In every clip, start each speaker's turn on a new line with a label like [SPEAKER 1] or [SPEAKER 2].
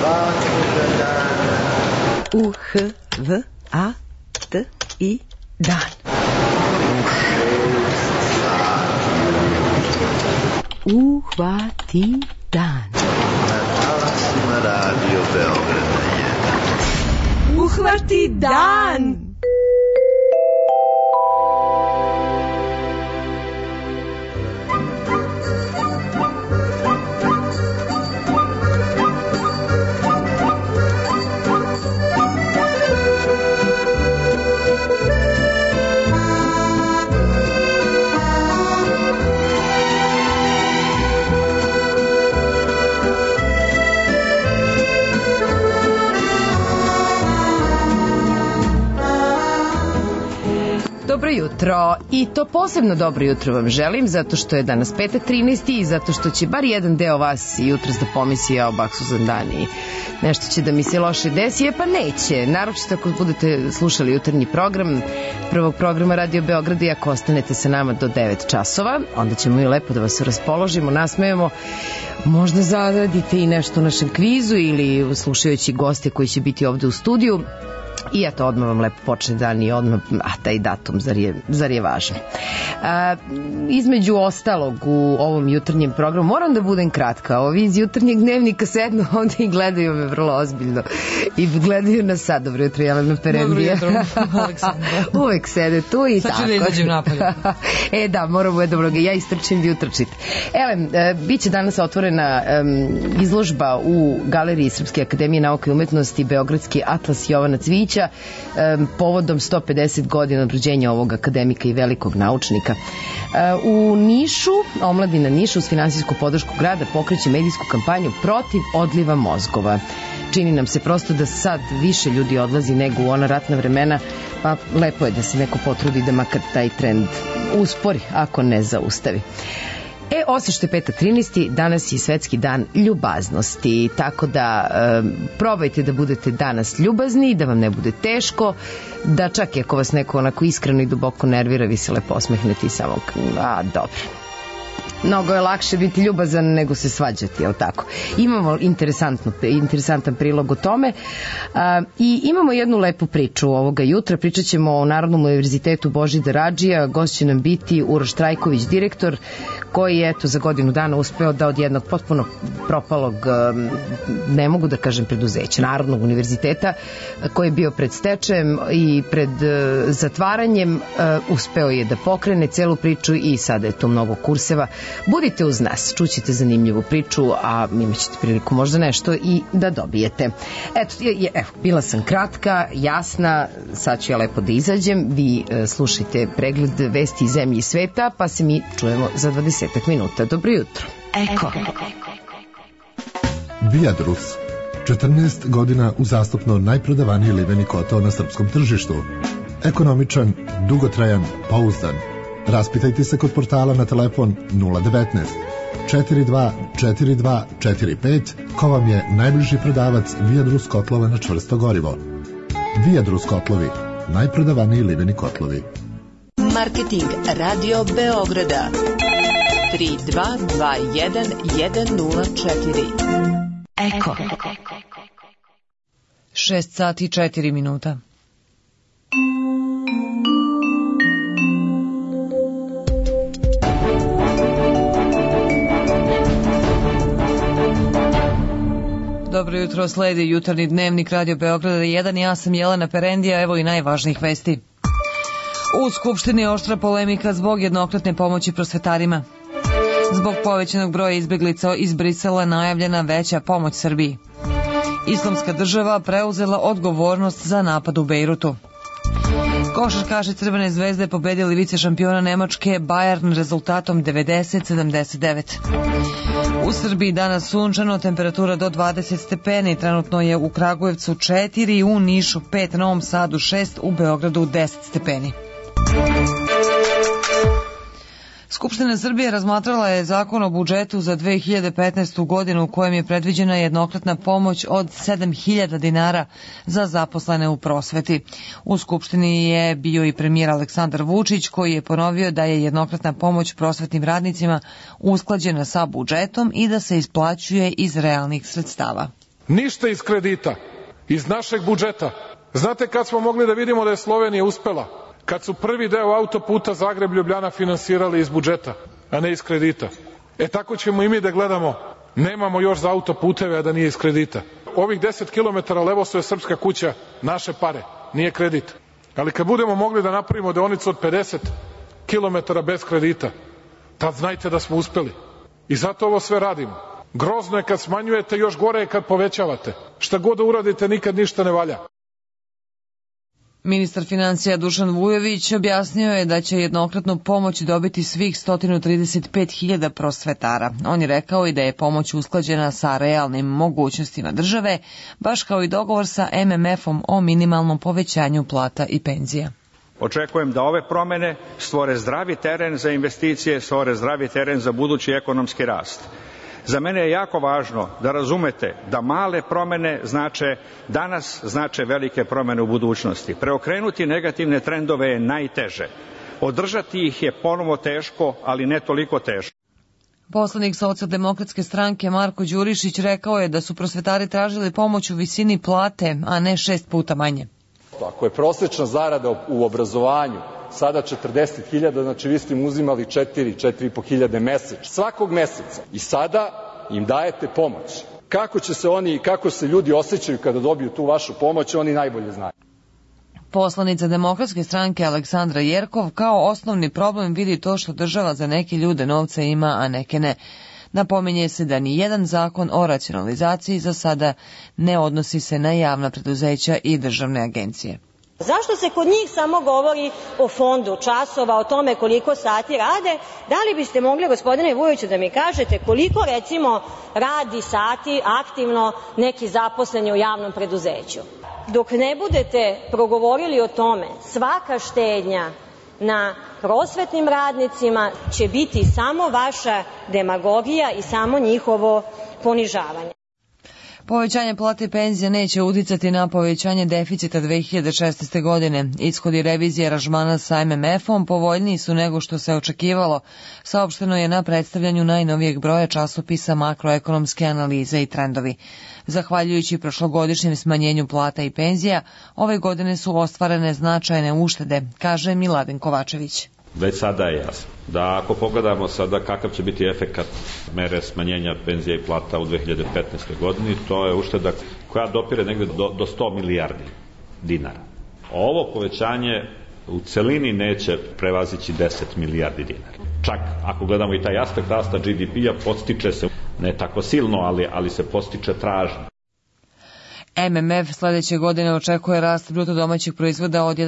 [SPEAKER 1] U-H-V-A-T-I dan. Uhvati dan.
[SPEAKER 2] Na Radio Beograda 1.
[SPEAKER 1] Uhvati dan. Dobro jutro, i to posebno dobro jutro vam želim, zato što je danas petak 13. i zato što će bar jedan deo vas jutros da pomisli ja Suzan dan i nešto će da mi se loše desi, pa neće, naročito ako budete slušali jutarnji program prvog programa Radio Beograda i ako ostanete sa nama do 9 časova, onda ćemo i lepo da vas raspoložimo, nasmejemo, možda zaradite i nešto u našem kvizu ili slušajući goste koji će biti ovde u studiju. I eto, odmah vam lepo počne dan i odmah, taj datum, zar je važno. Između ostalog u ovom jutarnjem programu, moram da budem kratka, ovi iz jutarnjeg dnevnika sednu ovde i gledaju me vrlo ozbiljno i gledaju nas sad. Dobro jutro, Jelena Perendija.
[SPEAKER 3] Dobro jutro, Aleksandra.
[SPEAKER 1] Uvek sede tu i
[SPEAKER 3] sad
[SPEAKER 1] tako.
[SPEAKER 3] Sad ću da izađem napolje.
[SPEAKER 1] Da, moramo je dobro, ja istrčim da jutrčite. Bit će danas otvorena izložba u Galeriji Srpske akademije nauke i umetnosti Beogradski atlas Jovana Cvijića povodom 150 godina od rođenja ovog akademika i velikog naučnika. U Nišu, omladina Niša uz finansijsku podršku grada pokreće medijsku kampanju protiv odliva mozgova. Čini nam se prosto da sad više ljudi odlazi nego u ona ratna vremena, pa lepo je da se neko potrudi da makar taj trend uspori, ako ne zaustavi. Osim što je petak 13. danas je svetski dan ljubaznosti, tako da probajte da budete danas ljubazni, da vam ne bude teško, da čak i ako vas neko onako iskreno i duboko nervira, vi se lepo osmehnete i samo, dobro. Mnogo je lakše biti ljubazan nego se svađati, jel tako? Imamo interesantan prilog o tome i imamo jednu lepu priču ovoga jutra. Pričat ćemo o Narodnom univerzitetu Božidar Radžija. Gost će nam biti Uroš Trajković, direktor, koji je za godinu dana uspeo da od jednog potpuno propalog, ne mogu da kažem preduzeća, Narodnog univerziteta, koji je bio pred stečajem i pred zatvaranjem, uspeo je da pokrene celu priču i sada je to mnogo kurseva. Budite uz nas, čućete zanimljivu priču, a imat ćete priliku možda nešto i da dobijete. Bila sam kratka, jasna, sad ću ja lepo da izađem, vi slušajte pregled vesti iz zemlje i sveta, pa se mi čujemo za 20 minuta. Dobro jutro. Eko.
[SPEAKER 4] Viadrus. 14 godina uzastopno najprodavaniji liveni kotao na srpskom tržištu. Ekonomičan, dugotrajan, pouzdan. Raspitajte se kod portala na telefon 019 42 42 45 ko vam je najbliži prodavac Viadrus kotlova na čvrsto gorivo. Viadrus kotlovi, najprodavaniji liveni kotlovi.
[SPEAKER 5] Marketing Radio Beograda 3221 104. Eko.
[SPEAKER 3] 6 sati i 4 minuta. Dobro jutro, sledi jutarnji dnevnik Radio Beograda 1, ja sam Jelena Perendija, evo i najvažnijih vesti. U Skupštini je oštra polemika zbog jednokratne pomoći prosvetarima. Zbog povećanog broja izbeglica iz Brisela najavljena veća pomoć Srbiji. Islamska država preuzela odgovornost za napad u Bejrutu. Košarkaši Crvene zvezde pobedili vice šampiona Nemačke Bayern rezultatom 90-79. U Srbiji danas sunčano, temperatura do 20 stepeni, trenutno je u Kragujevcu 4, u Nišu 5, Novom Sadu 6, u Beogradu 10 stepeni. Skupština Srbije razmatrala je zakon o budžetu za 2015. godinu u kojem je predviđena jednokratna pomoć od 7.000 dinara za zaposlene u prosveti. U Skupštini je bio i premijer Aleksandar Vučić koji je ponovio da je jednokratna pomoć prosvetnim radnicima usklađena sa budžetom i da se isplaćuje iz realnih sredstava.
[SPEAKER 6] Ništa iz kredita, iz našeg budžeta. Znate kad smo mogli da vidimo da je Slovenija uspela? Kad su prvi deo autoputa Zagreb-Ljubljana finansirali iz budžeta, a ne iz kredita. Tako ćemo i mi da gledamo. Nemamo još za autoputeve, a da nije iz kredita. Ovih 10 km levo su je Srpska kuća, naše pare, nije kredit. Ali kad budemo mogli da napravimo deonicu od 50 km bez kredita, tad znajte da smo uspeli. I zato ovo sve radimo. Grozno je kad smanjujete, još gore je kad povećavate. Šta god da uradite, nikad ništa ne valja.
[SPEAKER 3] Ministar financija Dušan Vujović objasnio je da će jednokratnu pomoć dobiti svih 135.000 prosvetara. On je rekao i da je pomoć usklađena sa realnim mogućnostima države, baš kao i dogovor sa MMF-om o minimalnom povećanju plata i penzija.
[SPEAKER 7] Očekujem da ove promene stvore zdravi teren za investicije, stvore zdravi teren za budući ekonomski rast. Za mene je jako važno da razumete da male promene znače velike promene u budućnosti. Preokrenuti negativne trendove je najteže. Održati ih je ponovo teško, ali ne toliko teško.
[SPEAKER 3] Poslanik Socijaldemokratske stranke Marko Đurišić rekao je da su prosvetari tražili pomoć u visini plate, a ne 6 puta manje.
[SPEAKER 8] Ako je prosečna zarada u obrazovanju sada 40.000, znači vi ste im uzimali 4.500 mesečno, svakog meseca. I sada im dajete pomoć. Kako se ljudi osjećaju kada dobiju tu vašu pomoć, oni najbolje znaju.
[SPEAKER 3] Poslanica Demokratske stranke Aleksandra Jerkov kao osnovni problem vidi to što država za neke ljude novca ima, a neke ne. Napominje se da ni jedan zakon o racionalizaciji za sada ne odnosi se na javna preduzeća i državne agencije.
[SPEAKER 9] Zašto se kod njih samo govori o fondu časova, o tome koliko sati rade? Da li biste mogli, gospodine Vujoviću, da mi kažete koliko, recimo, radi sati aktivno neki zaposleni u javnom preduzeću? Dok ne budete progovorili o tome, svaka štednja na prosvetnim radnicima će biti samo vaša demagogija i samo njihovo ponižavanje.
[SPEAKER 3] Povećanje plate i penzija neće uticati na povećanje deficita 2016. godine. Ishodi revizije aranžmana sa MMF-om povoljniji su nego što se očekivalo. Saopšteno je na predstavljanju najnovijeg broja časopisa Makroekonomske analize i trendovi. Zahvaljujući prošlogodišnjem smanjenju plata i penzija, ove godine su ostvarene značajne uštede, kaže Miladin Kovačević.
[SPEAKER 10] Već sada je jasno da ako pogledamo sada kakav će biti efekat mere smanjenja penzija i plata u 2015. godini, to je ušteda koja dopire negde do 100 milijardi dinara. Ovo povećanje u celini neće prevazići 10 milijardi dinara. Čak ako gledamo i taj aspekt rasta GDP-a, podstiče se, ne tako silno, ali se podstiče tražnja.
[SPEAKER 3] MMF sledeće godine očekuje rast bruto domaćeg proizvoda od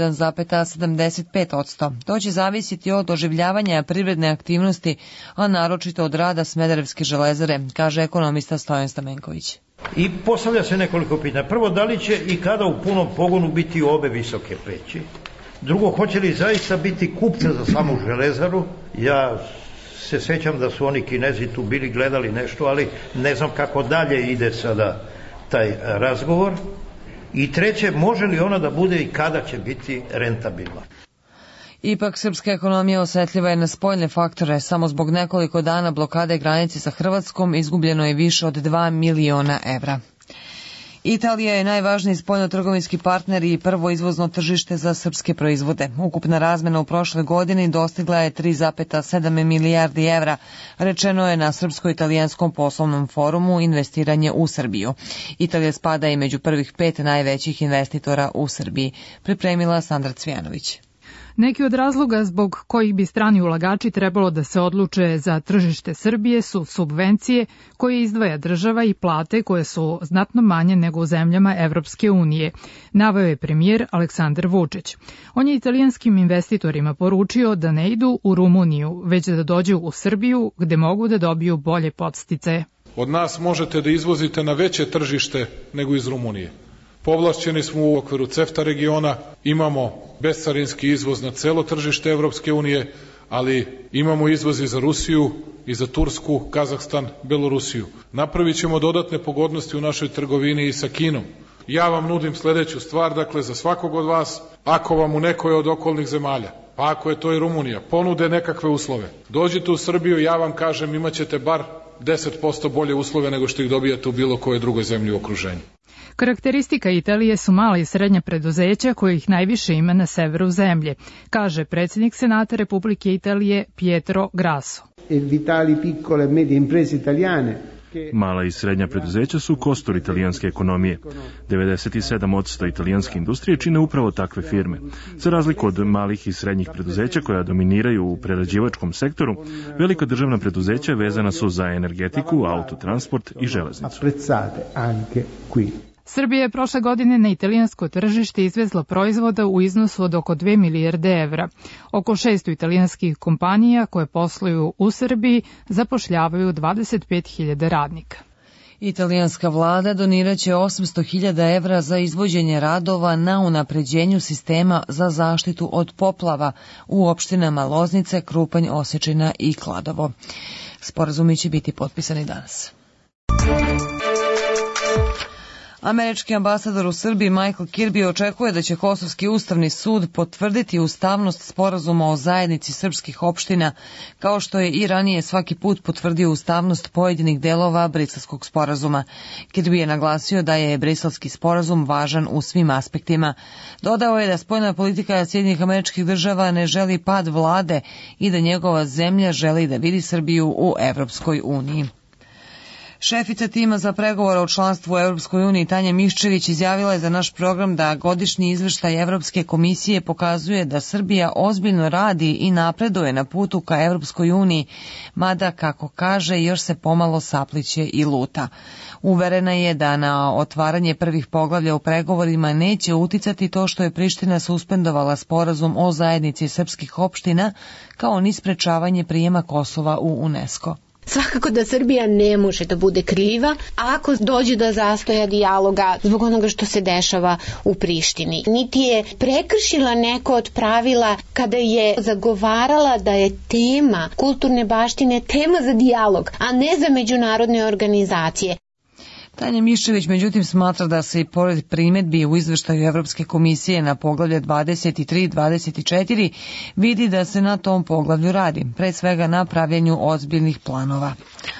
[SPEAKER 3] 1,75%. To će zavisiti od oživljavanja privredne aktivnosti, a naročito od rada Smederevske železare, kaže ekonomista Stojan Stamenković.
[SPEAKER 11] I postavlja se nekoliko pitanja. Prvo, da li će i kada u punom pogonu biti obe visoke peći? Drugo, hoće li zaista biti kupca za samu železaru? Ja se sećam da su oni Kinezi tu bili gledali nešto, ali ne znam kako dalje ide sada taj razgovor. I treće, može li ona da bude i kada će biti rentabilna?
[SPEAKER 3] Ipak, srpska ekonomija osetljiva je na spoljne faktore. Samo zbog nekoliko dana blokade granice sa Hrvatskom izgubljeno je više od 2 miliona evra. Italija je najvažniji spoljno-trgovinski partner i prvo izvozno tržište za srpske proizvode. Ukupna razmena u prošloj godini dostigla je 3,7 milijardi evra, rečeno je na Srpsko-italijanskom poslovnom forumu Investiranje u Srbiju. Italija spada i među prvih 5 najvećih investitora u Srbiji, pripremila Sandra Cvijanović.
[SPEAKER 12] Neki od razloga zbog kojih bi strani ulagači trebalo da se odluče za tržište Srbije su subvencije koje izdvaja država i plate koje su znatno manje nego u zemljama Evropske unije, naveo je premijer Aleksandar Vučić. On je italijanskim investitorima poručio da ne idu u Rumuniju, već da dođu u Srbiju gde mogu da dobiju bolje podsticaje.
[SPEAKER 6] Od nas možete da izvozite na veće tržište nego iz Rumunije. Povlašćeni smo u okviru CEFTA regiona, imamo bescarinski izvoz na celo tržište Evropske unije, ali imamo izvoz i za Rusiju, i za Tursku, Kazahstan, Belorusiju. Napravit ćemo dodatne pogodnosti u našoj trgovini i sa Kinom. Ja vam nudim sledeću stvar, dakle za svakog od vas, ako vam u nekoj od okolnih zemalja, pa ako je to i Rumunija, ponude nekakve uslove. Dođite u Srbiju, ja vam kažem, imaćete bar 10% bolje uslove nego što ih dobijate u bilo kojoj drugoj zemlji u okruženju.
[SPEAKER 12] Karakteristika Italije su mala i srednja preduzeća kojih najviše ima na severu zemlje, kaže predsjednik Senata Republike Italije Pietro Grasso.
[SPEAKER 13] Mala i srednja preduzeća su kostur italijanske ekonomije. 97% italijanske industrije čine upravo takve firme. Za razliku od malih i srednjih preduzeća koja dominiraju u prerađivačkom sektoru, velika državna preduzeća vezana su za energetiku, autotransport i železnicu.
[SPEAKER 12] Srbija je prošle godine na italijansko tržište izvezla proizvoda u iznosu od oko 2 milijarde evra. Oko 600 italijanskih kompanija koje posluju u Srbiji zapošljavaju 25.000 radnika.
[SPEAKER 3] Italijanska vlada doniraće 800.000 evra za izvođenje radova na unapređenju sistema za zaštitu od poplava u opštinama Loznice, Krupanj, Osečina i Kladovo. Sporazumi će biti potpisani danas. Američki ambasador u Srbiji Michael Kirby očekuje da će Kosovski ustavni sud potvrditi ustavnost sporazuma o zajednici srpskih opština, kao što je i ranije svaki put potvrdio ustavnost pojedinih delova Briselskog sporazuma. Kirby je naglasio da je Briselski sporazum važan u svim aspektima. Dodao je da spoljna politika Sjedinjenih Američkih Država ne želi pad vlade i da njegova zemlja želi da vidi Srbiju u Evropskoj uniji. Šefica tima za pregovore o članstvu u Evropskoj uniji Tanja Miščević izjavila je za naš program da godišnji izveštaj Evropske komisije pokazuje da Srbija ozbiljno radi i napreduje na putu ka Evropskoj uniji, mada, kako kaže, još se pomalo sapliće i luta. Uverena je da na otvaranje prvih poglavlja u pregovorima neće uticati to što je Priština suspendovala sporazum o zajednici srpskih opština, kao ni sprečavanje prijema Kosova u UNESCO.
[SPEAKER 14] Svakako da Srbija ne može da bude kriva ako dođe do zastoja dijaloga zbog onoga što se dešava u Prištini. Niti je prekršila neko od pravila kada je zagovarala da je tema kulturne baštine tema za dijalog, a ne za međunarodne organizacije.
[SPEAKER 3] Tanja Miščević međutim smatra da se i pored primedbi u izveštaju Evropske komisije na poglavlje 23 i 24 vidi da se na tom poglavlju radi, pre svega na pravljenju ozbiljnih planova.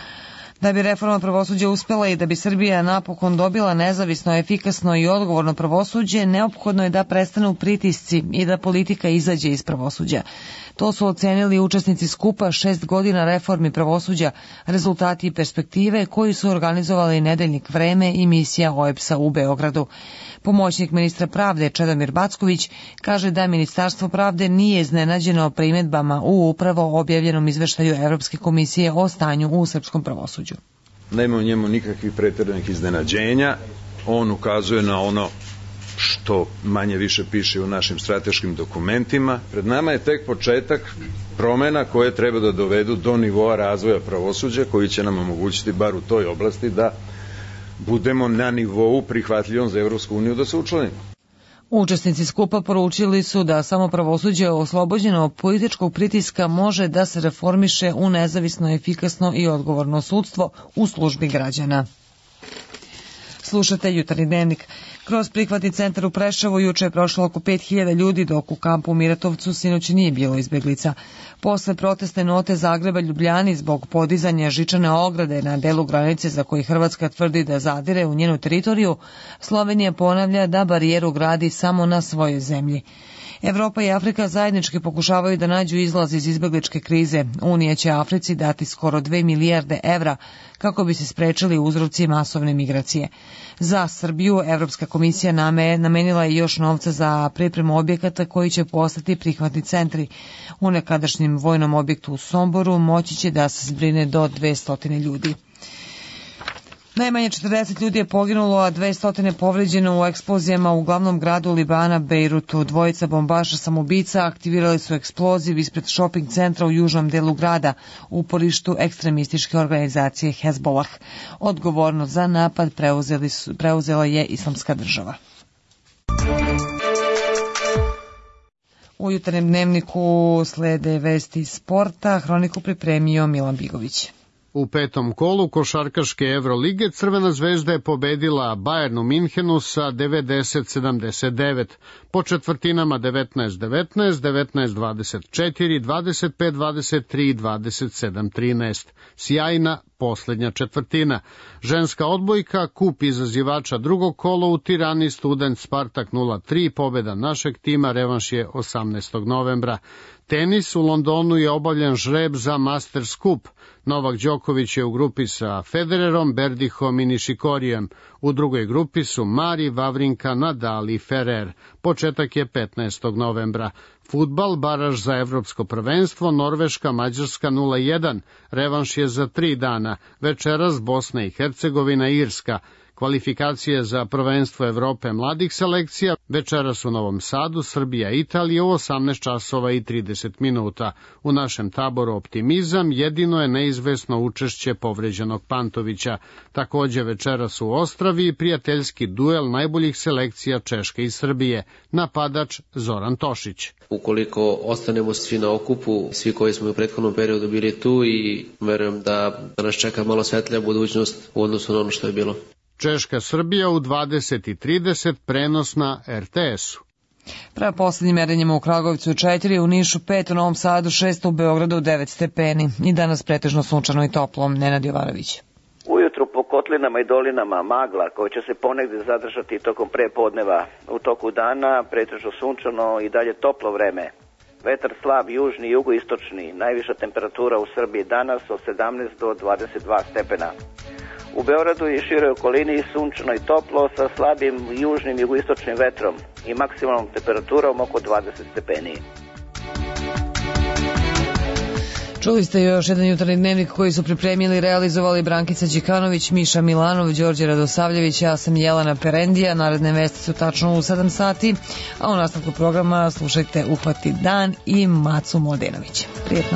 [SPEAKER 3] Da bi reforma pravosuđa uspela i da bi Srbija napokon dobila nezavisno, efikasno i odgovorno pravosuđe, neophodno je da prestanu pritisci i da politika izađe iz pravosuđa. To su ocenili učesnici skupa 6 godina reformi pravosuđa, rezultati i perspektive koji su organizovali Nedeljnik Vreme i misija OEBS-a u Beogradu. Pomoćnik ministra pravde Čedomir Backović kaže da Ministarstvo pravde nije iznenađeno primedbama u upravo objavljenom izveštaju Evropske komisije o stanju u srpskom pravosuđu.
[SPEAKER 15] Nema u njemu nikakvih preteranih iznenađenja, on ukazuje na ono što manje više piše u našim strateškim dokumentima. Pred nama je tek početak promena koje treba da dovedu do nivoa razvoja pravosuđa, koji će nam omogućiti bar u toj oblasti da budemo na nivou prihvatljivom za Evropsku uniju da se učlanimo.
[SPEAKER 3] Učesnici skupa poručili su da samo pravosuđe oslobođeno od političkog pritiska može da se reformiše u nezavisno, efikasno i odgovorno sudstvo u službi građana. Slušate Jutarnji dnevnik. Kroz prihvatni centar u Preševu juče je prošlo oko 5.000 ljudi, dok u kampu u Miratovcu sinoć nije bilo izbeglica. Posle protestne note Zagreba Ljubljani zbog podizanja žičane ograde na delu granice za koji Hrvatska tvrdi da zadire u njenu teritoriju, Slovenija ponavlja da barijeru gradi samo na svojoj zemlji. Evropa i Afrika zajednički pokušavaju da nađu izlaz iz izbegličke krize. Unija će Africi dati skoro 2 milijarde evra kako bi se sprečili uzroci masovne migracije. Za Srbiju Evropska komisija namenila je još novca za pripremu objekata koji će postati prihvatni centri. U nekadašnjem vojnom objektu u Somboru moći će da se zbrine do 200 ljudi. Najmanje 40 ljudi je poginulo, a 200 povređeno u eksplozijama u glavnom gradu Libana, Bejrutu. Dvojica bombaša samoubica aktivirali su eksploziv ispred shopping centra u južnom delu grada, u uporištu ekstremističke organizacije Hezbollah. Odgovornost za napad preuzela je Islamska država. U Jutarnjem dnevniku slede vesti sporta, hroniku pripremio Milan Bigović.
[SPEAKER 16] U petom kolu košarkaške Evrolige Crvena zvezda je pobedila Bayern u Minhenu sa 90-79. Po četvrtinama 19-19, 19-24, 25-23 i 27-13. Sjajna poslednja četvrtina. Ženska odbojka, kup izazivača drugog kola u Tirani, Student Spartak 0-3, pobeda našeg tima, revanš je 18. novembra. Tenis u Londonu je obavljen žreb za Masters Cup. Novak Đoković je u grupi sa Federerom, Berdihom i Nišikorijem. U drugoj grupi su Mari, Vavrinka, Nadal i Ferrer. Početak je 15. novembra. Fudbal, baraž za evropsko prvenstvo, Norveška, Mađarska 0-1. Revanš je za 3 dana. Večeras Bosna i Hercegovina, Irska. Kvalifikacije za prvenstvo Evrope mladih selekcija večeras u Novom Sadu, Srbija i Italija u 18 časova i 30 minuta. U našem taboru optimizam, jedino je neizvesno učešće povređenog Pantovića. Takođe večeras u Ostravi prijateljski duel najboljih selekcija Češke i Srbije. Napadač Zoran Tošić.
[SPEAKER 17] Ukoliko ostanemo svi na okupu, svi koji smo u prethodnom periodu bili tu, i verujem da nas čeka malo svetlija budućnost u odnosu na ono što je bilo.
[SPEAKER 16] Češka Srbija u 20:30, prenos na RTS-u.
[SPEAKER 3] Prema poslednjim merenjima u Kragovicu 4, u Nišu 5, u Novom Sadu 6, u Beogradu 9 stepeni. I danas pretežno sunčano i toplo. Nenad Jovanović.
[SPEAKER 18] Ujutru po kotlinama i dolinama magla koja će se ponegde zadržati tokom prepodneva. U toku dana pretežno sunčano i dalje toplo vreme. Vetar slab južni i jugoistočni. Najviša temperatura u Srbiji danas od 17 do 22 stepena. U Beogradu i široj okolini sunčano i toplo sa slabim južnim i jugoistočnim vetrom i maksimalnom temperaturom oko 20 stepeni.
[SPEAKER 3] Čuli ste još jedan jutarnji dnevnik koji su pripremili i realizovali Brankica Đikanović, Miša Milanov, Đorđe Radosavljević, ja sam Jelena Perendija. Naredne vesti su tačno u 7 sati, a u nastavku programa slušajte Uhvati dan i Macu Mladenović. Prijetno.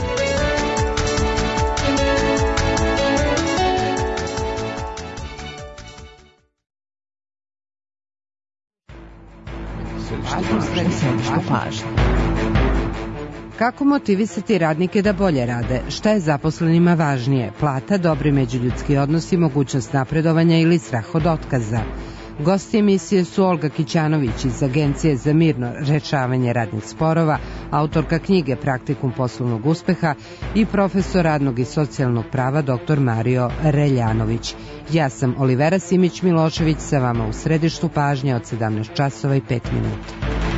[SPEAKER 1] Kako motivisati radnike da bolje rade? Šta je zaposlenima važnije? Plata, dobri međuljudski odnosi, mogućnost napredovanja ili strah od otkaza? Gosti emisije su Olga Kićanović iz Agencije za mirno rešavanje radnih sporova, autorka knjige Praktikum poslovnog uspeha i profesor radnog i socijalnog prava dr. Mario Reljanović. Ja sam Olivera Simić-Milošević, sa vama u središtu pažnje od 17 časova i 5 minuta.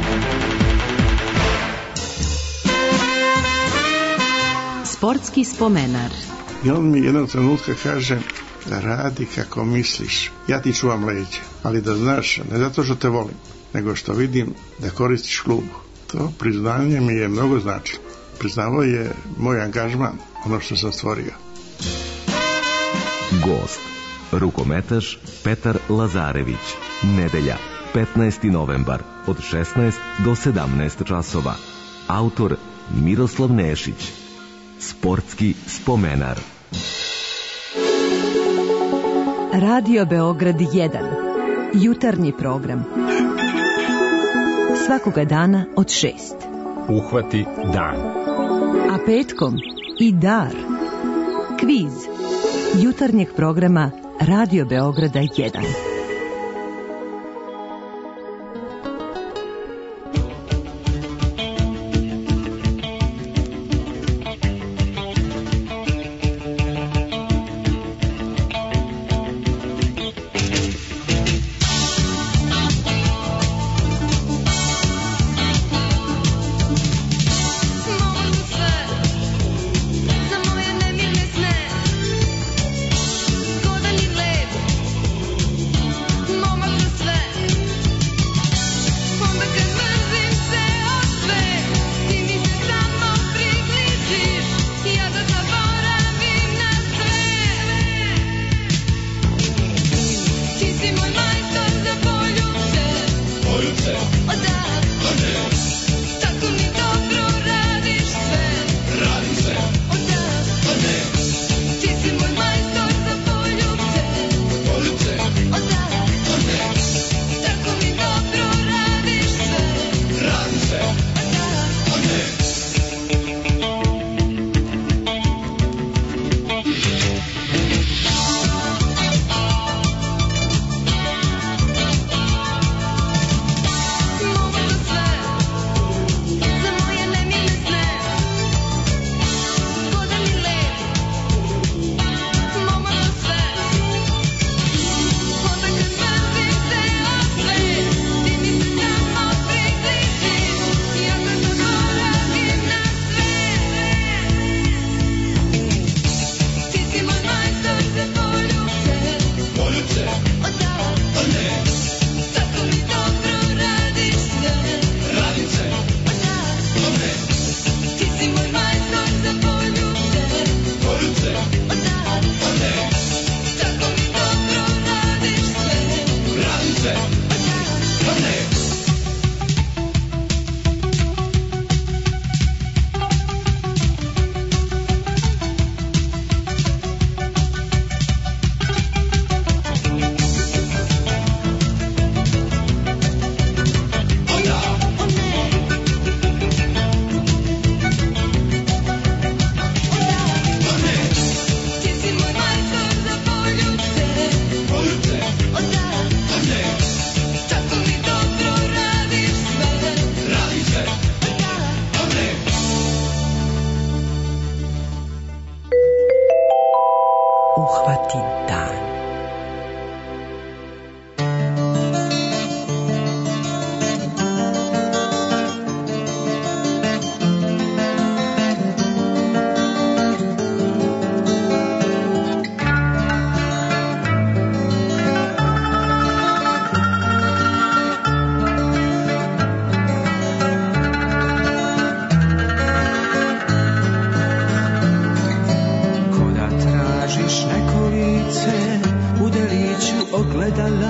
[SPEAKER 5] Sportski spomenar.
[SPEAKER 19] I on mi jednog trenutka kaže: radi kako misliš, ja ti čuvam leđe, ali da znaš, ne zato što te volim, nego što vidim da koristiš klubu. To priznanje mi je mnogo značilo. Priznavao je moj angažman, ono što sam stvorio.
[SPEAKER 20] Gost, rukometaš Petar Lazarević. Nedelja, 15. novembar, od 16 do 17 časova. Autor Miroslav Nešić. Sportski spomenar.
[SPEAKER 5] Radio Beograd 1. Jutarnji program. Svakoga dana od 6.
[SPEAKER 21] Uhvati dan.
[SPEAKER 5] A petkom i dar. Kviz. Jutarnjeg programa Radio Beograda 1.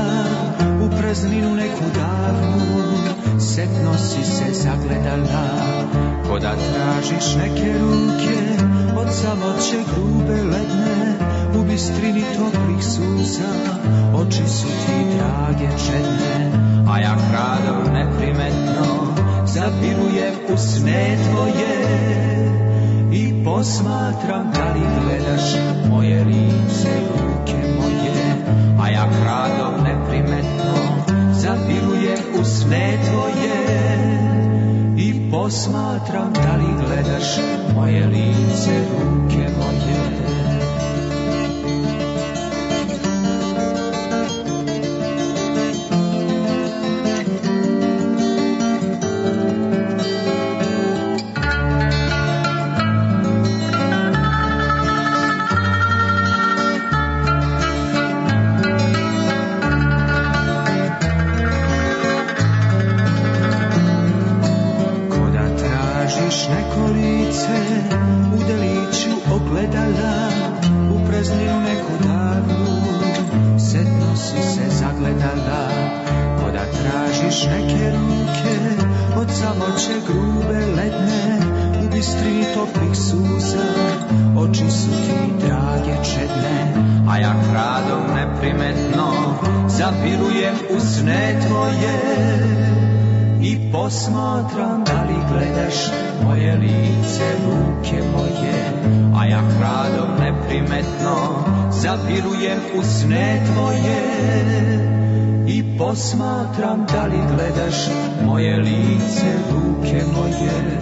[SPEAKER 2] u prazninu neku davnu, setno si se zagledala, ko da tražiš neke ruke od samoće grube ledne, u bistrini toplih suza, oči su ti drage čedne, a ja kradom neprimetno zapirujem u sne tvoje i posmatram da li gledaš moje lice, ruke moje, a ja kradom neprimetno zapirujem u sne tvoje i posmatram da li gledaš moje lice, ruke moje. Zapirujem u sne tvoje i posmatram da li gledaš moje lice, ruke moje, a ja kradom neprimetno zapirujem u sne tvoje i posmatram da li gledaš moje lice, ruke moje.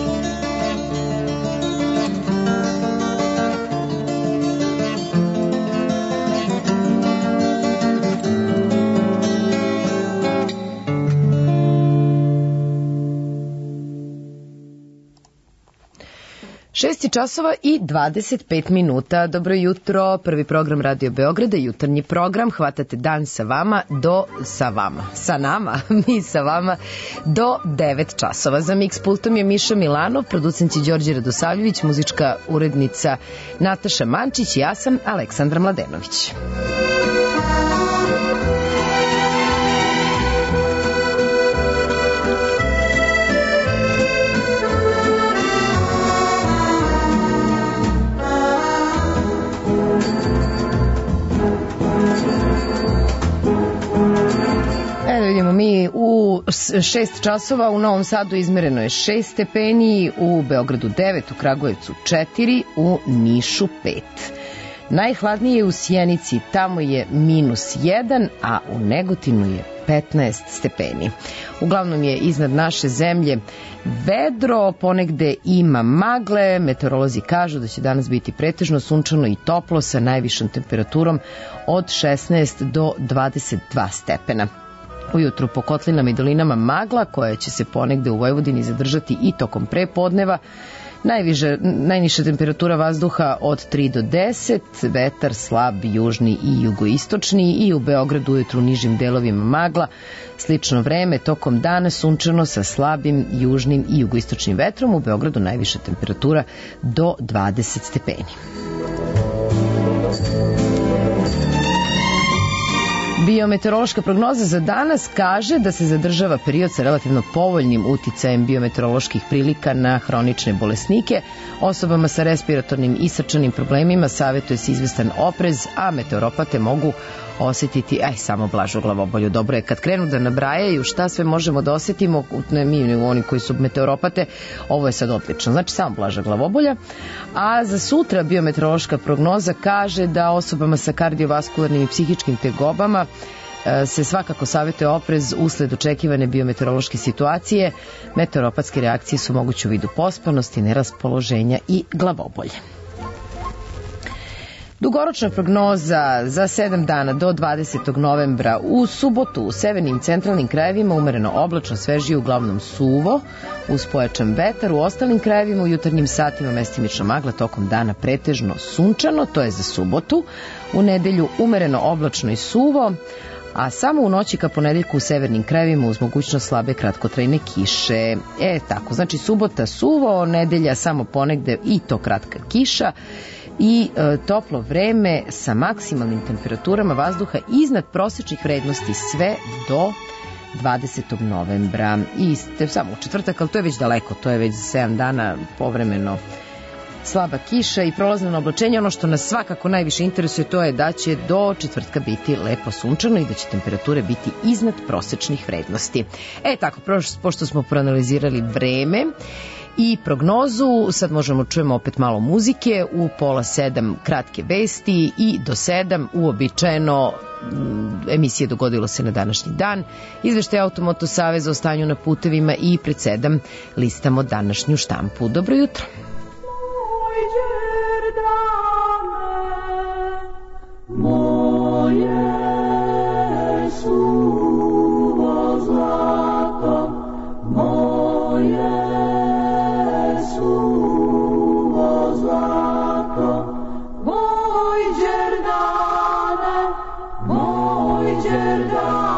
[SPEAKER 1] 6 časova i 25 minuta. Dobro jutro, prvi program Radio Beograda, jutarnji program. Hvatate dan sa vama sa nama, mi sa vama do 9 časova. Za Mix pultom je Miša Milanov, producent je Đorđe Radosavljević, muzička urednica Nataša Mančić i ja sam Aleksandra Mladenović. Vidimo mi u 6 časova u Novom Sadu izmereno je 6 stepeni, u Beogradu 9, u Kragujevcu 4, u Nišu 5. Najhladnije je u Sjenici, tamo je -1, a u Negotinu je 15 stepeni. Uglavnom je iznad naše zemlje vedro, ponegde ima magle, meteorolozi kažu da će danas biti pretežno sunčano i toplo sa najvišom temperaturom od 16 do 22 stepena. Ujutru po kotlinama i dolinama magla koja će se ponegde u Vojvodini zadržati i tokom prepodneva. Najniža temperatura vazduha od 3 do 10, vetar slab južni i jugoistočni i u Beogradu ujutru u nižim delovima magla. Slično vreme, tokom dana sunčano sa slabim južnim i jugoistočnim vetrom, u Beogradu najviša temperatura do 20 stepeni. Biometeorološka prognoza za danas kaže da se zadržava period sa relativno povoljnim uticajem biometeoroloških prilika na hronične bolesnike. Osobama sa respiratornim i srčanim problemima savjetuje se izvestan oprez, a meteoropate mogu osetiti samo blažu glavobolju. Dobro je kad krenu da nabrajaju šta sve možemo da osetimo, ne mi nego oni koji su meteoropate, ovo je sad odlično, znači samo blaža glavobolja. A za sutra biometeorološka prognoza kaže da osobama sa kardiovaskularnim i psihičkim tegobama se svakako savjetuje oprez usled očekivane biometeorološke situacije. Meteoropatske reakcije su moguće u vidu pospanosti, neraspoloženja i glavobolje. Dugoročna prognoza za 7 dana do 20. novembra u subotu u severnim centralnim krajevima umereno oblačno, svežije, uglavnom suvo, uz pojačan vetar. U ostalim krajevima u jutarnjim satima mestimično magla, tokom dana pretežno sunčano, to je za subotu. U nedelju umereno oblačno i suvo, a samo u noći ka ponedeljku u severnim krajevima uz mogućnost slabe kratkotrajne kiše. Tako, znači subota suvo, nedelja samo ponegde i to kratka kiša. i toplo vreme sa maksimalnim temperaturama vazduha iznad prosečnih vrednosti sve do 20. novembra. I samo u četvrtak, ali to je već daleko, to je već za 7 dana povremeno slaba kiša i prolazno oblačenje. Ono što nas svakako najviše interesuje to je da će do četvrtka biti lepo sunčano i da će temperature biti iznad prosečnih vrednosti. Tako, pošto smo proanalizirali vreme i prognozu, sad možemo čujemo opet malo muzike, u 6:30 kratke vesti i do 7 uobičajeno emisije Dogodilo se na današnji dan, izveštaj Automoto Saveza o stanju na putevima i pred 7 listamo današnju štampu. Dobro jutro.
[SPEAKER 2] Moje suvo zlato, moje suvo zlato, moj Đerdane, moj Đerdane.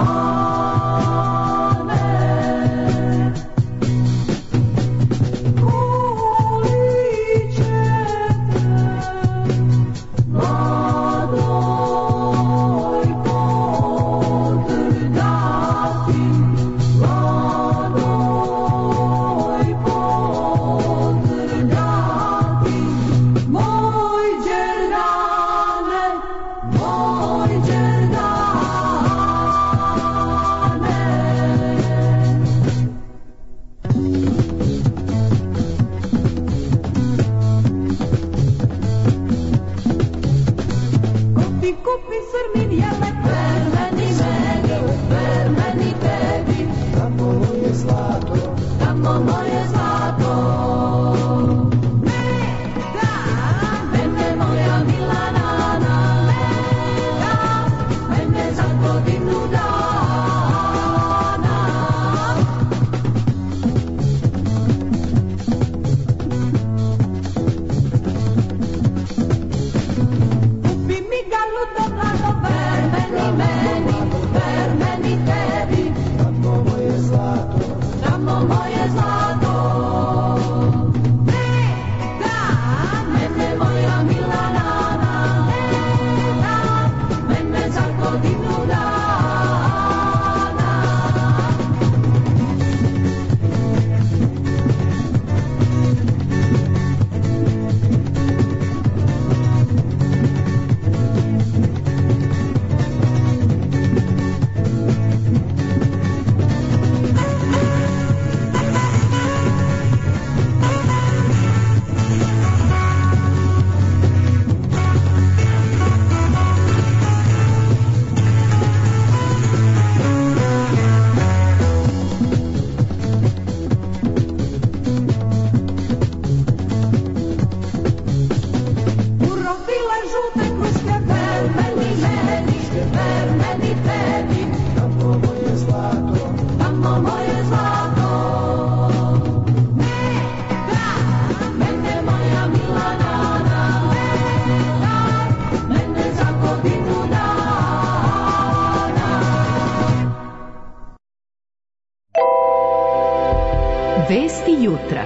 [SPEAKER 5] Vesti jutra.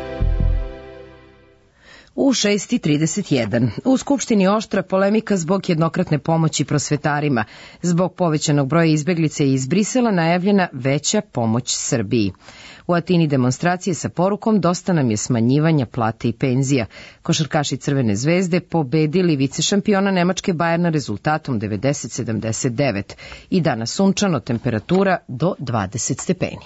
[SPEAKER 1] U 6:31. U Skupštini oštra polemika zbog jednokratne pomoći prosvetarima. Zbog povećanog broja izbeglica iz Brisela najavljena veća pomoć Srbiji. U Atini demonstracije sa porukom dosta nam je smanjivanja plate i penzija. Košarkaši Crvene zvezde pobedili vicešampiona Nemačke Bajerna rezultatom 90-79. I danas sunčano, temperatura do 20 stepeni.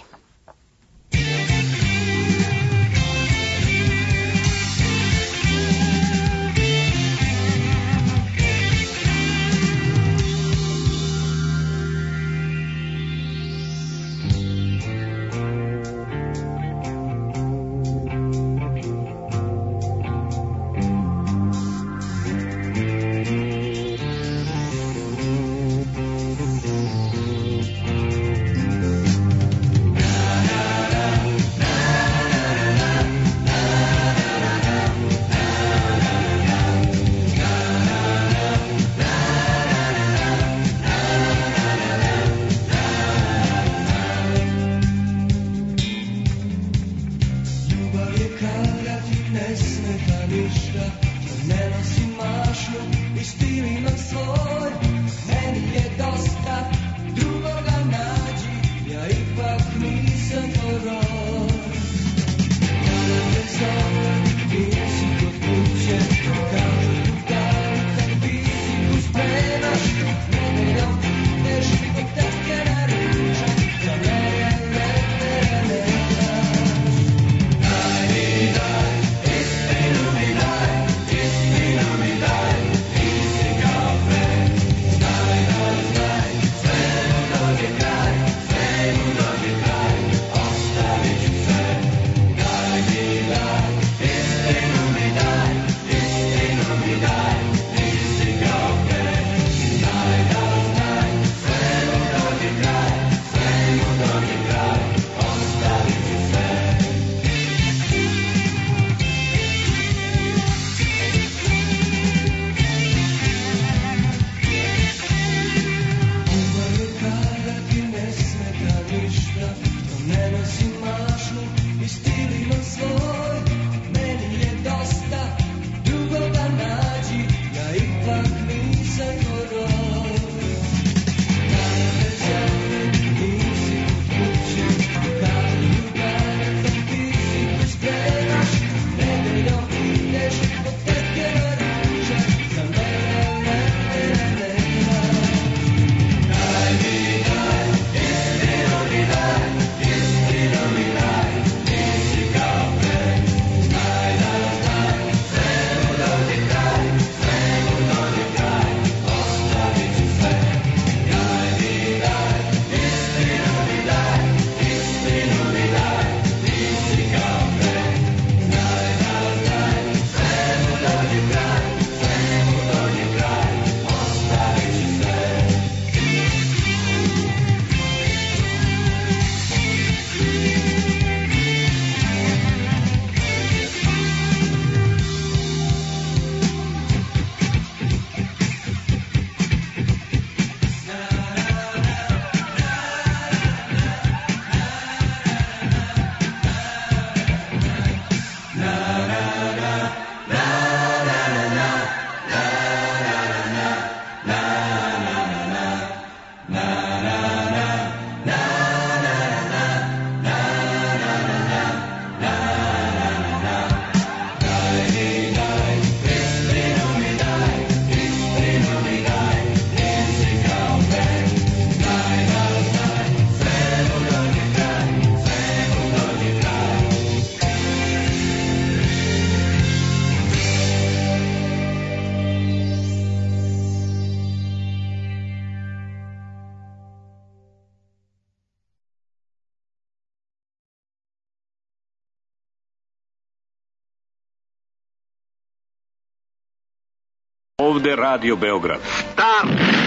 [SPEAKER 4] Ovde Radio Beograd.
[SPEAKER 22] Stop!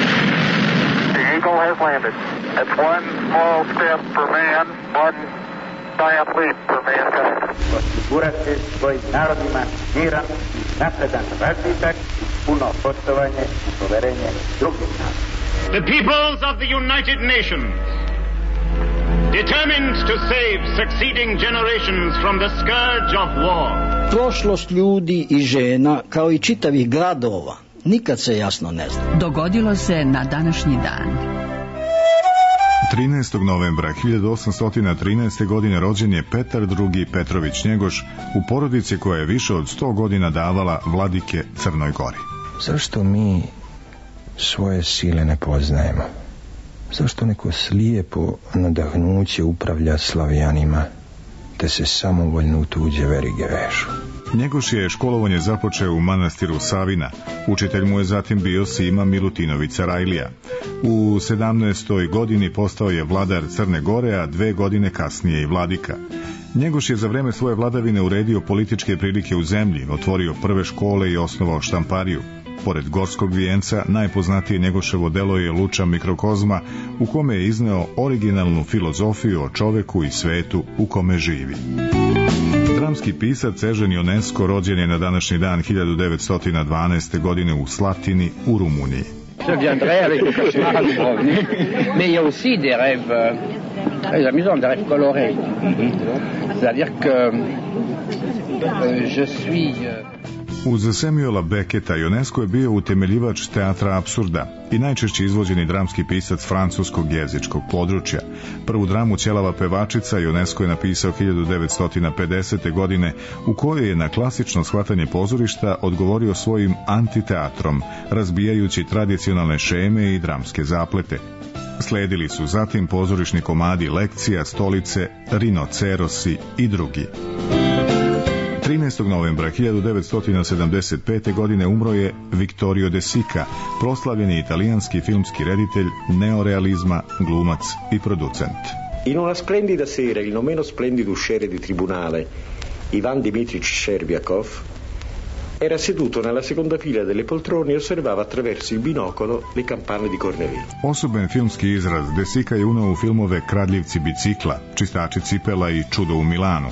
[SPEAKER 22] The Eagle has landed. It's one small step for man, one giant leap for mankind.
[SPEAKER 23] Osigurati svojim narodima miran, napredan razvitak, puno poštovanje i poverenje drugih naroda.
[SPEAKER 22] The peoples of the United Nations, determined to save succeeding generations from the scourge of war.
[SPEAKER 24] Prošlost ljudi i žena, kao i čitavih gradova, nikad se jasno ne zna.
[SPEAKER 5] Dogodilo se na današnji dan.
[SPEAKER 25] 13. novembra 1813. godine rođen je Petar II. Petrović Njegoš u porodici koja je više od 100 godina davala vladike Crnoj Gori.
[SPEAKER 26] Zašto mi svoje sile ne poznajemo? Zašto neko slijepo nadahnuće upravlja Slavijanima, te se samovoljno u tuđe verige vežu?
[SPEAKER 25] Njegoš je školovanje započeo u manastiru Savina. Učitelj mu je zatim bio Sima Milutinović Sarajlija. U 17. godini postao je vladar Crne Gore, a 2 godine kasnije i vladika. Njegoš je za vreme svoje vladavine uredio političke prilike u zemlji, otvorio prve škole i osnovao štampariju. Pored Gorskog vijenca, najpoznatije Njegoševo delo je Luča mikrokozma, u kome je izneo originalnu filozofiju o čoveku i svetu u kome živi. Dramski pisac Ežen Ionesco rođen je na današnji dan 1912. godine u Slatini u Rumuniji.
[SPEAKER 23] Je viendrai avec des personnages revenus, mais il y a aussi des rêves très amusants, des rêves colorés. C'est-à-dire que je suis...
[SPEAKER 25] Uz Samuela Becketa, Ionesco je bio utemeljivač teatra apsurda i najčešće izvođeni dramski pisac francuskog jezičkog područja. Prvu dramu Ćelava pevačica Ionesco je napisao 1950. godine, u kojoj je na klasično shvatanje pozorišta odgovorio svojim antiteatrom, razbijajući tradicionalne šeme i dramske zaplete. Sledili su zatim pozorišni komadi Lekcija, Stolice, Rinocerosi i drugi. 13. novembra 1975. godine umro je Vittorio De Sica, proslavljeni italijanski filmski reditelj neorealizma, glumac i producent.
[SPEAKER 6] In una splendida sera, il non meno splendido usciere di tribunale, Ivan Dimitrič Šerbiakov, era seduto nella seconda fila delle poltrone e osservava attraverso il binocolo le campane di Corneville.
[SPEAKER 25] Osoben filmski izraz De Sica je uneo u filmove Kradljivci bicikla, Čistači cipela i Čudo u Milanu.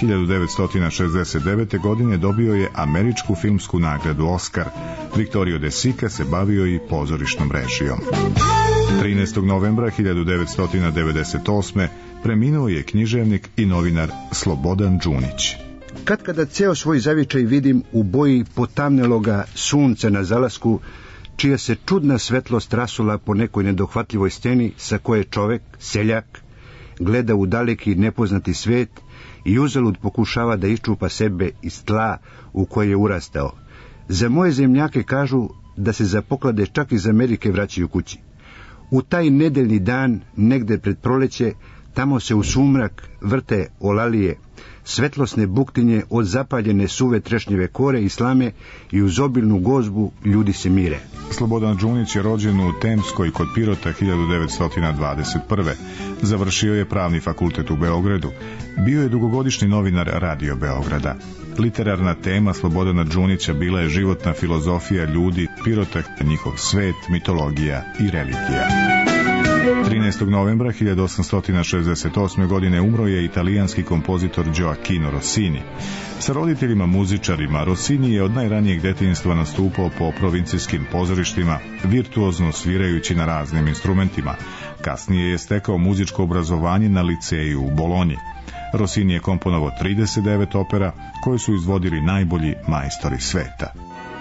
[SPEAKER 25] 1969. godine dobio je američku filmsku nagradu Oscar. Vittorio De Sica se bavio i pozorišnom režijom. 13. novembra 1998. preminuo je književnik i novinar Slobodan Đunić.
[SPEAKER 7] Kad kada ceo svoj zavičaj vidim u boji potamneloga sunca na zalasku, čija se čudna svetlost rasula po nekoj nedohvatljivoj steni sa koje čovek, seljak, gleda u daleki nepoznati svet i uzalud pokušava da iščupa sebe iz tla u koje je urastao. Za moje zemljake kažu da se za poklade čak iz Amerike vraćaju kući. U taj nedeljni dan, negde pred proleće, tamo se u sumrak vrte olalije, svetlosne buktinje od zapaljene suve trešnjeve kore i slame i uz obilnu gozbu ljudi se mire.
[SPEAKER 25] Slobodan Đunić je rođen u Temskoj kod Pirota 1921. Završio je pravni fakultet u Beogradu. Bio je dugogodišnji novinar Radio Beograda. Literarna tema Slobodana Đunića bila je životna filozofija ljudi Pirota, njihov svet, mitologija i religija. 13. novembra 1868. godine umro je italijanski kompozitor Gioacchino Rossini. Sa roditeljima muzičarima, Rossini je od najranijeg detinjstva nastupao po provincijskim pozorištima, virtuozno svirajući na raznim instrumentima. Kasnije je stekao muzičko obrazovanje na liceju u Bolonji. Rossini je komponovao 39 opera koje su izvodili najbolji majstori sveta.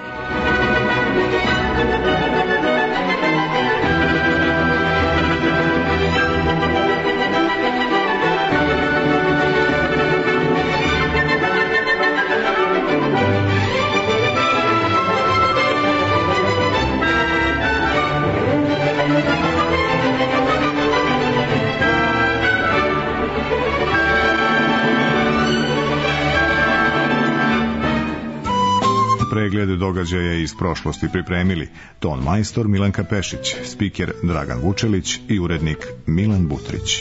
[SPEAKER 25] Preglede događaja iz prošlosti pripremili ton majstor Milanka Pešić, spiker Dragan Vučelić i urednik Milan Butrić.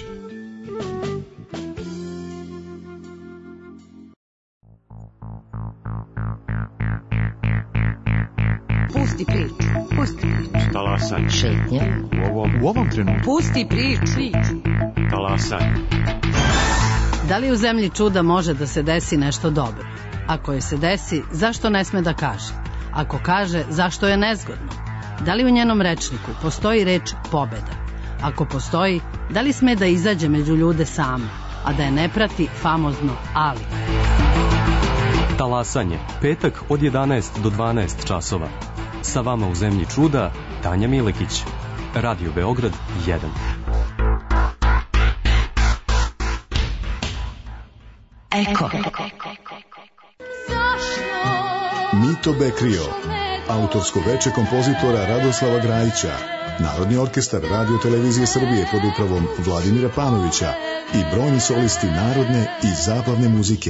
[SPEAKER 8] Pusti priču. Pusti priču.
[SPEAKER 21] Talasaj.
[SPEAKER 8] Šetnja.
[SPEAKER 21] U ovom trenutku.
[SPEAKER 8] Pusti priču.
[SPEAKER 21] Talasaj.
[SPEAKER 8] Da li u zemlji čuda može da se desi nešto dobro? Ako je se desi, zašto ne sme da kaže? Ako kaže, zašto je nezgodno? Da li u njenom rečniku postoji reč pobeda? Ako postoji, da li sme da izađe među ljude sama, a da je ne prati famozno ali?
[SPEAKER 9] Talasanje, petak od 11 do 12 časova. Sa vama u zemlji čuda, Tanja Milekić. Radio Beograd 1.
[SPEAKER 8] Eko.
[SPEAKER 25] Mito Bekrio, autorsko veče kompozitora Radoslava Grajića, Narodni orkestar Radio Televizije Srbije pod upravom Vladimira Panovića i brojni solisti narodne i zabavne muzike.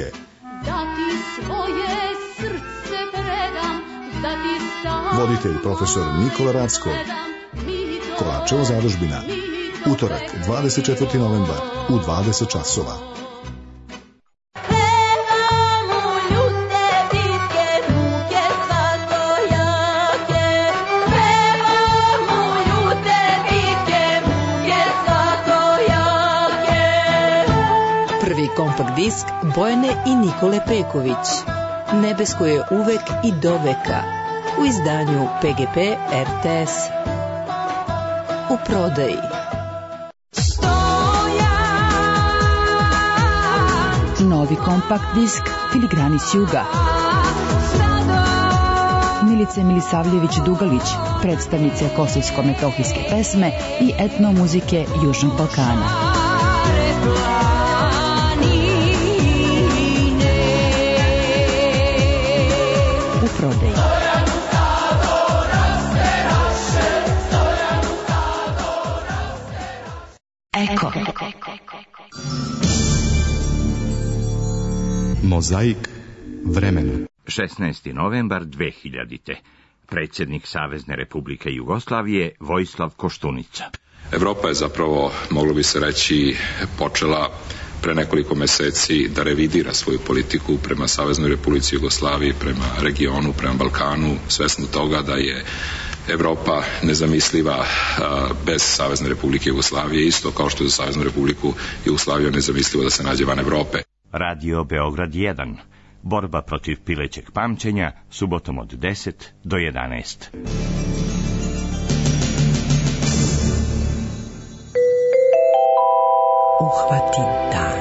[SPEAKER 25] Voditelj profesor Nikola Racko. Kovačeva zadužbina. Utorak, 24. novembar u 20 časova.
[SPEAKER 10] Kompakt disk Bojane i Nikole Peković. Nebesko je uvek i do veka. U izdanju PGP RTS. U prodaji. Novi kompakt disk Filigrani s juga. Milice Milisavljević-Dugalić, predstavnice kosovsko-metohijske pesme i etnomuzike Južnog Balkana. Prodej. Eko.
[SPEAKER 25] Mozaik
[SPEAKER 11] vremena.
[SPEAKER 4] 16. novembar 2000. Predsjednik Savezne Republike Jugoslavije Vojislav Koštunica.
[SPEAKER 12] Evropa je zapravo, moglo bi se reći, počela pre nekoliko meseci da revidira svoju politiku prema Saveznoj Republici Jugoslaviji, prema regionu, prema Balkanu, svesno toga da je Evropa nezamisliva bez Savezne Republike Jugoslavije, isto kao što je za Saveznu Republiku Jugoslaviju nezamislivo da se nađe van Evrope.
[SPEAKER 4] Radio Beograd 1. Borba protiv pilećeg pamćenja, subotom od 10 do 11.
[SPEAKER 10] Uhvati dan.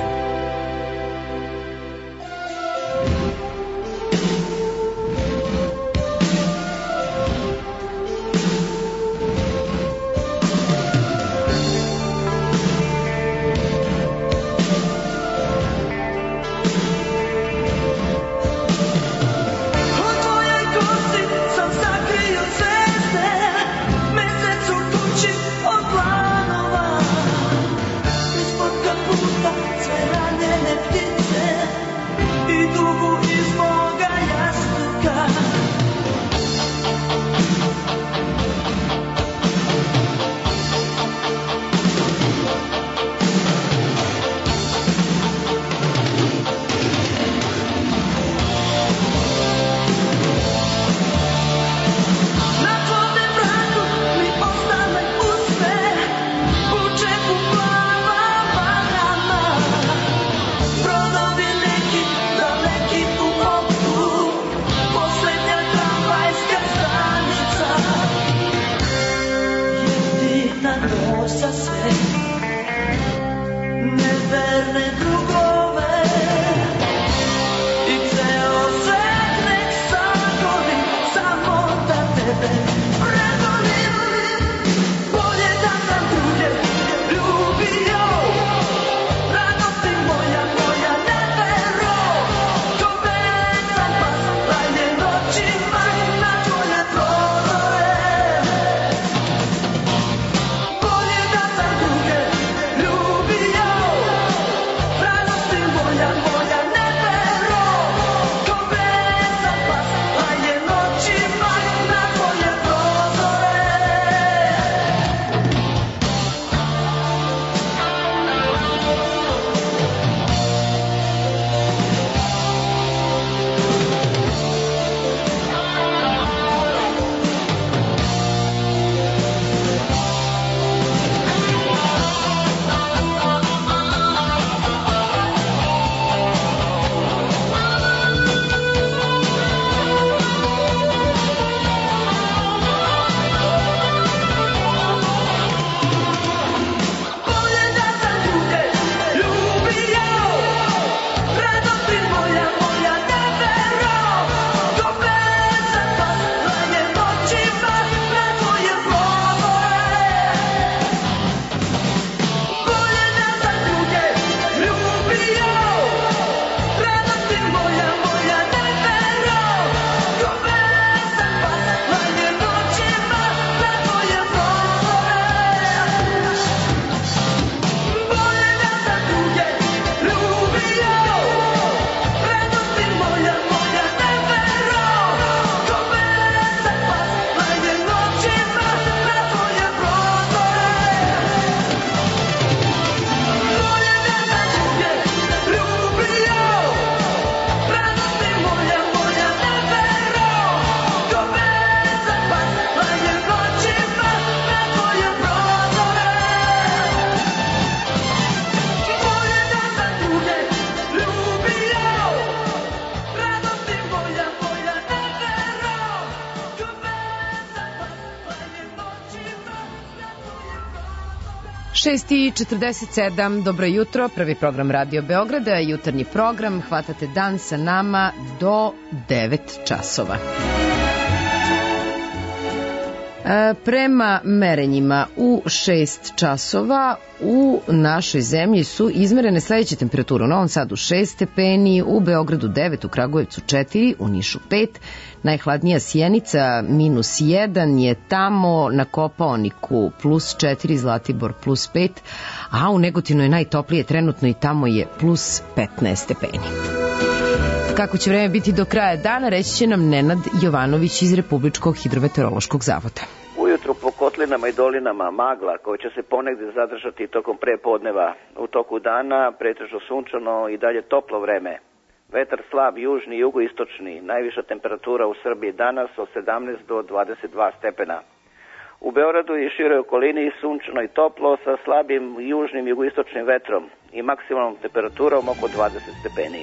[SPEAKER 1] i 47, dobro jutro, prvi program Radio Beograda, jutarnji program, hvatate dan sa nama do 9 časova. Prema merenjima u 6 časova u našoj zemlji su izmerene sledeće temperature: u Novom Sadu 6 stepeni, u Beogradu 9, u Kragujevcu 4, u Nišu 5, najhladnija Sjenica -1 je tamo, na Kopaoniku +4, Zlatibor +5, a u Negotinu je najtoplije trenutno i tamo je +15 stepeni. Kako će vreme biti do kraja dana, reći će nam Nenad Jovanović iz Republičkog hidrometeorološkog zavoda.
[SPEAKER 18] Ujutru po kotlinama i dolinama magla koja će se ponegde zadržati tokom prepodneva. U toku dana pretežno sunčano i dalje toplo vreme. Vetar slab južni i jugoistočni. Najviša temperatura u Srbiji danas od 17 do 22 stepena. U Beogradu i široj okolini sunčano i toplo sa slabim južnim i jugoistočnim vetrom i maksimalnom temperaturom oko 20 stepeni.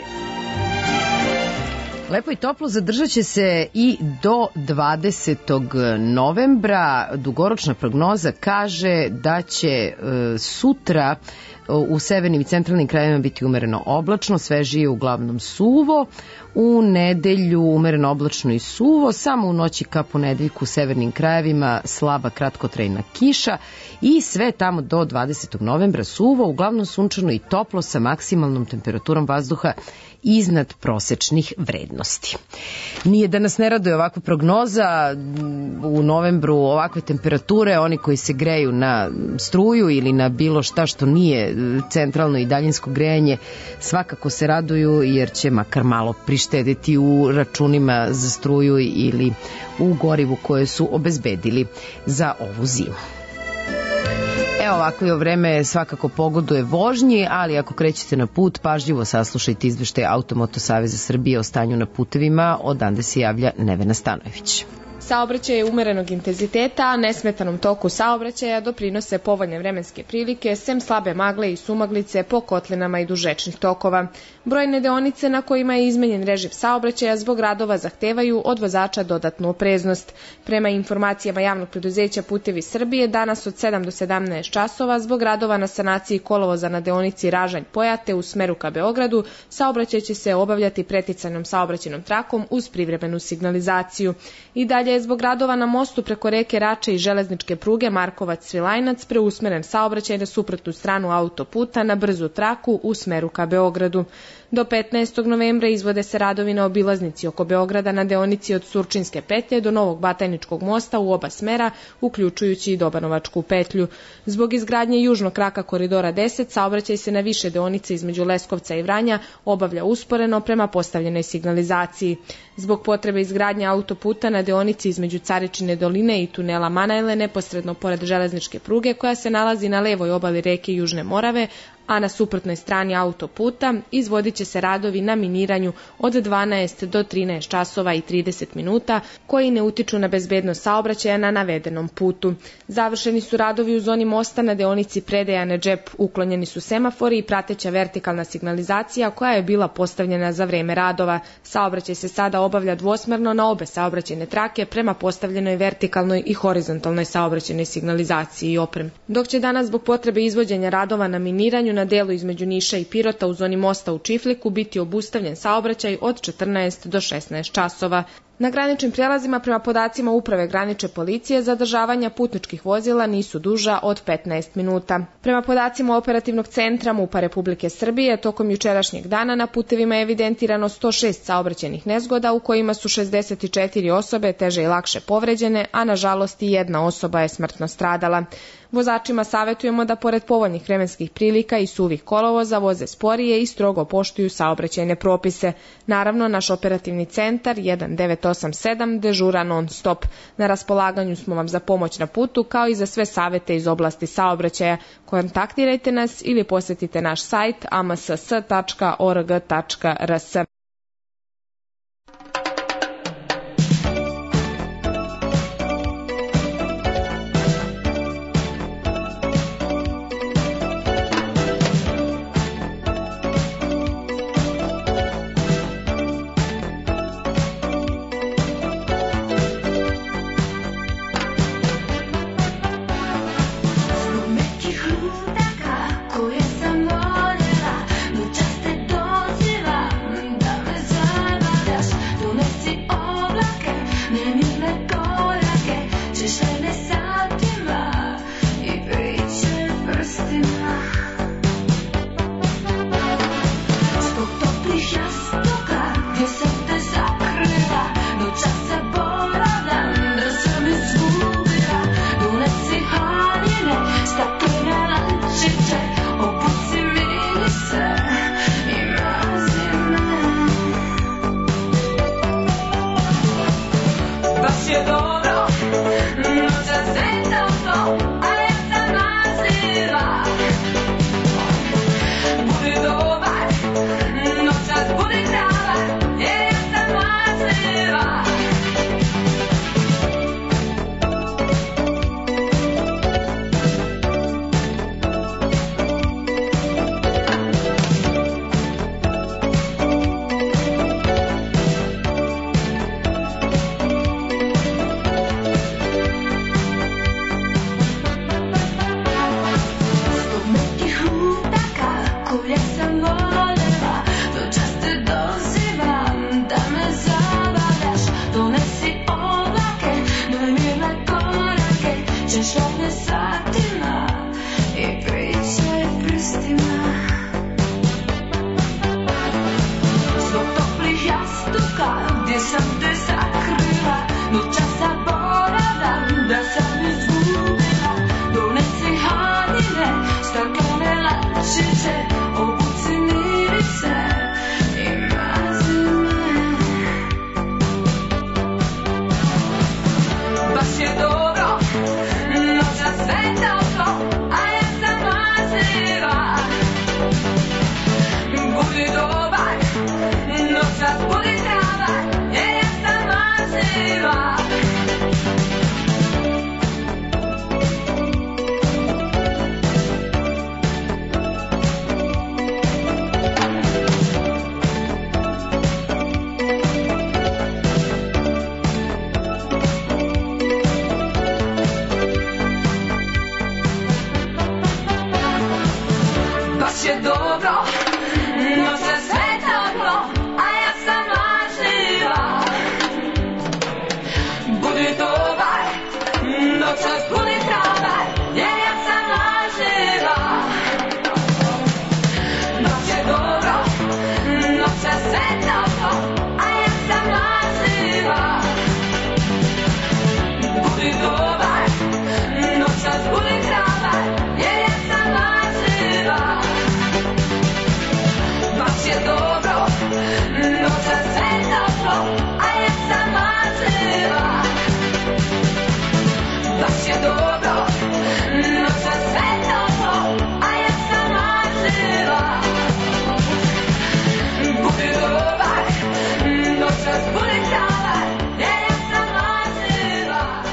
[SPEAKER 1] Lepo i toplo zadržat će se i do 20. novembra. Dugoročna prognoza kaže da će sutra u severnim i centralnim krajevima biti umereno oblačno, svežije uglavnom suvo. U nedelju umereno oblačno i suvo, samo u noći ka ponedeljku u severnim krajevima slaba kratkotrajna kiša i sve tamo do 20. novembra suvo, uglavnom sunčano i toplo sa maksimalnom temperaturom vazduha iznad prosečnih vrednosti. Nije da nas ne raduje ovakva prognoza, u novembru ovakve temperature, oni koji se greju na struju ili na bilo šta što nije centralno i daljinsko grejanje, svakako se raduju jer će makar malo prištediti u računima za struju ili u gorivu koje su obezbedili za ovu zimu. Evo ovako je vreme svakako pogoduje vožnji, ali ako krećete na put, pažljivo saslušajte izveštaj Automoto Saveza Srbije o stanju na putevima. Odande se javlja Nevena Stanojević.
[SPEAKER 11] Saobraćaj je umerenog intenziteta, a nesmetanom toku saobraćaja doprinose povoljne vremenske prilike, sem slabe magle i sumaglice po kotlinama i duž rečnih tokova. Brojne deonice na kojima je izmenjen režim saobraćaja zbog radova zahtevaju od vozača dodatnu opreznost. Prema informacijama javnog preduzeća Putevi Srbije, danas od 7 do 17 časova zbog radova na sanaciji kolovoza na deonici Ražanj-Pojate u smeru ka Beogradu, saobraćaj će se obavljati preticajnom saobraćajnom trakom uz privremenu signalizaciju. I dalje je zbog radova na mostu preko reke Rače i železničke pruge Markovac-Svilajnac preusmeren saobraćaj na suprotnu stranu autoputa na brzu traku u smeru ka Beogradu. Do 15. novembra izvode se radovi na obilaznici oko Beograda na deonici od Surčinske petlje do Novog Batajničkog mosta u oba smera, uključujući i Dobanovačku petlju. Zbog izgradnje južnog kraka koridora 10, saobraćaj se na više deonice između Leskovca i Vranja obavlja usporeno prema postavljenoj signalizaciji. Zbog potrebe izgradnje autoputa na deonici između Caričine doline i tunela Manajle neposredno pored železničke pruge koja se nalazi na levoj obali reke Južne Morave, a na suprotnoj strani autoputa izvodit će se radovi na miniranju od 12 do 13 časova i 30 minuta koji ne utiču na bezbednost saobraćaja na navedenom putu. Završeni su radovi u zoni mosta na deonici Predeja Nedžep, uklonjeni su semafori i prateća vertikalna signalizacija koja je bila postavljena za vreme radova. Saobraćaj se sada obavlja dvosmerno na obe saobraćajne trake prema postavljenoj vertikalnoj i horizontalnoj saobraćajnoj signalizaciji i opremi. Dok će danas zbog potrebe izvođenja radova na miniranju na delu između Niša i Pirota u zoni mosta u Čifliku biti obustavljen saobraćaj od 14 do 16 časova. Na graničnim prelazima prema podacima Uprave granične policije zadržavanja putničkih vozila nisu duža od 15 minuta. Prema podacima Operativnog centra MUP-a Republike Srbije, tokom jučerašnjeg dana na putevima je evidentirano 106 saobraćajnih nezgoda u kojima su 64 osobe teže i lakše povređene, a nažalost i jedna osoba je smrtno stradala. Vozačima savjetujemo da pored povoljnih vremenskih prilika i suvih kolovoza voze sporije i strogo poštuju saobraćajne propise. Naravno, naš operativni centar 1987 dežura non stop. Na raspolaganju smo vam za pomoć na putu kao i za sve savete iz oblasti saobraćaja. Kontaktirajte nas ili posjetite naš sajt amss.org.rs.
[SPEAKER 2] Koje sam voljela, noćas te doziva baš je dobro, noća sve toplo, a ja sam laživa. Budi dobar, noćas budi hrabar, jer ja sam laživa. Baš je dobro, noćas sve toplo, a ja sam laživa. Budi dobar, noćas budi hrabar, jer ja sam laživa. Baš je dobro, noćas sve toplo, a ja sam laživa. Baš je dobro, noćas sve toplo, a ja sam laživa. Budi dobar, noćas budi hrabar, jer ja sam laživa.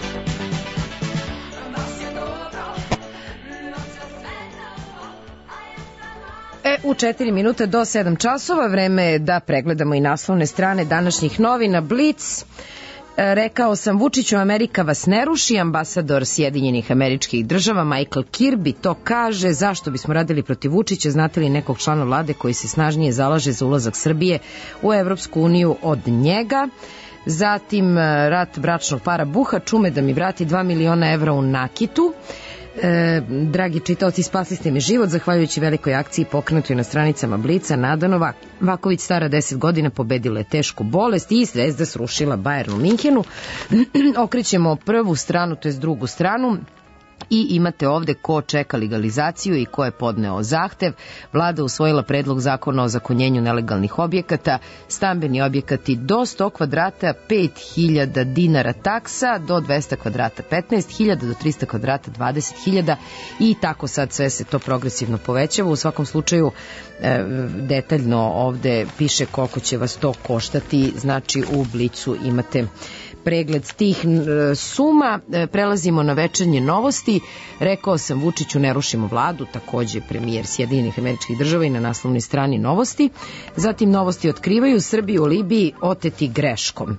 [SPEAKER 2] Baš je dobro, noćas sve toplo, a ja sam
[SPEAKER 1] U 4 minute do 7 časova vreme je da pregledamo i naslovne strane današnjih novina. Blic. Rekao sam, Vučiću, Amerika vas ne ruši, ambasador Sjedinjenih Američkih Država Michael Kirby to kaže. Zašto bismo radili protiv Vučića? Znate li nekog člana vlade koji se snažnije zalaže za ulazak Srbije u Evropsku uniju od njega? Zatim, rat bračnog para Buhač ume da mi vrati 2 miliona evra u nakitu. Dragi čitaoci, spasli ste mi život zahvaljujući velikoj akciji pokrenutoj na stranicama Blica. Nadano Vaković, stara 10 godina, pobedila je tešku bolest i Zvezda srušila Bayern u Minhenu. Okrećemo prvu stranu, to je drugu stranu. I imate ovde ko čeka legalizaciju i ko je podneo zahtev. Vlada usvojila predlog zakona o zakonjenju nelegalnih objekata. Stambeni objekati do 100 kvadrata 5.000 dinara taksa, do 200 kvadrata 15.000, do 300 kvadrata 20.000 i tako sad sve se to progresivno povećava. U svakom slučaju detaljno ovde piše koliko će vas to koštati, znači u Blicu imate pregled tih suma. Prelazimo na večernje novosti. Rekao sam, Vučiću ne rušimo vladu, takođe premijer Sjedinjenih Američkih Država i na naslovnoj strani Novosti. Zatim Novosti otkrivaju Srbiju u Libiji oteti greškom.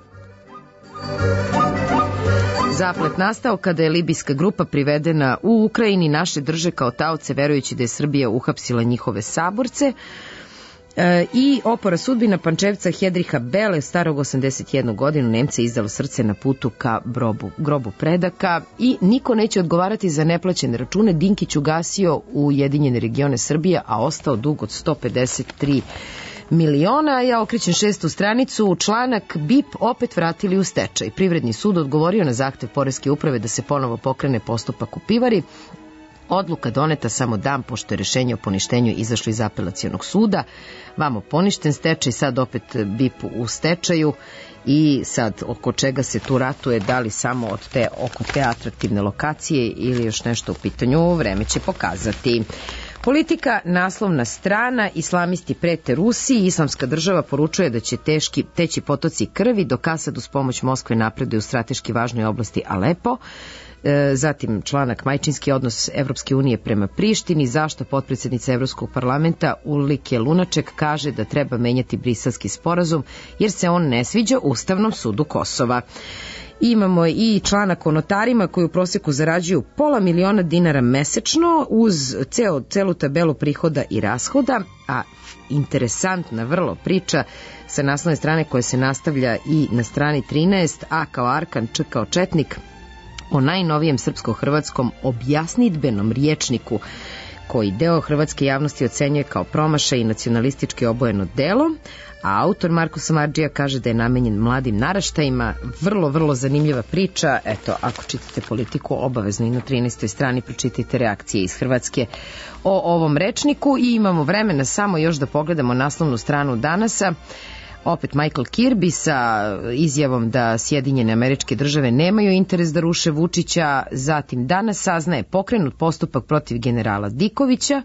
[SPEAKER 1] Zaplet nastao kada je libijska grupa privedena u Ukrajini, naše drže kao taoce verujući da je Srbija uhapsila njihove saborce. I opora sudbina Pančevca Hedriha Bele, starog 81 godinu, Nemca izdalo srce na putu ka grobu predaka i niko neće odgovarati za neplaćene račune. Dinkić ugasio u Ujedinjene regione Srbije, a ostao dug od 153 miliona. Ja okrećem 6. stranicu, članak BIP opet vratili u stečaj. Privredni sud odgovorio na zahtev Poreske uprave da se ponovo pokrene postupak u Pivari. Odluka doneta samo dan pošto je rešenje o poništenju izašlo iz apelacionog suda. Vamo poništen stečaj, sad opet BIP u stečaju i sad oko čega se tu ratuje, da li samo oko te atraktivne lokacije ili još nešto u pitanju, vreme će pokazati. Politika, naslovna strana, islamisti prete Rusiji, Islamska država poručuje da će teći potoci krvi dok Asad uz pomoć Moskve napreduje u strateški važnoj oblasti Alepo. Zatim članak majčinski odnos Evropske unije prema Prištini, zašto potpredsjednica Evropskog parlamenta Ulrike Lunaček kaže da treba menjati Briselski sporazum jer se on ne sviđa Ustavnom sudu Kosova. Imamo i članak o notarima koji u proseku zarađuju $500.000 dinara mesečno uz celu tabelu prihoda i rashoda, a interesantna vrlo priča sa naslovne strane koja se nastavlja i na strani 13, A kao Arkan, Č kao Četnik, o najnovijem srpsko-hrvatskom objasnidbenom riječniku koji deo hrvatske javnosti ocenjuje kao promašaj i nacionalistički obojeno delo, a autor Marko Samardžija kaže da je namenjen mladim naraštajima. Vrlo, vrlo zanimljiva priča. Eto, ako čitate Politiku, obavezno i na 13. strani pročitajte reakcije iz Hrvatske o ovom rečniku i imamo vremena samo još da pogledamo naslovnu stranu Danasa. Opet Michael Kirby sa izjavom da Sjedinjene Američke Države nemaju interes da ruše Vučića. Zatim danas saznaje pokrenut postupak protiv generala Dikovića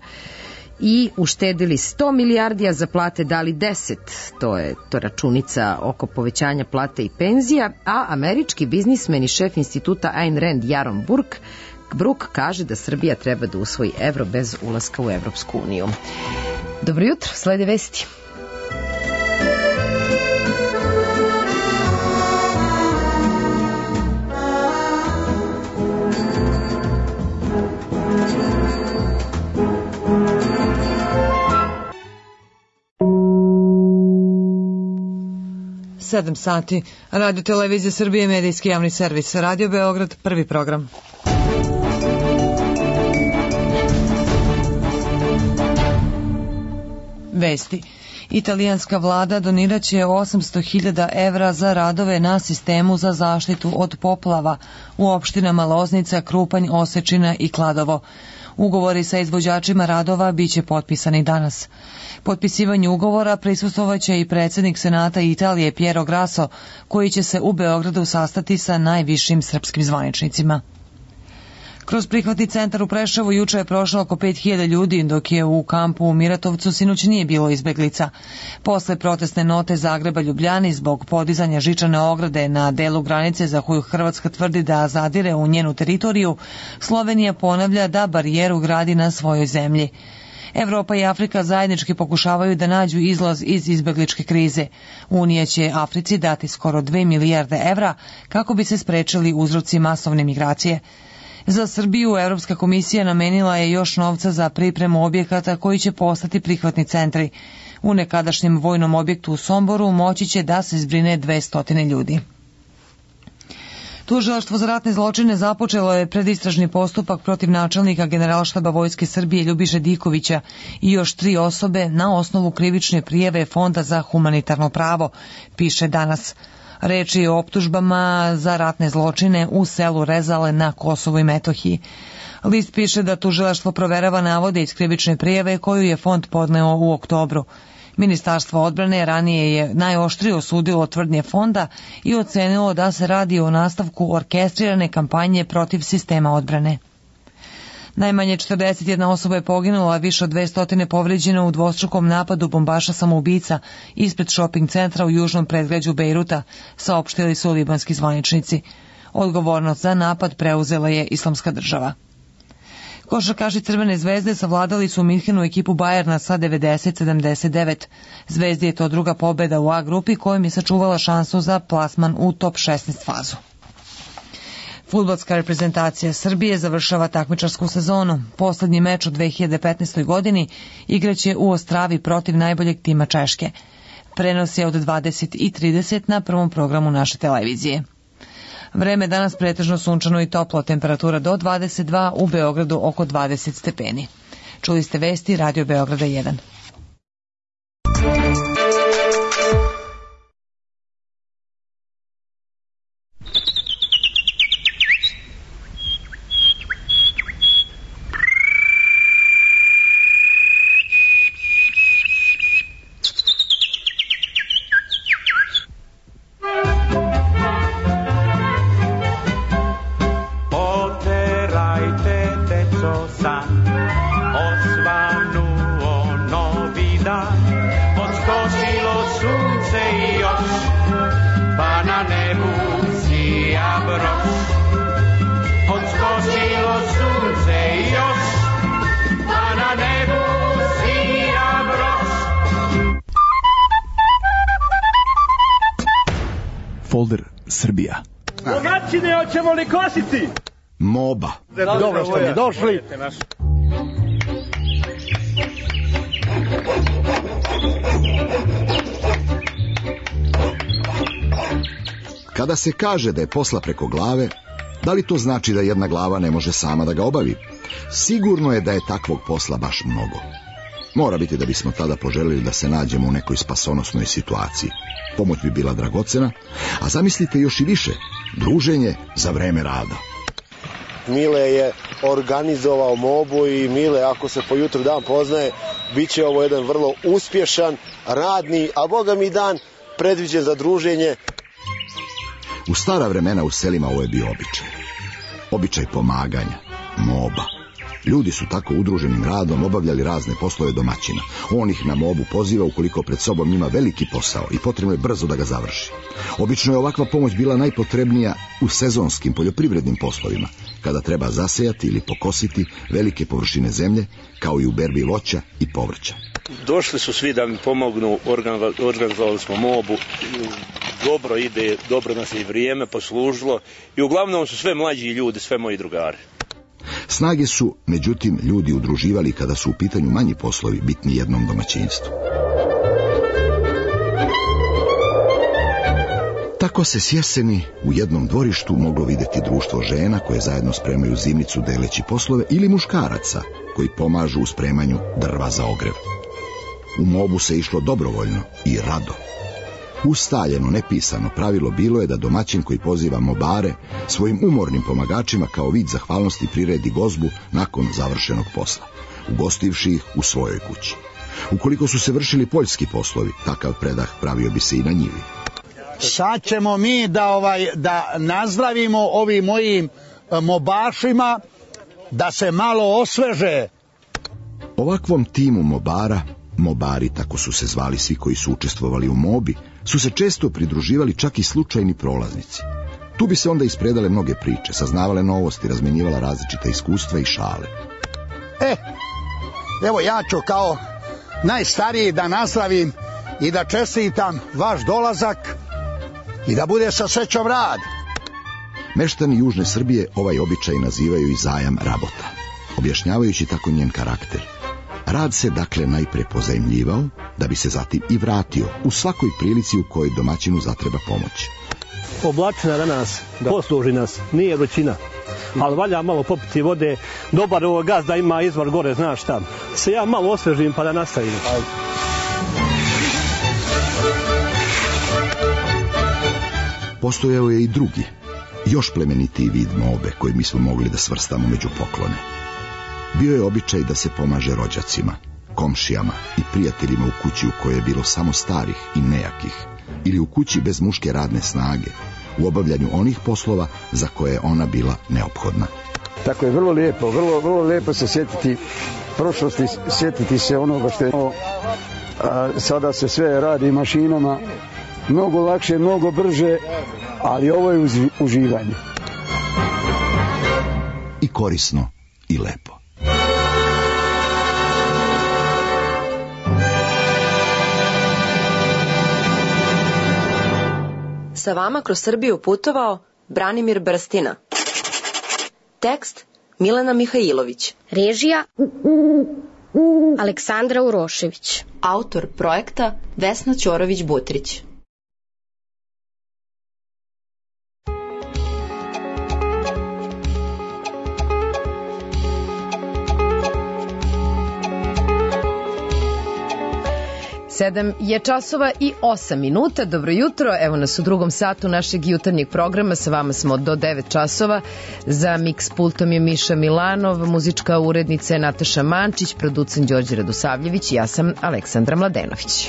[SPEAKER 1] i uštedili 100 milijardi, a za plate dali 10. To je računica oko povećanja plate i penzija, a američki biznismen i šef instituta Ayn Rand Jaron Brook kaže da Srbija treba da usvoji evro bez ulaska u Evropsku uniju. Dobro jutro, slede vesti.
[SPEAKER 3] 7 sati. Radio Televizija Srbije, medijski javni servis. Radio Beograd, prvi program. Vesti. Italijanska vlada doniraće 800.000 evra za radove na sistemu za zaštitu od poplava u opštinama Loznica, Krupanj, Osečina i Kladovo. Ugovori sa izvođačima radova biće potpisani danas. Potpisivanju ugovora prisustvovaće i predsjednik Senata Italije Piero Grasso, koji će se u Beogradu sastati sa najvišim srpskim zvaničnicima. Kroz prihvatni centar u Preševu juče je prošlo oko 5.000 ljudi, dok je u kampu u Miratovcu sinoć nije bilo izbeglica. Posle protestne note Zagreba Ljubljani zbog podizanja žičane ograde na delu granice za koju Hrvatska tvrdi da zadire u njenu teritoriju, Slovenija ponavlja da barijeru gradi na svojoj zemlji. Evropa i Afrika zajednički pokušavaju da nađu izlaz iz izbegličke krize. Unija će Africi dati skoro 2 milijarde evra kako bi se sprečili uzroci masovne migracije. Za Srbiju Evropska komisija namenila je još novca za pripremu objekata koji će postati prihvatni centri. U nekadašnjem vojnom objektu u Somboru moći će da se zbrine 200 ljudi. Tužilaštvo za ratne zločine započelo je predistražni postupak protiv načelnika Generalštaba Vojske Srbije Ljubiše Dikovića i još 3 osobe na osnovu krivične prijave Fonda za humanitarno pravo, piše danas. Reč je o optužbama za ratne zločine u selu Rezale na Kosovu i Metohiji. List piše da tužilaštvo proverava navode iz krivične prijave koju je fond podneo u oktobru. Ministarstvo odbrane ranije je najoštrije osudilo tvrdnje fonda i ocenilo da se radi o nastavku orkestrirane kampanje protiv sistema odbrane. Najmanje 41 osoba je poginula, a više od 200 povređeno u dvostrukom napadu bombaša samoubica ispred šoping centra u južnom predgrađu Bejruta, saopštili su libanski zvaničnici. Odgovornost za napad preuzela je Islamska država. Košarkaši Crvene zvezde savladali su u Minhenu ekipu Bajerna sa 90-79. Zvezdi je to druga pobeda u A grupi kojom je sačuvala šansu za plasman u top 16 fazu. Fudbalska reprezentacija Srbije završava takmičarsku sezonu. Poslednji meč u 2015. godini igraće u Ostravi protiv najboljeg tima Češke. Prenos je od 20:30 na prvom programu naše televizije. Vreme danas pretežno sunčano i toplo, temperatura do 22, u Beogradu oko 20 stepeni. Čuli ste vesti Radio Beograda 1.
[SPEAKER 21] Folder Srbija.
[SPEAKER 13] Domaćine, hoćemo li kositi?
[SPEAKER 21] Moba.
[SPEAKER 13] Dobro što mi došli.
[SPEAKER 14] Kada se kaže da je posla preko glave, da li to znači da jedna glava ne može sama da ga obavi? Sigurno je da je takvog posla baš mnogo. Mora biti da bismo tada poželili da se nađemo u nekoj spasonosnoj situaciji. Pomoć bi bila dragocena, a zamislite još i više, druženje za vreme rada.
[SPEAKER 15] Mile je organizovao mobu i Mile, ako se po jutru dan poznaje, bit će ovo jedan vrlo uspješan, radni, a boga mi dan predviđen za druženje.
[SPEAKER 14] U stara vremena u selima ovo je bio običaj. Običaj pomaganja, moba. Ljudi su tako udruženim radom obavljali razne poslove domaćina. On ih na mobu poziva ukoliko pred sobom ima veliki posao i potrebno je brzo da ga završi. Obično je ovakva pomoć bila najpotrebnija u sezonskim poljoprivrednim poslovima, kada treba zasejati ili pokositi velike površine zemlje, kao i u berbi voća i povrća.
[SPEAKER 16] Došli su svi da mi pomognu, organizovali smo mobu, dobro ide, dobro nas je i vrijeme poslužilo i uglavnom su sve mlađi ljudi, sve moji drugari.
[SPEAKER 14] Snage su, međutim, ljudi udruživali kada su u pitanju manji poslovi bitni jednom domaćinstvu. Tako se s jeseni u jednom dvorištu moglo vidjeti društvo žena koje zajedno spremaju zimnicu deleći poslove ili muškaraca koji pomažu u spremanju drva za ogrev. U mobu se išlo dobrovoljno i rado. Ustaljeno, nepisano pravilo bilo je da domaćin koji poziva mobare svojim umornim pomagačima kao vid zahvalnosti priredi gozbu nakon završenog posla, ugostivši ih u svojoj kući. Ukoliko su se vršili poljski poslovi, takav predah pravio bi se i na njivi.
[SPEAKER 5] Sad ćemo mi da nazdravimo ovim mojim mobašima da se malo osveže.
[SPEAKER 14] Ovakvom timu mobara, mobari tako su se zvali svi koji su učestvovali u mobi, su se često pridruživali čak i slučajni prolaznici. Tu bi se onda ispredale mnoge priče, saznavale novosti, razmenjivala različita iskustva i šale.
[SPEAKER 5] Evo ja ću kao najstariji da nazdravim i da čestitam vaš dolazak i da bude sa srećom rad.
[SPEAKER 14] Meštani Južne Srbije ovaj običaj nazivaju i zajam rabota, objašnjavajući tako njen karakter. Rad se dakle najpre pozajmljivao, da bi se zatim i vratio u svakoj prilici u kojoj domaćinu zatreba pomoć.
[SPEAKER 13] Oblačina danas posluži nas, nije vrućina, ali valja malo popiti vode. Dobar ovo gazda ima izvor gore, znaš šta. Se ja malo osvežim pa da nastavim.
[SPEAKER 14] Postojao je i drugi, još plemenitiji vid mobe koji mi smo mogli da svrstamo među poklone. Bio je običaj da se pomaže rođacima, komšijama i prijateljima u kući u kojoj je bilo samo starih i nejakih, ili u kući bez muške radne snage, u obavljanju onih poslova za koje je ona bila neophodna.
[SPEAKER 17] Tako je vrlo lijepo, vrlo lijepo se sjetiti prošlosti, sjetiti se onoga što je sada se sve radi mašinama, mnogo lakše, mnogo brže, ali ovo je uživanje.
[SPEAKER 14] I korisno i lepo.
[SPEAKER 19] Sa vama kroz Srbiju putovao Branimir Brstina. Tekst Milena Mihajlović.
[SPEAKER 20] Režija Aleksandra Urošević.
[SPEAKER 19] Autor projekta Vesna Ćorović-Butrić.
[SPEAKER 1] Sedam je časova i 8 minuta. Dobro jutro, evo nas u drugom satu našeg jutarnjeg programa. Sa vama smo do 9 časova. Za mix pultom je Miša Milanov, muzička urednica je Nataša Mančić, producent Đorđe Radosavljević i ja sam Aleksandra Mladenović.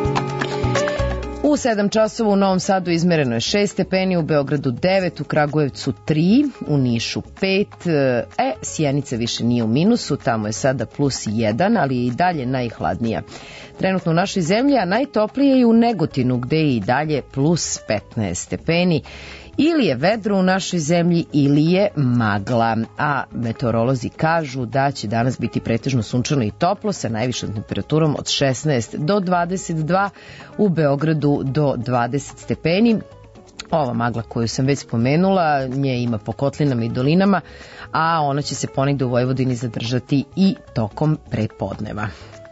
[SPEAKER 1] U 7 časova u Novom Sadu izmereno je 6 stepeni, u Beogradu 9, u Kragujevcu 3, u Nišu 5, Sjenica više nije u minusu, tamo je sada plus 1, ali je i dalje najhladnija. Trenutno u našoj zemlji, a najtoplije je u Negotinu, gde je i dalje plus 15 stepeni. Ili je vedro u našoj zemlji ili je magla, a meteorolozi kažu da će danas biti pretežno sunčano i toplo sa najvišom temperaturom od 16 do 22, u Beogradu do 20 stepeni. Ova magla koju sam već spomenula, nje ima po kotlinama i dolinama, a ona će se ponegde u Vojvodini zadržati i tokom prepodneva.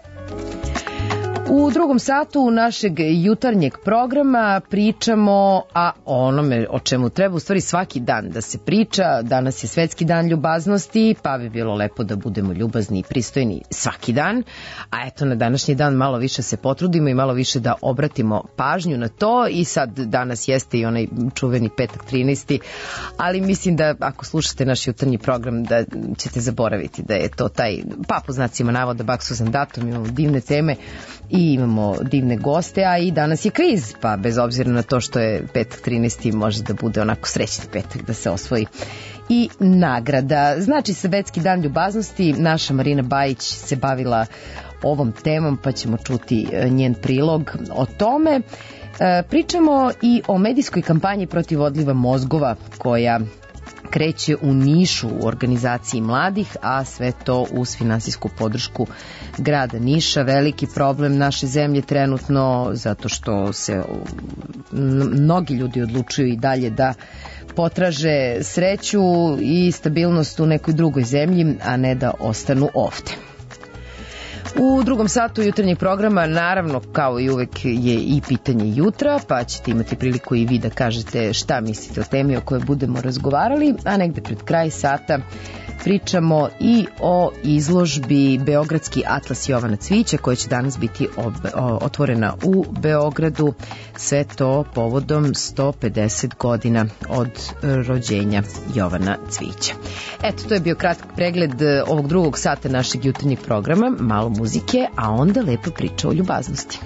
[SPEAKER 1] U drugom satu našeg jutarnjeg programa pričamo o onome o čemu treba u stvari svaki dan da se priča. Danas je Svetski dan ljubaznosti, pa bi bilo lepo da budemo ljubazni i pristojni svaki dan. A eto, na današnji dan malo više se potrudimo i malo više da obratimo pažnju na to. I sad danas jeste i onaj čuveni petak 13. Ali mislim da ako slušate naš jutarnji program da ćete zaboraviti da je to taj, pa po znacima navoda, baksuzan datum, imamo divne teme i imamo divne goste, a i danas je kviz, pa bez obzira na to što je petak 13. može da bude onako srećni petak da se osvoji i nagrada. Znači, Svetski dan ljubaznosti, naša Marina Bajić se bavila ovom temom, pa ćemo čuti njen prilog o tome. Pričamo i o medijskoj kampanji protiv odliva mozgova koja kreće u Nišu u organizaciji mladih, a sve to uz finansijsku podršku grada Niša. Veliki problem naše zemlje trenutno, zato što se mnogi ljudi odlučuju i dalje da potraže sreću i stabilnost u nekoj drugoj zemlji, a ne da ostanu ovde. U drugom satu jutarnjeg programa, naravno, kao i uvek, je i pitanje jutra, pa ćete imati priliku i vi da kažete šta mislite o temi o kojoj budemo razgovarali, a negde pred kraj sata pričamo i o izložbi Beogradski atlas Jovana Cvijića, koja će danas biti otvorena u Beogradu, sve to povodom 150 godina od rođenja Jovana Cvijića. Eto, to je bio kratak pregled ovog drugog sata našeg jutarnjeg programa, malo muzike, a onda lepa priča o ljubaznosti.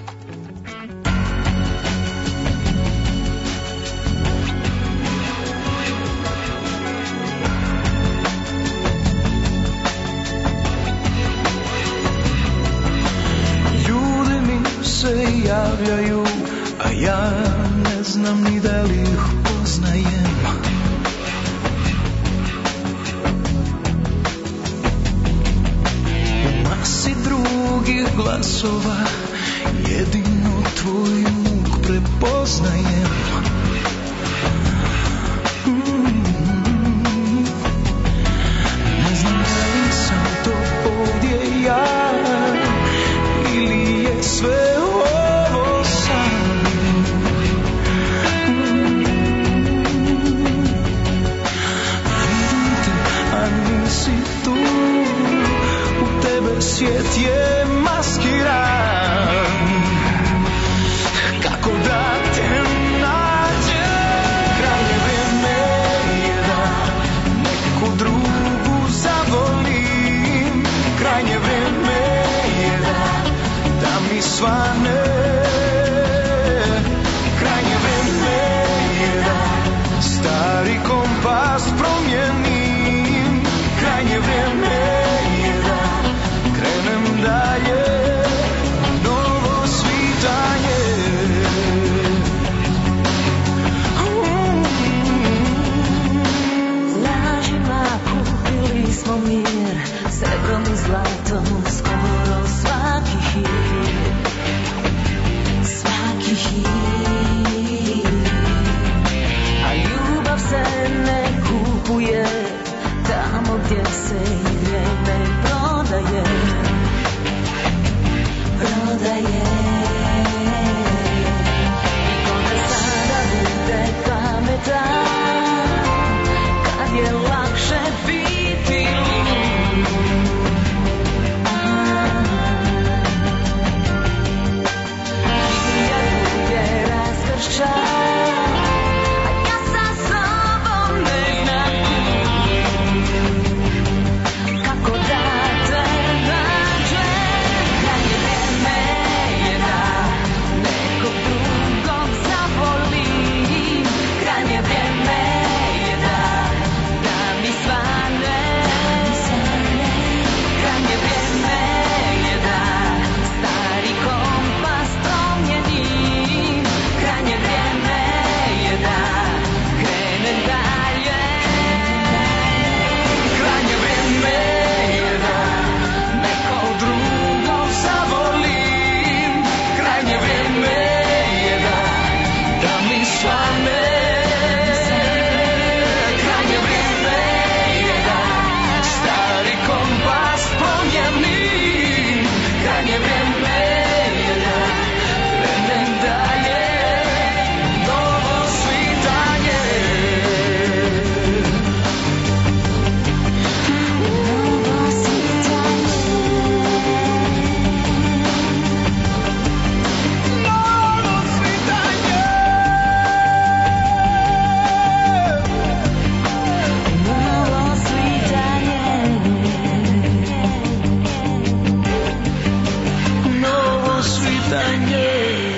[SPEAKER 6] Javljaju, a ja ne znam ni da li ih poznajem. U masi drugih glasova jedino tvoj muk prepoznajem. Ne znam da li sam to ovdje ja ili je sve ovo san. Vidim te, a nisi tu, u tebe svijet je maskiran. Kako da te nađem, krajnje vreme je da neku drugu zavolim. Krajnje vreme je da mi svane. Krajnje vreme je da stari kompas promijenim. Krajnje vreme je da krenem dalje, novo svitanje.
[SPEAKER 2] Lažima kupili smo mir, srebrom i zlatom skoro svaki hir. Svaki hir. A ljubav se ne kupuje tamo gdje se i vreme prodaje. Prodaje. I kome sada bude pametan, kad je lakše biti lud. Hiljadu je raskršća, a ja sa sobom ne znam kako da te nađem. Krajnje vreme je da nekog drugog zavolim. Krajnje vreme je da mi svane. Krajnje vreme je da stari kompas promijenim. Krajnje vreme je da krenem dalje. Krajnje vreme je da nekog drugog zavolim. Krajnje vreme je da mi svane. Krajnje vreme je da stari kompas promijenim. Krajnje vreme je da krenem dalje, novo svitanje. Novo svitanje. Novo svitanje. Novo svitanje. Novo svitanje.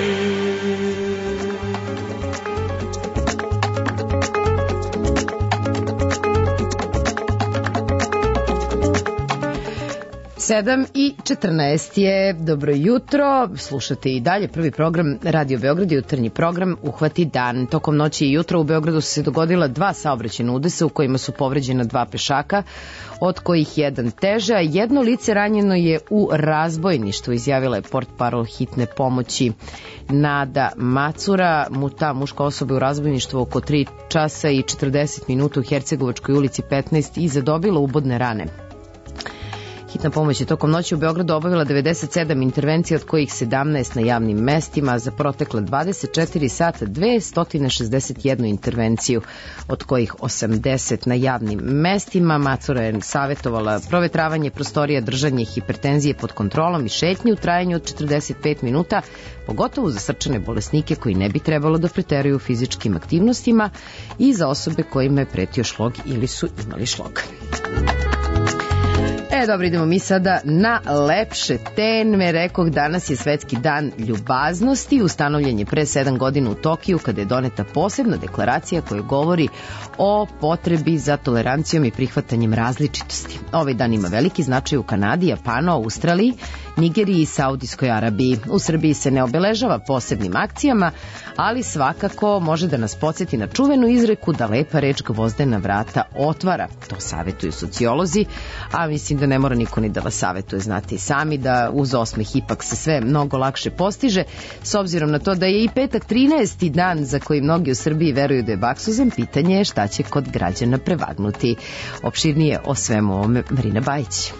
[SPEAKER 1] Sedam i 14 je, dobro jutro, slušate i dalje prvi program Radio Beograd, jutarnji program Uhvati dan. Tokom noći i jutra u Beogradu su se dogodila 2 saobraćajna udesa u kojima su povređena 2 pešaka, od kojih jedan teže, a jedno lice ranjeno je u razbojništvu, izjavila je portparol hitne pomoći Nada Macura. Ta muška osoba je u razbojništvu oko 3 časa i 40 minuta u Hercegovačkoj ulici 15 i zadobila ubodne rane. Hitna pomoć je tokom noći u Beogradu obavila 97 intervencija, od kojih 17 na javnim mestima. Za protekle 24 sata 261 intervenciju, od kojih 80 na javnim mestima. Macura je savjetovala provetravanje prostorija, držanje hipertenzije pod kontrolom i šetnje u trajanju od 45 minuta, pogotovo za srčane bolesnike koji ne bi trebalo da preteruju fizičkim aktivnostima i za osobe kojima je pretio šlog ili su imali šlog. Dobro, idemo mi sada na lepše teme. Rekoh, danas je Svetski dan ljubaznosti. Ustanovljen je pre 7 godina u Tokiju, kada je doneta posebna deklaracija koja govori o potrebi za tolerancijom i prihvatanjem različitosti. Ovaj dan ima veliki značaj u Kanadi, Japanu, Australiji, Nigeriji i Saudijskoj Arabiji. U Srbiji se ne obeležava posebnim akcijama, ali svakako može da nas podsjeti na čuvenu izreku da lepa reč gvozdena vrata otvara. To savjetuju sociolozi, a mislim da ne mora niko ni da vas savjetuje. Znate i sami da uz osmeh ipak se sve mnogo lakše postiže. S obzirom na to da je i petak 13. dan za koji mnogi u Srbiji veruju da je baksuzan, pitanje je šta će kod građana prevagnuti. Opširnije o svemu ovome Marina Bajić.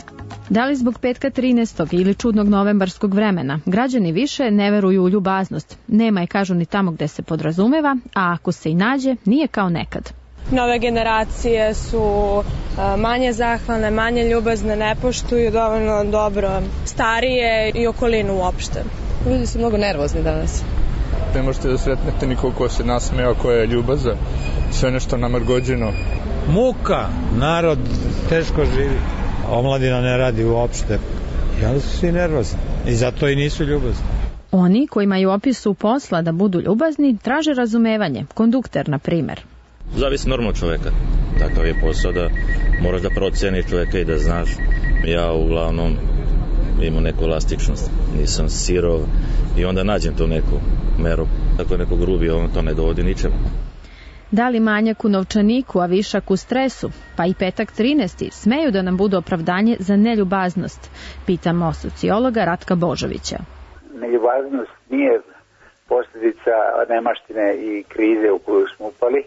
[SPEAKER 7] Da li zbog petka 13. ili čudnog novembarskog vremena građani više ne veruju u ljubaznost? Nema je, kažu, ni tamo gde se podrazumeva, a ako se i nađe, nije kao nekad.
[SPEAKER 20] Nove generacije su manje zahvalne, manje ljubazne, ne poštuju dovoljno dobro starije i okolinu uopšte.
[SPEAKER 22] Ljudi su mnogo nervozni danas.
[SPEAKER 23] Ne možete da sretnete nikog ko se nasmeja, ko je ljubazan, sve nešto namrgođeno.
[SPEAKER 24] Muka, narod teško živi, omladina ne radi uopšte i onda su svi nervozni i zato i nisu ljubazni.
[SPEAKER 7] Oni kojima je u opisu posla da budu ljubazni traže razumevanje, kondukter na primer.
[SPEAKER 26] Zavisi normalno čoveka. Takav je posao da moraš da proceniš čoveka i da znaš. Ja uglavnom imam neku elastičnost. Nisam sirov i onda nađem tu neku meru. Tako je neko grubi, on to ne dovodi ničemu.
[SPEAKER 7] Da li manjak u novčaniku, a višak u stresu, pa i petak 13. smeju da nam budu opravdanje za neljubaznost? Pitamo sociologa Ratka Božovića.
[SPEAKER 27] Neljubaznost nije posljedica nemaštine i krize u koju smo upali,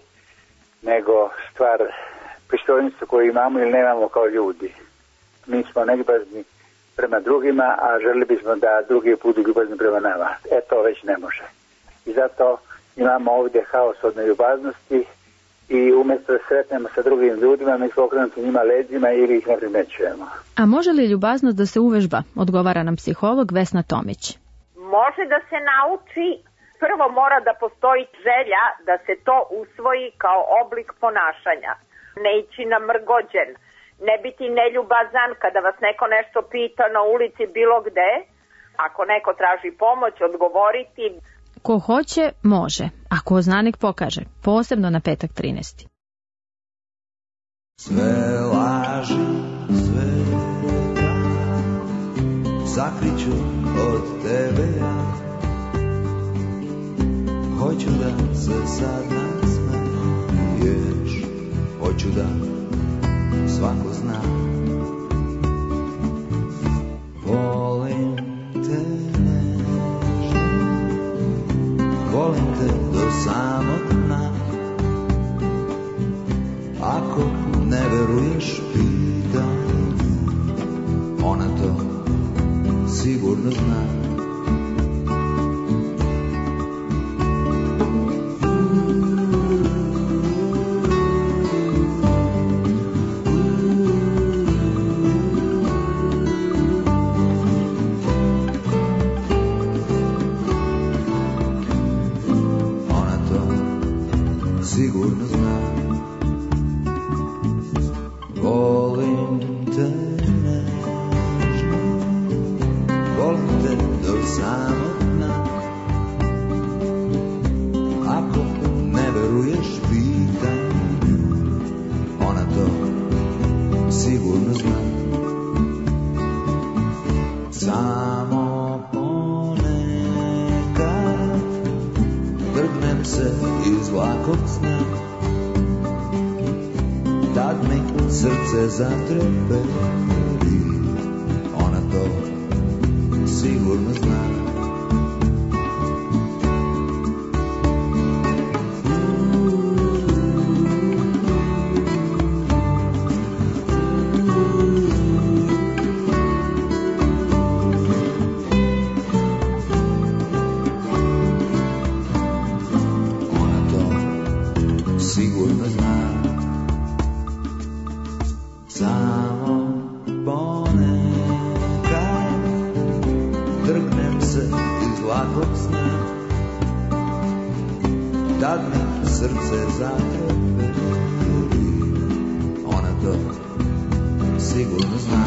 [SPEAKER 27] nego stvar pristojnosti koju imamo ili nemamo kao ljudi. Mi smo neljubazni prema drugima, a želeli bismo da drugi budu ljubazni prema nama. To već ne može. I zato imamo ovdje haos od neljubaznosti i umjesto da sretnemo sa drugim ljudima, mi smo okrenuti njima leđima ili ih ne primećujemo.
[SPEAKER 7] A može li ljubaznost da se uvežba, odgovara nam psiholog Vesna Tomić.
[SPEAKER 28] Može da se nauči. Prvo mora da postoji želja da se to usvoji kao oblik ponašanja. Ne ići namrgođen, ne biti neljubazan kada vas neko nešto pita na ulici bilo gde. Ako neko traži pomoć, odgovoriti.
[SPEAKER 7] Ko hoće, može, a ko zna nek pokaže, posebno na petak 13.
[SPEAKER 6] Sve laži, sve sakriću od tebe ja. Hoću da se sad nasmeješ, hoću da svako zna. Volim te nežno, volim te do samog dna. Ako ne veruješ, pitam, ona to sigurno zna. Sigurno znam, volim te nežno, volim te do samog dna. Ako ne veruješ, pitam, ona to sigurno zna. Samo ponekad drgnem se iz lakog sna, tad mi srce zatreperi, ona to sigurno zna. blagog sna, tad mi srce zatrepe, ona to sigurno zna.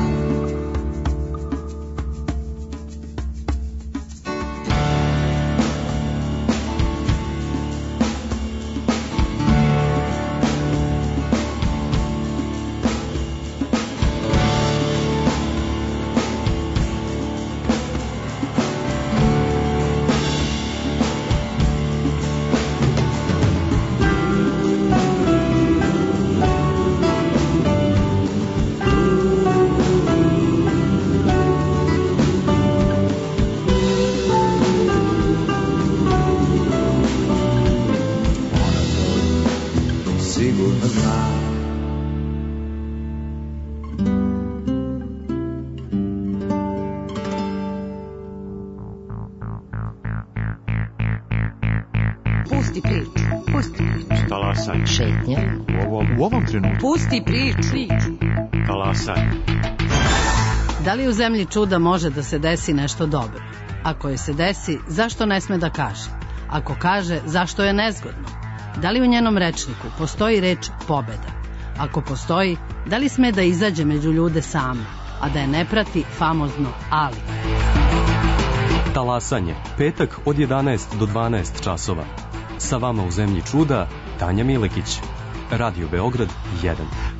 [SPEAKER 1] Šetnja.
[SPEAKER 21] U ovom trenutku.
[SPEAKER 4] Pusti priču.
[SPEAKER 21] Talasaj.
[SPEAKER 4] Da li u zemlji čuda može da se desi nešto dobro? Ako je se desi, zašto ne sme da kaže? Ako kaže, zašto je nezgodno? Da li u njenom rečniku postoji reč pobeda? Ako postoji, da li sme da izađe među ljude sama, a da je ne prati famozno ali?
[SPEAKER 8] Talasanje, petak od 11 do 12 časova. Sa vama u zemlji čuda, Tanja Milekić. Radio Beograd 1.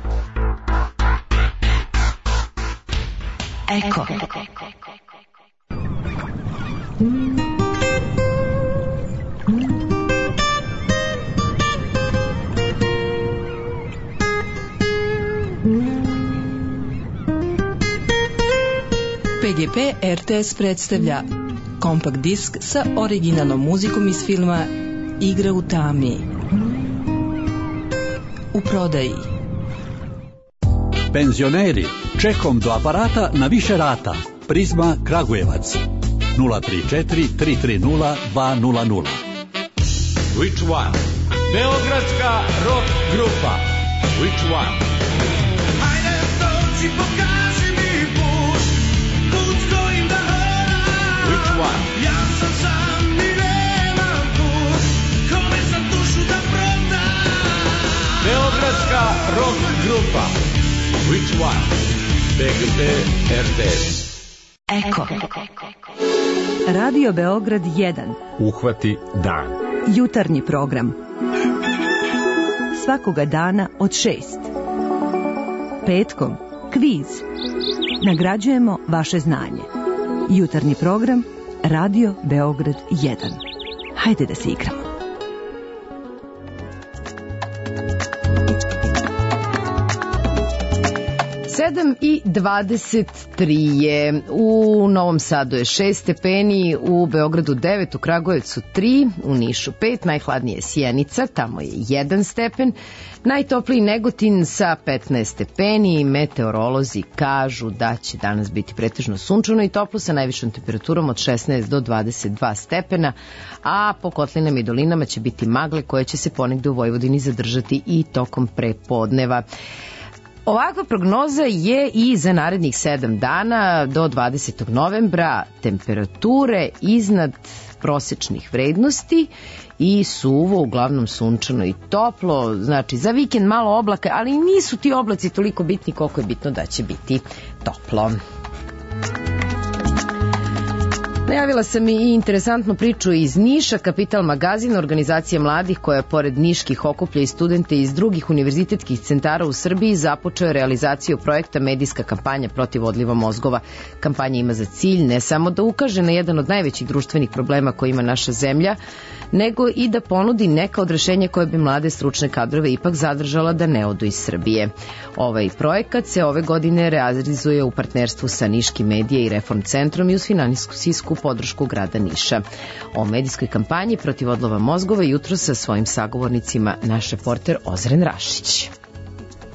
[SPEAKER 19] Eko.
[SPEAKER 9] PGP RTS predstavlja kompakt disk sa originalnom muzikom iz filma Igra u tami. U prodaji.
[SPEAKER 10] Penzioneri, čekom do aparata na više rata. Prizma Kragujevac 034 330 200.
[SPEAKER 11] Which one? Beogradska rock grupa. Which one?
[SPEAKER 6] Hajde stoci, pokaži mi put, put s kojim da hodam.
[SPEAKER 11] Which one?
[SPEAKER 6] Ja sam sam i nemam put, kome sam dušu da prodam.
[SPEAKER 11] Beogradska rock grupa. Which one? PGP RTS.
[SPEAKER 9] Eko. Radio Beograd 1.
[SPEAKER 11] Uhvati dan.
[SPEAKER 9] Jutarnji program. Svakoga dana od 6. Petkom kviz. Nagrađujemo vaše znanje. Jutarnji program Radio Beograd 1. Hajde da se igramo.
[SPEAKER 1] 7:23 je, u Novom Sadu je 6 stepeni, u Beogradu 9, u Kragujevcu 3, u Nišu 5, najhladnije je Sjenica, tamo je 1 stepen, najtopliji Negotin sa 15 stepeni, meteorolozi kažu da će danas biti pretežno sunčano i toplo sa najvišom temperaturom od 16 do 22 stepena, a po kotlinama i dolinama će biti magle koje će se ponegde u Vojvodini zadržati i tokom prepodneva. Ovakva prognoza je i za narednih 7 dana do 20. novembra, temperature iznad prosečnih vrednosti i suvo, uglavnom sunčano i toplo, znači za vikend malo oblaka, ali nisu ti oblaci toliko bitni koliko je bitno da će biti toplo. Najavila sam i interesantnu priču iz Niša. Kapital magazin, organizacija mladih koja pored niških okuplja i studente iz drugih univerzitetskih centara u Srbiji, započeo realizaciju projekta Medijska kampanja protiv odliva mozgova. Kampanja ima za cilj ne samo da ukaže na jedan od najvećih društvenih problema koji ima naša zemlja, nego i da ponudi neka od rešenja koje bi mlade stručne kadrove ipak zadržala da ne odu iz Srbije. Ovaj projekat se ove godine realizuje u partnerstvu sa Niškim medije i Reform centrom i uz finansijsku podršku grada Niša. O medijskoj kampanji protiv odlova mozgova jutro sa svojim sagovornicima naš reporter Ozren Rašić.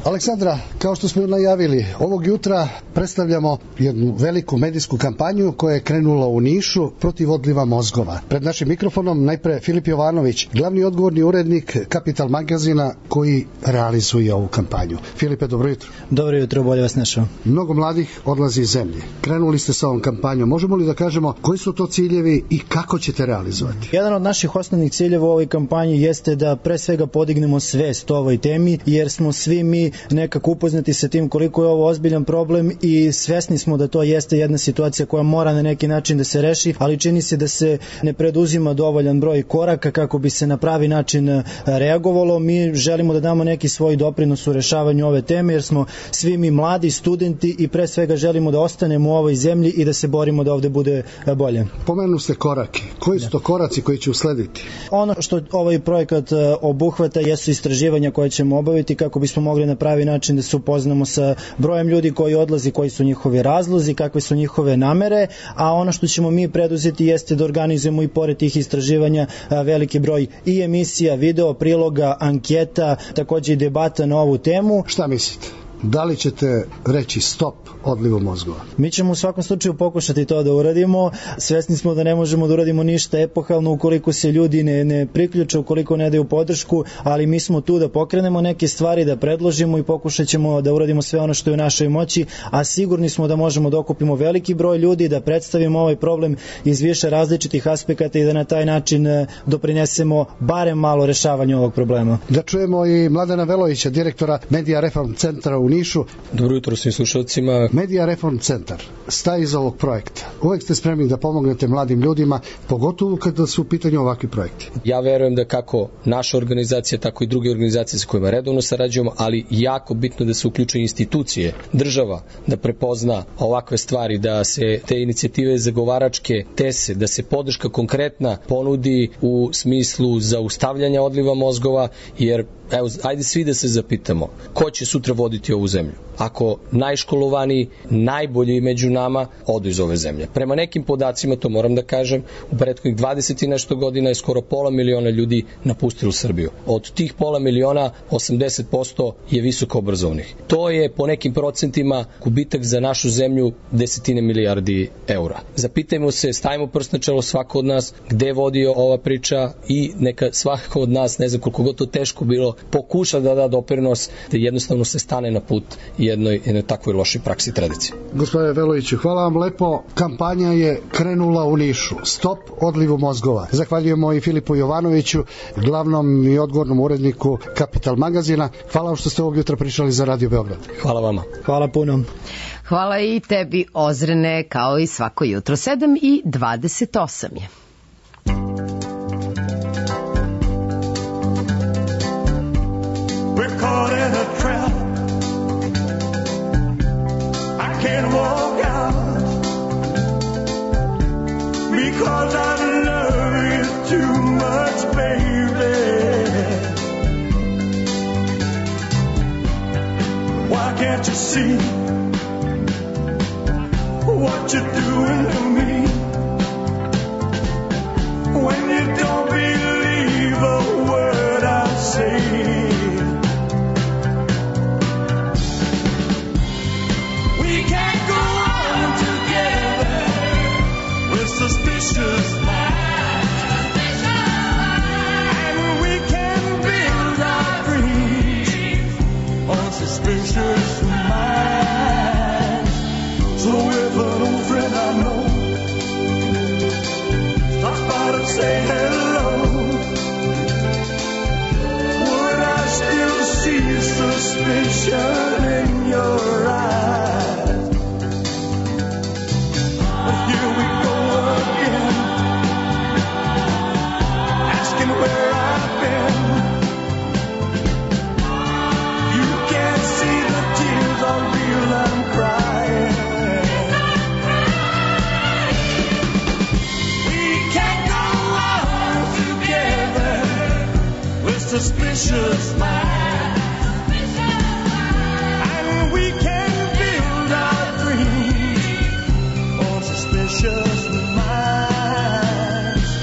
[SPEAKER 3] Aleksandra, kao što smo najavili, ovog jutra predstavljamo jednu veliku medijsku kampanju koja je krenula u Nišu protiv odliva mozgova. Pred našim mikrofonom najpre Filip Jovanović, glavni odgovorni urednik Kapital magazina koji realizuje ovu kampanju. Filipe, dobro jutro.
[SPEAKER 5] Dobro jutro, bolje vas našao.
[SPEAKER 3] Mnogo mladih odlazi iz zemlje. Krenuli ste sa ovom kampanjom. Možemo li da kažemo koji su to ciljevi i kako ćete realizovati?
[SPEAKER 5] Jedan od naših osnovnih ciljeva u ovoj kampanji jeste da pre svega podignemo svest o ovoj temi, jer smo svi mi nekako upoznati sa tim koliko je ovo ozbiljan problem i svesni smo da to jeste jedna situacija koja mora na neki način da se reši, ali čini se da se ne preduzima dovoljan broj koraka kako bi se na pravi način reagovalo. Mi želimo da damo neki svoj doprinos u rešavanju ove teme, jer smo svi mi mladi studenti i pre svega želimo da ostanemo u ovoj zemlji i da se borimo da ovde bude bolje.
[SPEAKER 3] Pomenu ste korake. Koji su to koraci koji će uslediti?
[SPEAKER 5] Ono što ovaj projekat obuhvata jesu istraživanja koje ćemo obaviti kako bismo mogli na pravi način da se upoznamo sa brojem ljudi koji odlazi, koji su njihovi razlozi, kakve su njihove namere, a ono što ćemo mi preduzeti jeste da organizujemo i pored tih istraživanja veliki broj i emisija, video, priloga, anketa, takođe i debata na ovu temu.
[SPEAKER 3] Šta mislite? Da li ćete reći stop odlivu mozgova?
[SPEAKER 5] Mi ćemo u svakom slučaju pokušati to da uradimo. Svesni smo da ne možemo da uradimo ništa epohalno ukoliko se ljudi ne priključe, ukoliko ne daju podršku, ali mi smo tu da pokrenemo neke stvari, da predložimo i pokušat ćemo da uradimo sve ono što je u našoj moći, a sigurni smo da možemo da okupimo veliki broj ljudi, da predstavimo ovaj problem iz više različitih aspekata i da na taj način doprinesemo barem malo rešavanju ovog problema.
[SPEAKER 3] Da čujemo i Mladena Velovića, direktora Media Reform centra u Nišu.
[SPEAKER 12] Dobro jutro svim slušalcima.
[SPEAKER 3] Media Reform centar staje iza ovog projekta. Uvek ste spremni da pomognete mladim ljudima, pogotovo kada su u pitanju ovakvi projekti.
[SPEAKER 12] Ja verujem da kako naša organizacija, tako i druge organizacije sa kojima redovno sarađujemo, ali jako bitno da se uključe institucije, država, da prepozna ovakve stvari, da se te inicijative zagovaračke tese, da se podrška konkretna ponudi u smislu zaustavljanja odliva mozgova, jer evo, ajde svi da se zapitamo, ko će sutra voditi ovu zemlju? Ako najškolovani, najbolji među nama odu iz ove zemlje. Prema nekim podacima, to moram da kažem, u prethodnih 20 i nešto godina je skoro 500.000 ljudi napustilo Srbiju. Od tih 500.000, 80% je visoko obrazovnih. To je po nekim procentima gubitak za našu zemlju desetine milijardi eura. Zapitajmo se, stavimo prst na čelo svako od nas, gde vodi ova priča i neka svako od nas, ne znam koliko god to teško bilo, pokuša da da doprinos da jednostavno se stane na put jednoj takvoj lošoj praksi i tradiciji.
[SPEAKER 3] Gospodine Veloviću, hvala vam lepo. Kampanja je krenula u Nišu. Stop odlivu mozgova. Zahvaljujemo i Filipu Jovanoviću, glavnom i odgovornom uredniku Kapital magazina. Hvala vam što ste ovog jutra pričali za Radio Beograd.
[SPEAKER 12] Hvala vama.
[SPEAKER 5] Hvala puno.
[SPEAKER 1] Hvala i tebi, Ozrene, kao i svako jutro. 7:28 je.
[SPEAKER 6] We're caught in a trap. I can't walk out because I love you too much, baby. Why can't you see what you're doing to me when you don't believe a word I say? Suspicious minds, and we can build our dreams on suspicious minds. So if an old friend I know stops by to say hello, would I still see suspicion in your eyes? But here we go again, asking where I've been. You can't see the tears are real, I'm crying. We can't go on together with suspicious minds, and we can build our dreams on suspicious minds.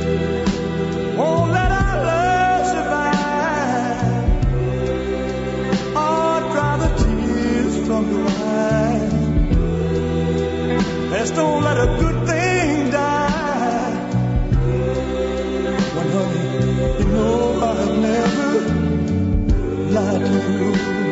[SPEAKER 6] Won't let our love survive. good thing die. Well, honey, you know I've never lied to you.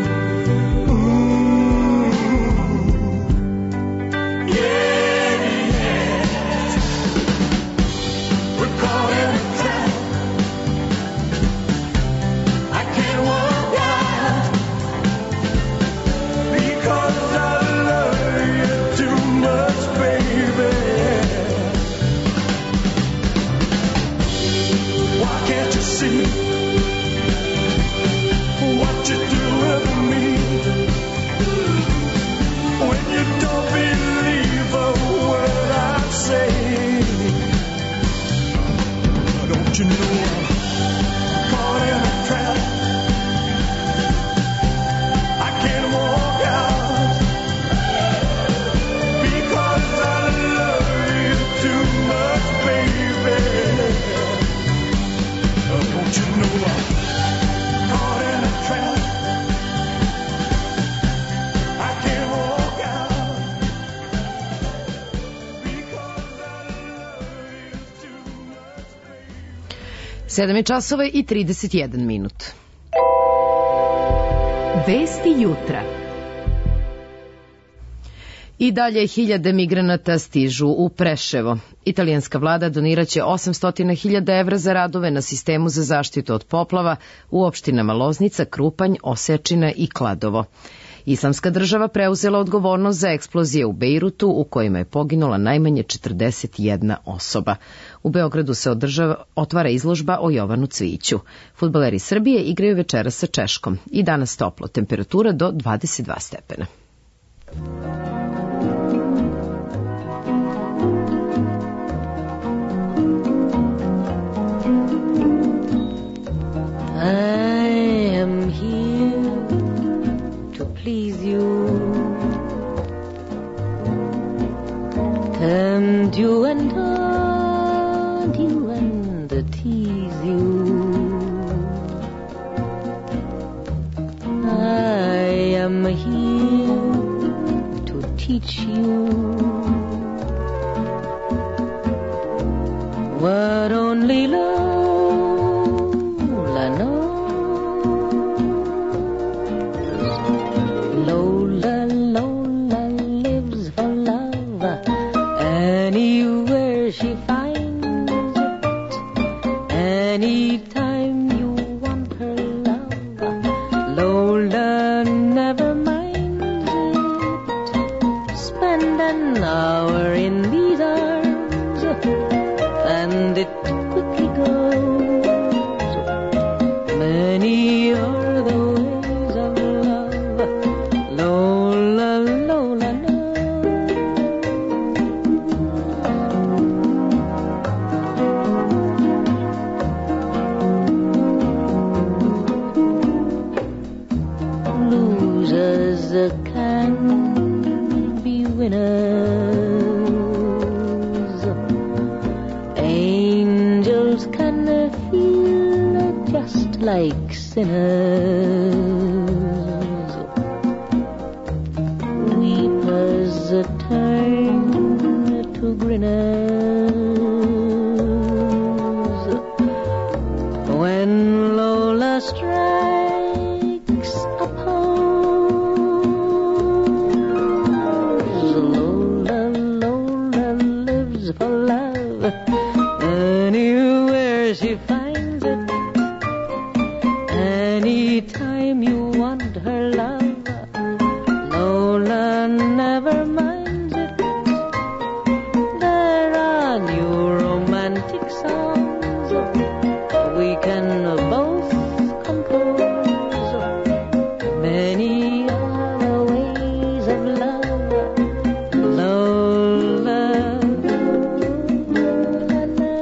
[SPEAKER 6] You know I'm caught in a trap. I can't walk out because I love you too much, baby. Don't you know I'm caught in a trap? I can't walk out because I love you too much, baby.
[SPEAKER 1] 7 je časova i 31 minut.
[SPEAKER 9] Vesti jutra.
[SPEAKER 1] I dalje hiljade migranata stižu u Preševo. Italijanska vlada doniraće 800.000 evra za radove na sistemu za zaštitu od poplava u opštinama Loznica, Krupanj, Osečina i Kladovo. Islamska država preuzela odgovornost za eksplozije u Bejrutu u kojima je poginula najmanje 41 osoba. U Beogradu se otvara izložba o Jovanu Cvijiću. Fudbaleri Srbije igraju večeras sa Češkom i danas toplo, temperatura do 22 stepena.
[SPEAKER 2] I am here to please you, tempt you and taunt you and tease you. I am here to teach you what only Lola knows. Lola, Lola lives for love anywhere she finds it. Anytime you want her love, Lola never minds it. Spend an hour in these arms and it quickly goes. Many are the ways of love, Lola, Lola knows. Losers can be winners. Angels can feel just like sinners. Weepers turn to grinners. When Lola strikes a pose, Lola, Lola lives for love anywhere she finds it. Anytime you want her love, Lola never minds it. There are new romantic songs we can both compose. Many are the ways of love, Lola, Lola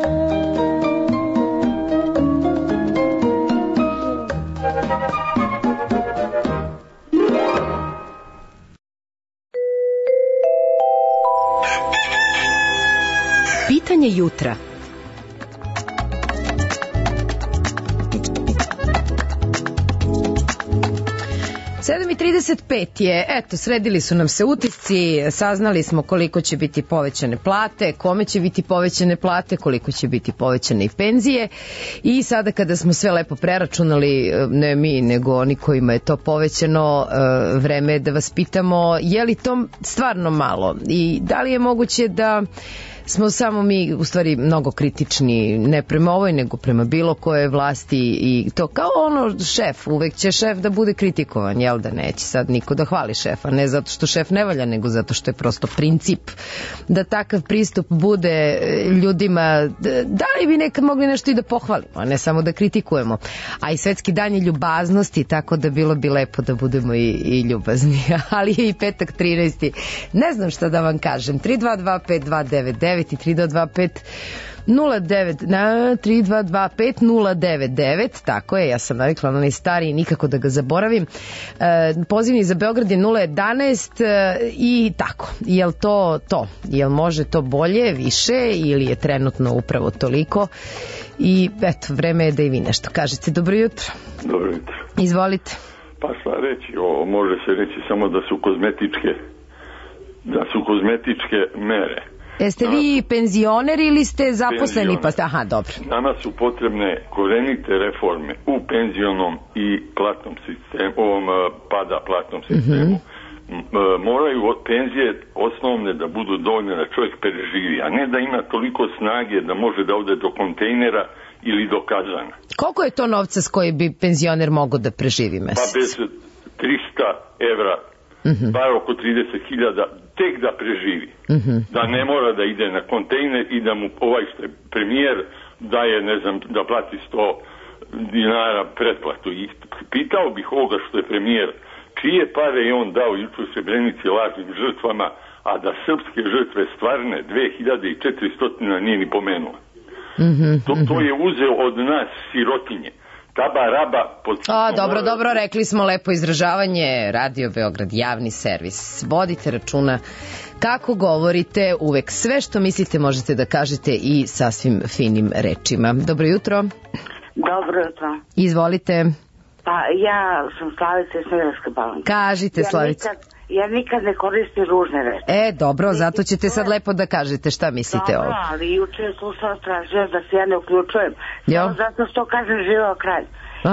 [SPEAKER 1] Pitanje jutra. 7:35 je, eto, sredili su nam se utisci, saznali smo koliko će biti povećane plate, kome će biti povećane plate, koliko će biti povećane i penzije i sada kada smo sve lepo preračunali, ne mi, nego oni kojima je to povećano, vreme je da vas pitamo je li to stvarno malo i da li je moguće da smo samo mi u stvari mnogo kritični, ne prema ovoj nego prema bilo koje vlasti i to kao ono šef, uvek će šef da bude kritikovan, jel da neće sad niko da hvali šefa, ne zato što šef ne valja nego zato što je prosto princip da takav pristup bude ljudima, da li bi nekad mogli nešto i da pohvalimo, a ne samo da kritikujemo, a i svetski dan je ljubaznosti, tako da bilo bi lepo da budemo i ljubazni, ali je i petak 13. Ne znam šta da vam kažem, 3225299 i 3225099, tako je, ja sam navikla na onaj stari, nikako da ga zaboravim. Pozivni za Beograd je 011 i tako. Jel to? Jel može to bolje, više ili je trenutno upravo toliko? I eto, vreme je da i vi nešto kažete. Dobro jutro.
[SPEAKER 13] Dobro jutro.
[SPEAKER 1] Izvolite.
[SPEAKER 13] Pa šta reći, može se reći samo da su kozmetičke mere.
[SPEAKER 1] Jeste vi penzioner ili ste zaposleni? Pa, aha, dobro.
[SPEAKER 13] Nama su potrebne korenite reforme u penzionom i platnom sistemu, platnom sistemu. Moraju penzije osnovne da budu dovoljne da čovjek preživi, a ne da ima toliko snage da može da ode do kontejnera ili do kazana.
[SPEAKER 1] Koliko je to novca s koji bi penzioner mogao da preživi mesec?
[SPEAKER 13] Pa bez 300 evra, bar oko 30.000, tek da preživi. Da ne mora da ide na kontejner i da mu ovaj što je premijer daje, ne znam, da plati 100 dinara pretplatu. I pitao bih ovoga što je premijer, čije pare je on dao juče u Srebrenici lažnim žrtvama, a da srpske žrtve stvarne 2400 nije ni pomenuo. To je uzeo od nas sirotinje.
[SPEAKER 1] Dobro, rekli smo lepo izražavanje, Radio Beograd, javni servis. Vodite računa kako govorite, uvek sve što mislite možete da kažete i sasvim finim rečima. Dobro jutro.
[SPEAKER 14] Dobro jutro.
[SPEAKER 1] Izvolite.
[SPEAKER 14] Pa ja sam Slavica iz Smederevske Palanke.
[SPEAKER 1] Kažite, Slavica.
[SPEAKER 14] Ja nikad ne koristim ružne reči.
[SPEAKER 1] Dobro, zato ćete sad lepo da kažete šta mislite ovo.
[SPEAKER 14] Dobro, ali juče je slušao tražio da se ja ne uključujem. Samo zato što kažem živeo kralj.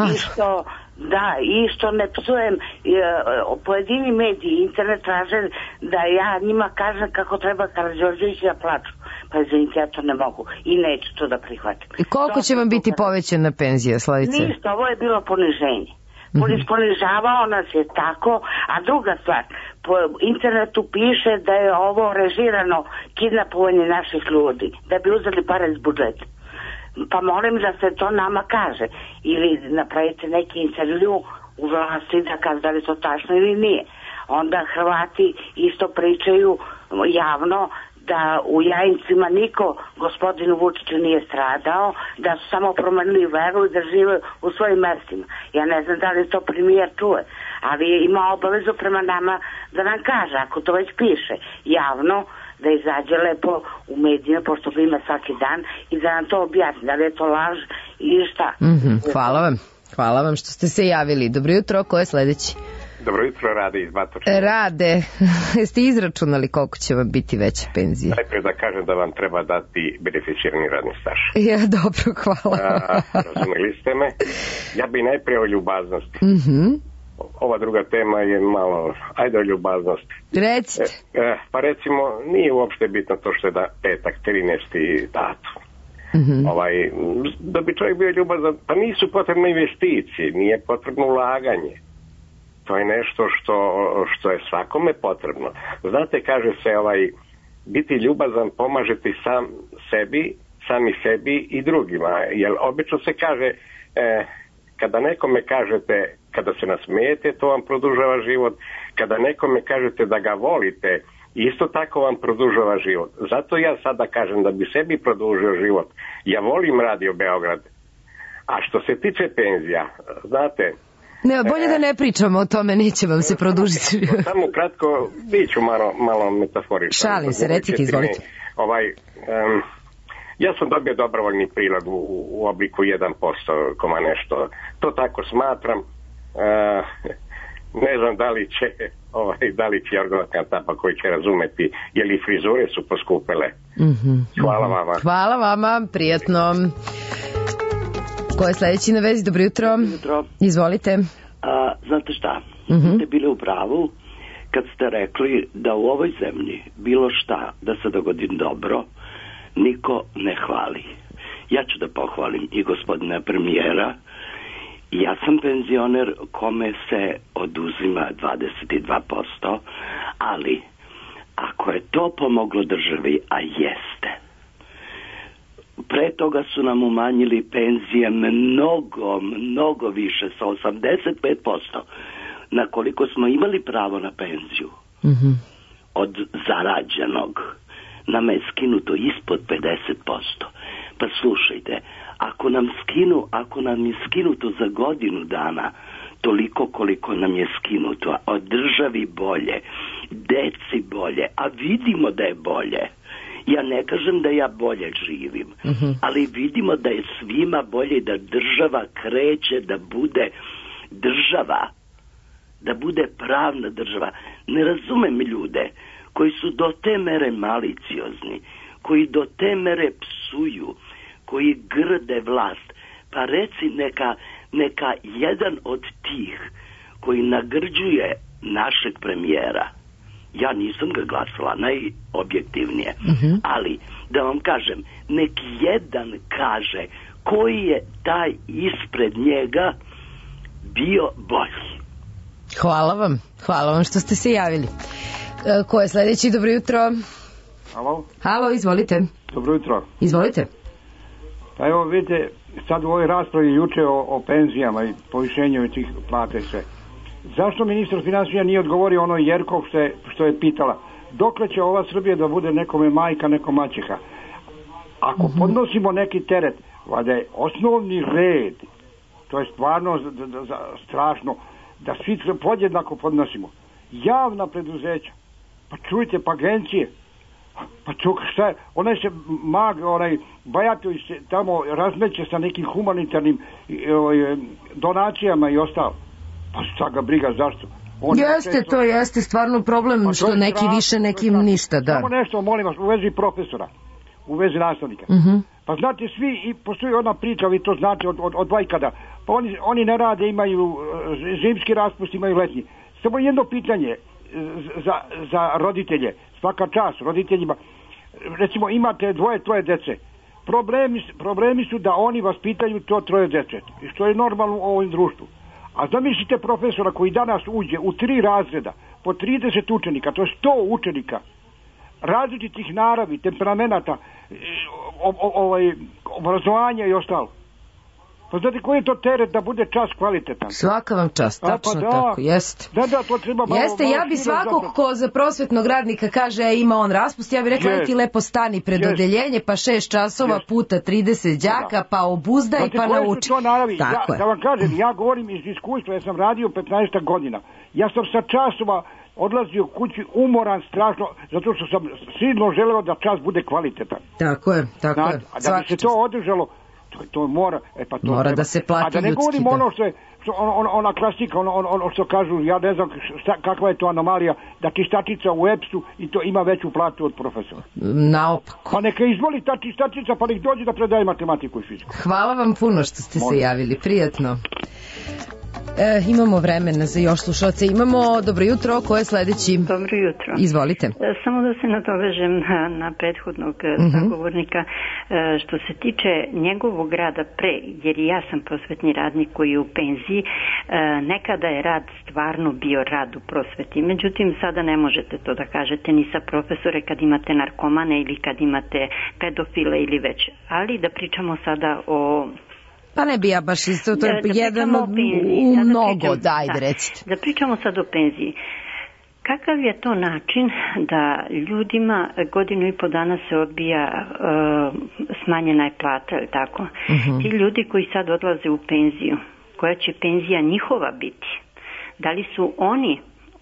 [SPEAKER 14] I što ne psujem, pojedini mediji, internet traže da ja njima kažem kako treba Karađorđević da plaču. Pa izvinite, ja to ne mogu i neću to da prihvatim.
[SPEAKER 1] I koliko će vam biti povećana penzija, Slavice?
[SPEAKER 14] Ništa, ovo je bilo poniženje. Ponižavao nas je tako, a druga stvar, po internetu piše da je ovo režirano kidnapovanje naših ljudi, da bi uzeli pare iz budžeta. Pa molim da se to nama kaže ili napravite neki intervju u vlasti da kaže da li to tačno ili nije. Onda Hrvati isto pričaju javno da u Jajincima niko gospodinu Vučiću nije stradao, da su samo promenili veru i da žive u svojim mestima. Ja ne znam da li to premijer čuje, ali ima obavezu prema nama da nam kaže, ako to već piše javno, da izađe lepo u medijima, pošto ga ima svaki dan, i da nam to objasni, da li je to laž i šta.
[SPEAKER 1] Hvala vam što ste se javili. Dobro jutro, ko je sledeći?
[SPEAKER 15] Dobro jutro, Rade iz Batočine.
[SPEAKER 1] Rade, jeste izračunali koliko će vam biti veća penzija?
[SPEAKER 15] Najprije da kažem da vam treba dati beneficirani radni staž.
[SPEAKER 1] Ja, dobro, hvala.
[SPEAKER 15] Razumeli ste me? Ja bi najprije o ljubaznosti. Ova druga tema je malo, ajde o ljubaznosti.
[SPEAKER 1] Recite.
[SPEAKER 15] Pa recimo, nije uopšte bitno to što je da petak 13. datum. Da bi čovjek bio ljubazan, pa nisu potrebne investicije, nije potrebno ulaganje. To je nešto što je svakome potrebno. Znate, kaže se, biti ljubazan pomaže ti sami sebi i drugima. Jer obično se kaže, kada nekome kažete, kada se nasmijete, to vam produžava život. Kada nekome kažete da ga volite, isto tako vam produžava život. Zato ja sada kažem da bi sebi produžio život. Ja volim Radio Beograd. A što se tiče penzija, znate,
[SPEAKER 1] ne, bolje da ne pričamo o tome, neće vam se produžiti.
[SPEAKER 15] Samo kratko, bit ću malo metaforično.
[SPEAKER 1] Šalim se, recite, izvolite.
[SPEAKER 15] Ja sam dobio dobrovoljni prilog u obliku 1%, nešto. To tako smatram. Ne znam da li će organoterapeut koji će razumeti, jer i frizure su poskupele. Hvala vama.
[SPEAKER 1] Hvala vama, prijatno. Ko je sledeći na vezi? Dobro jutro.
[SPEAKER 16] Jutro.
[SPEAKER 1] Izvolite.
[SPEAKER 16] Znate šta, ste bili u pravu kad ste rekli da u ovoj zemlji bilo šta da se dogodi dobro, niko ne hvali. Ja ću da pohvalim i gospodina premijera. Ja sam penzioner kome se oduzima 22%, ali ako je to pomoglo državi, a jeste, pre toga su nam umanjili penzije mnogo više, sa 85%, na koliko smo imali pravo na penziju od zarađenog, nama je skinuto ispod 50%. Pa slušajte, ako nam je skinuto za godinu dana toliko koliko nam je skinuto, od državi bolje, deci bolje, a vidimo da je bolje. Ja ne kažem da ja bolje živim, ali vidimo da je svima bolje, da država kreće da bude država, da bude pravna država. Ne razumem ljude koji su do te mere maliciozni, koji do te mere psuju, koji grde vlast. Pa reci neka jedan od tih koji nagrđuje našeg premijera, ja nisam ga glasala, najobjektivnije, ali da vam kažem, nek jedan kaže koji je taj ispred njega bio bolji.
[SPEAKER 1] Hvala vam što ste se javili. Ko je sledeći? Dobro jutro. Halo, izvolite.
[SPEAKER 17] Dobro jutro.
[SPEAKER 1] Izvolite.
[SPEAKER 17] Pa evo vidite, sad u ovoj raspravi juče o penzijama i povišenju tih plata i sve. Zašto ministar finansija nije odgovorio onoj Jerkov što je pitala? Dokle će ova Srbija da bude nekome majka, nekom maćeha? Ako podnosimo neki teret, valjda je osnovni red, to je stvarno strašno, da svi podjednako podnosimo. Javna preduzeća, pa čujte, pa agencije, pa šta je, onaj se Bajatović se tamo razmeće sa nekim humanitarnim donacijama i ostalo. Pa šta ga briga, zašto?
[SPEAKER 1] To jeste stvarno problem, što neki više, nekim ništa, da.
[SPEAKER 17] Samo nešto, molim vas, u vezi profesora, u vezi nastavnika. Pa znate, svi, i postoji ona priča, vi to znate od Vajkada, pa oni ne rade, imaju zimski raspust, imaju letnji. Samo jedno pitanje za roditelje, svaka čast roditeljima, recimo imate troje dece, problemi su da oni vaspitaju to troje dece, što je normalno u ovom društvu. A zamislite profesora koji danas uđe u 3 razreda, po 30 učenika, to je 100 učenika, različitih naravi, temperamenata, obrazovanja i ostalo. Pa znate koji je to teret da bude čas kvalitetan?
[SPEAKER 1] Svaka vam čast, tačno tako, jeste.
[SPEAKER 17] Da, to treba malo...
[SPEAKER 1] Jeste, ja bi svakog ko za prosvetnog radnika kaže ima on raspust, ja bih rekla ti lepo stani pred odeljenje, pa 6 časova puta 30 đaka, pa obuzdaj, pa nauči.
[SPEAKER 17] Tako je. Da vam kažem, ja govorim iz iskustva, ja sam radio 15 godina. Ja sam sa časova odlazio kući umoran strašno, zato što sam silno želeo da čas bude kvalitetan.
[SPEAKER 1] Tako je.
[SPEAKER 17] A da bi se to održalo, to mora,
[SPEAKER 1] mora da se plati ljudski.
[SPEAKER 17] A da ne govorimo ono što je ona klasika, ono što kažu, ja ne znam kakva je to anomalija, da čistačica u EPS-u i to ima veću platu od profesora.
[SPEAKER 1] Naopako.
[SPEAKER 17] Pa neka izvoli ta čistačica, pa nek dođe da predaje matematiku i fiziku.
[SPEAKER 1] Hvala vam puno što ste se javili, prijatno. Imamo vremena za još slušalce. Imamo dobro jutro, ko je sledeći?
[SPEAKER 18] Dobro jutro.
[SPEAKER 1] Izvolite.
[SPEAKER 18] Samo da se nadovežem na prethodnog sagovornika. Što se tiče njegovog rada pre, jer i ja sam prosvetni radnik koji je u penziji, nekada je rad stvarno bio rad u prosveti. Međutim, sada ne možete to da kažete ni sa profesore kad imate narkomane ili kad imate pedofile ili već. Ali da pričamo sada o...
[SPEAKER 1] Pa ne bi ja baš isto, to je jedan u mnogo, dajde recite.
[SPEAKER 18] Da pričamo sad o penziji. Kakav je to način da ljudima godinu i po dana se odbija smanjena je plata, ili tako? Ti ljudi koji sad odlaze u penziju, koja će penzija njihova biti? Da li su oni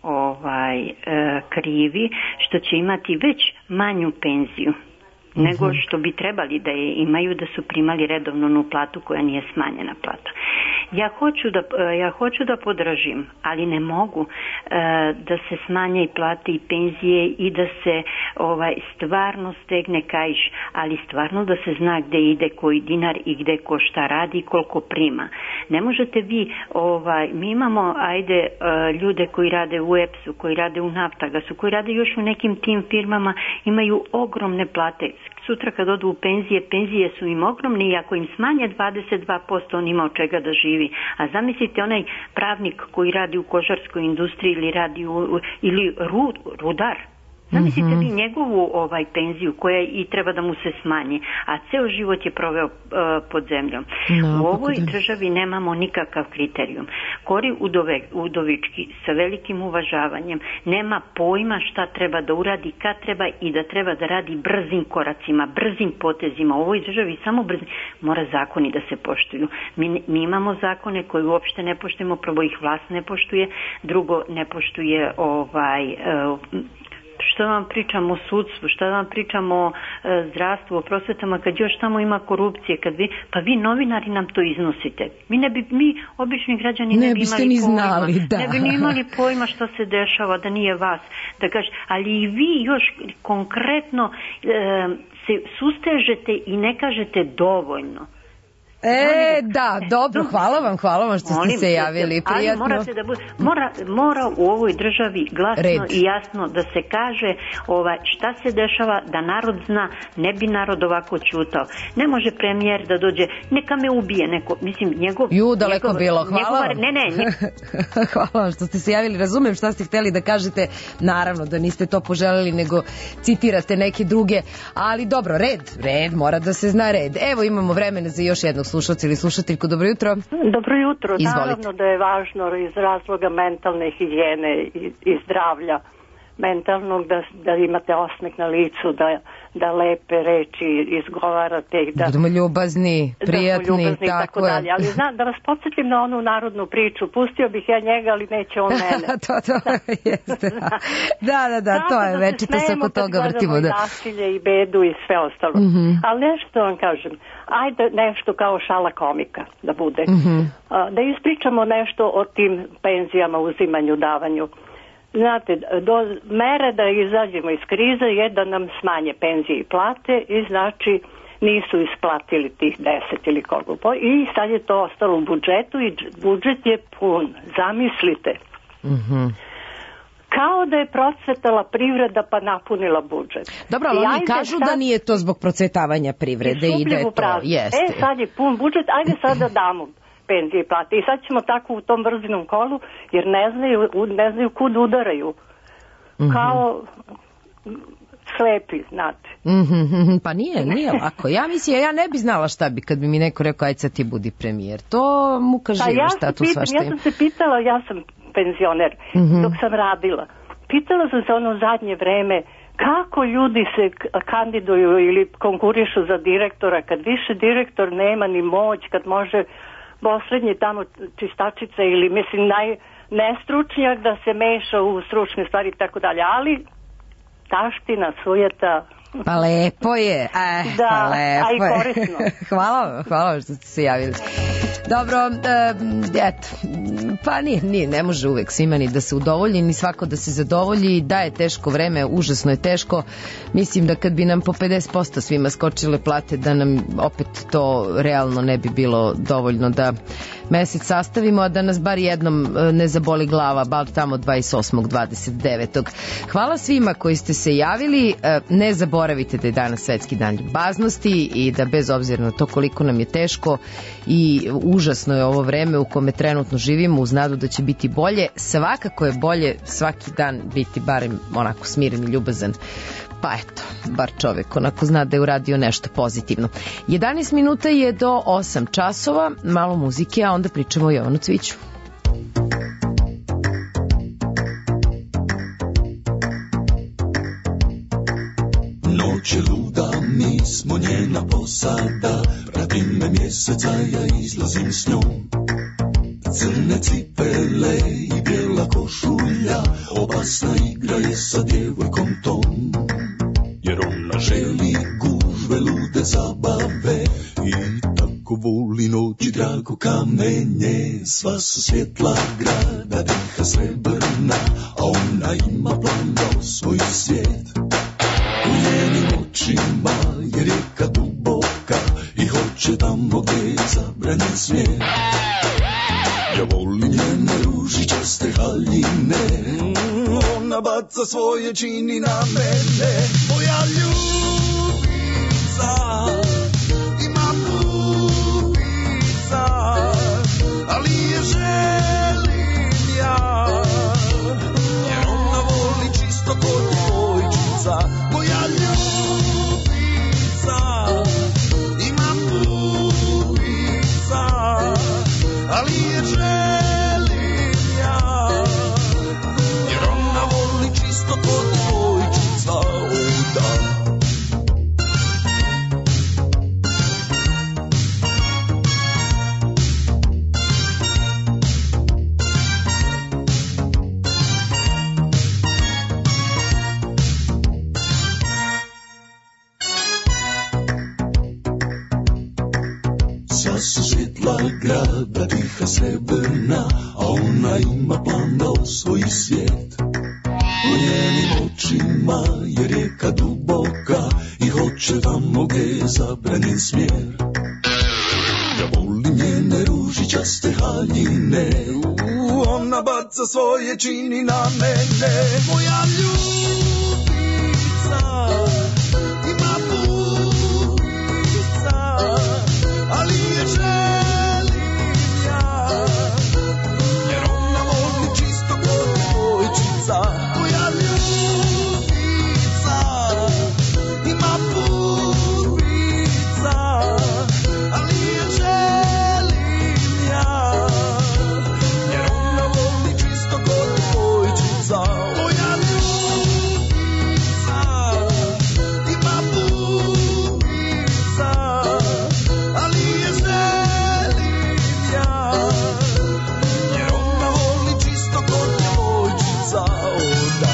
[SPEAKER 18] krivi što će imati već manju penziju nego što bi trebali da je imaju da su primali redovnu platu koja nije smanjena plata. Ja hoću da podržim, ali ne mogu da se smanje i plate i penzije i da se stvarno stegne kaiš, ali stvarno da se zna gde ide koji dinar i gde ko šta radi i koliko prima. Ne možete vi, mi imamo ljude koji rade u EPS-u, koji rade u Naftagasu, koji rade još u nekim tim firmama, imaju ogromne plate. Sutra kad odu u penzije su im ogromne i ako im smanje 22%, on ima od čega da živi. A zamislite onaj pravnik koji radi u kožarskoj industriji ili radi ili rudar. Zamislite vi njegovu penziju koja i treba da mu se smanji, a ceo život je proveo pod zemljom. U ovoj državi nemamo nikakav kriterijum. Kori Udovički sa velikim uvažavanjem nema pojma šta treba da uradi, kad treba i da treba da radi brzim koracima, brzim potezima. U ovoj državi samo mora zakoni da se poštuju. Mi imamo zakone koje uopšte ne poštujemo, prvo ih vlast ne poštuje, drugo ne poštuje što vam pričamo o sudstvu, što vam pričamo o zdravstvu, o prosvetama, kad još tamo ima korupcije, pa vi novinari nam to iznosite. Mi obični građani ne bi imali pojma. Ne bi ni imali pojma što se dešava, da nije vas. Da kaže, ali i vi još konkretno se sustežete i ne kažete dovoljno.
[SPEAKER 1] Da, dobro, hvala vam što ste se javili. Prijatno.
[SPEAKER 18] Mora u ovoj državi glasno i jasno da se kaže šta se dešava, da narod zna, ne bi narod ovako ćutao. Ne može premijer da dođe, neka me ubije neko, mislim,
[SPEAKER 1] daleko bilo, hvala vam. Hvala vam što ste se javili, razumem šta ste hteli da kažete, naravno da niste to poželeli, nego citirate neke druge, ali dobro, red, mora da se zna red. Evo imamo vremena za još jednog slušalca ili slušateljku. Dobro jutro.
[SPEAKER 20] Dobro jutro.
[SPEAKER 1] Izvolite.
[SPEAKER 20] Naravno da je važno iz razloga mentalne higijene i zdravlja mentalnog da imate osmeh na licu, da lepe reči izgovarate. Da
[SPEAKER 1] budemo ljubazni, prijatni, tako je.
[SPEAKER 20] Ali znam, da vas podsjetim na onu narodnu priču, pustio bih ja njega, ali neće on mene.
[SPEAKER 1] to jeste. Da, to je, večito se oko toga vrtimo.
[SPEAKER 20] Da nasilje i bedu i sve ostalo. Ali nešto vam kažem, ajde nešto kao šala komika da bude. Da ispričamo nešto o tim penzijama, uzimanju, davanju. Znate, do mere da izađemo iz krize je da nam smanje penzije i plate i znači nisu isplatili tih 10 ili koliko. I sad je to ostalo u budžetu i budžet je pun. Zamislite. Kao da je procvetala privreda pa napunila budžet.
[SPEAKER 1] Dobro, ali oni kažu da nije to zbog procvetavanja privrede i da je to. Jeste.
[SPEAKER 20] Sad je pun budžet, ajde sad da damo penzije i plate. I sad ćemo tako u tom brzinom kolu, jer ne znaju kud udaraju. Kao slepi, znate.
[SPEAKER 1] Pa nije lako. Ja ne bi znala šta bi kad bi mi neko rekao, ajde sad ti budi premijer. To muka živa, šta tu svašta ima.
[SPEAKER 20] Ja sam se pitala, ja sam penzioner, dok sam radila. Pitala sam se zadnje vreme, kako ljudi se kandiduju ili konkurišu za direktora, kad više direktor nema ni moć, kad može poslednji tamo čistačica ili mislim nestručnjak da se meša u stručne stvari i tako dalje, ali taština, sujeta.
[SPEAKER 1] Pa lepo je.
[SPEAKER 20] Da, a i korisno.
[SPEAKER 1] Hvala vam što ste se javili. Dobro, eto, pa ne može uvek svima ni da se udovolji, ni svako da se zadovolji, da je teško vreme, užasno je teško, mislim da kad bi nam po 50% svima skočile plate, da nam opet to realno ne bi bilo dovoljno da mesec sastavimo, a da nas bar jednom ne zaboli glava, bar tamo 28. 29. Hvala svima koji ste se javili, ne zaboravite da je danas Svetski dan ljubaznosti i da bez obzira na to koliko nam je teško i užasno je ovo vreme u kome trenutno živimo, uz nadu da će biti bolje, svakako je bolje svaki dan biti barem onako smiren i ljubazan. Pa eto, bar čovek onako zna da je uradio nešto pozitivno. 11 minuta je do 8 časova, malo muzike, a onda pričamo o Jovanu Cviću.
[SPEAKER 22] Noć je luda, mi smo njena posada, prati me mjeseca, ja izlazim s njom. Crne cipele i bijela košulja, opasna igra je sa djevojkom tom. Jer ona želi gužve, lude zabave i tako voli noći drago kamenje, sva su svjetla grada, diha srebrna, a ona ima plan svoj svijet. U njenim očima je rijeka duboka i hoće tamo gdje je zabranjen svijet. Ja volim njene ružičaste haljine, ona baca svoje čini na mene. Moja ljubica ima ljubica, ali je želim ja, jer ona voli čisto ko djevojčica. Moja ljubica ima ljubica, ali je želim ja, jer ona voli čisto ko djevojčica. Da. Sva su svjetla grada, diha srebrna, a ona ima plan da osvoji svijet. U njenim očima je rijeka duboka i hoće tamo gdje je zabranjen smjer. Ja volim njene ružičaste haljine, ona baca svoje čini na mene. Moja ljubica ima ljubica, ali je želim ja, jer ona voli čisto ko djevojčica. Moja ljubica ima ljubica, ali je želim ja, jer ona voli čisto ko djevojčica. Moja ljubica ima ljubica, ali je želim ja, jer ona voli čisto ko djevojčica. Da.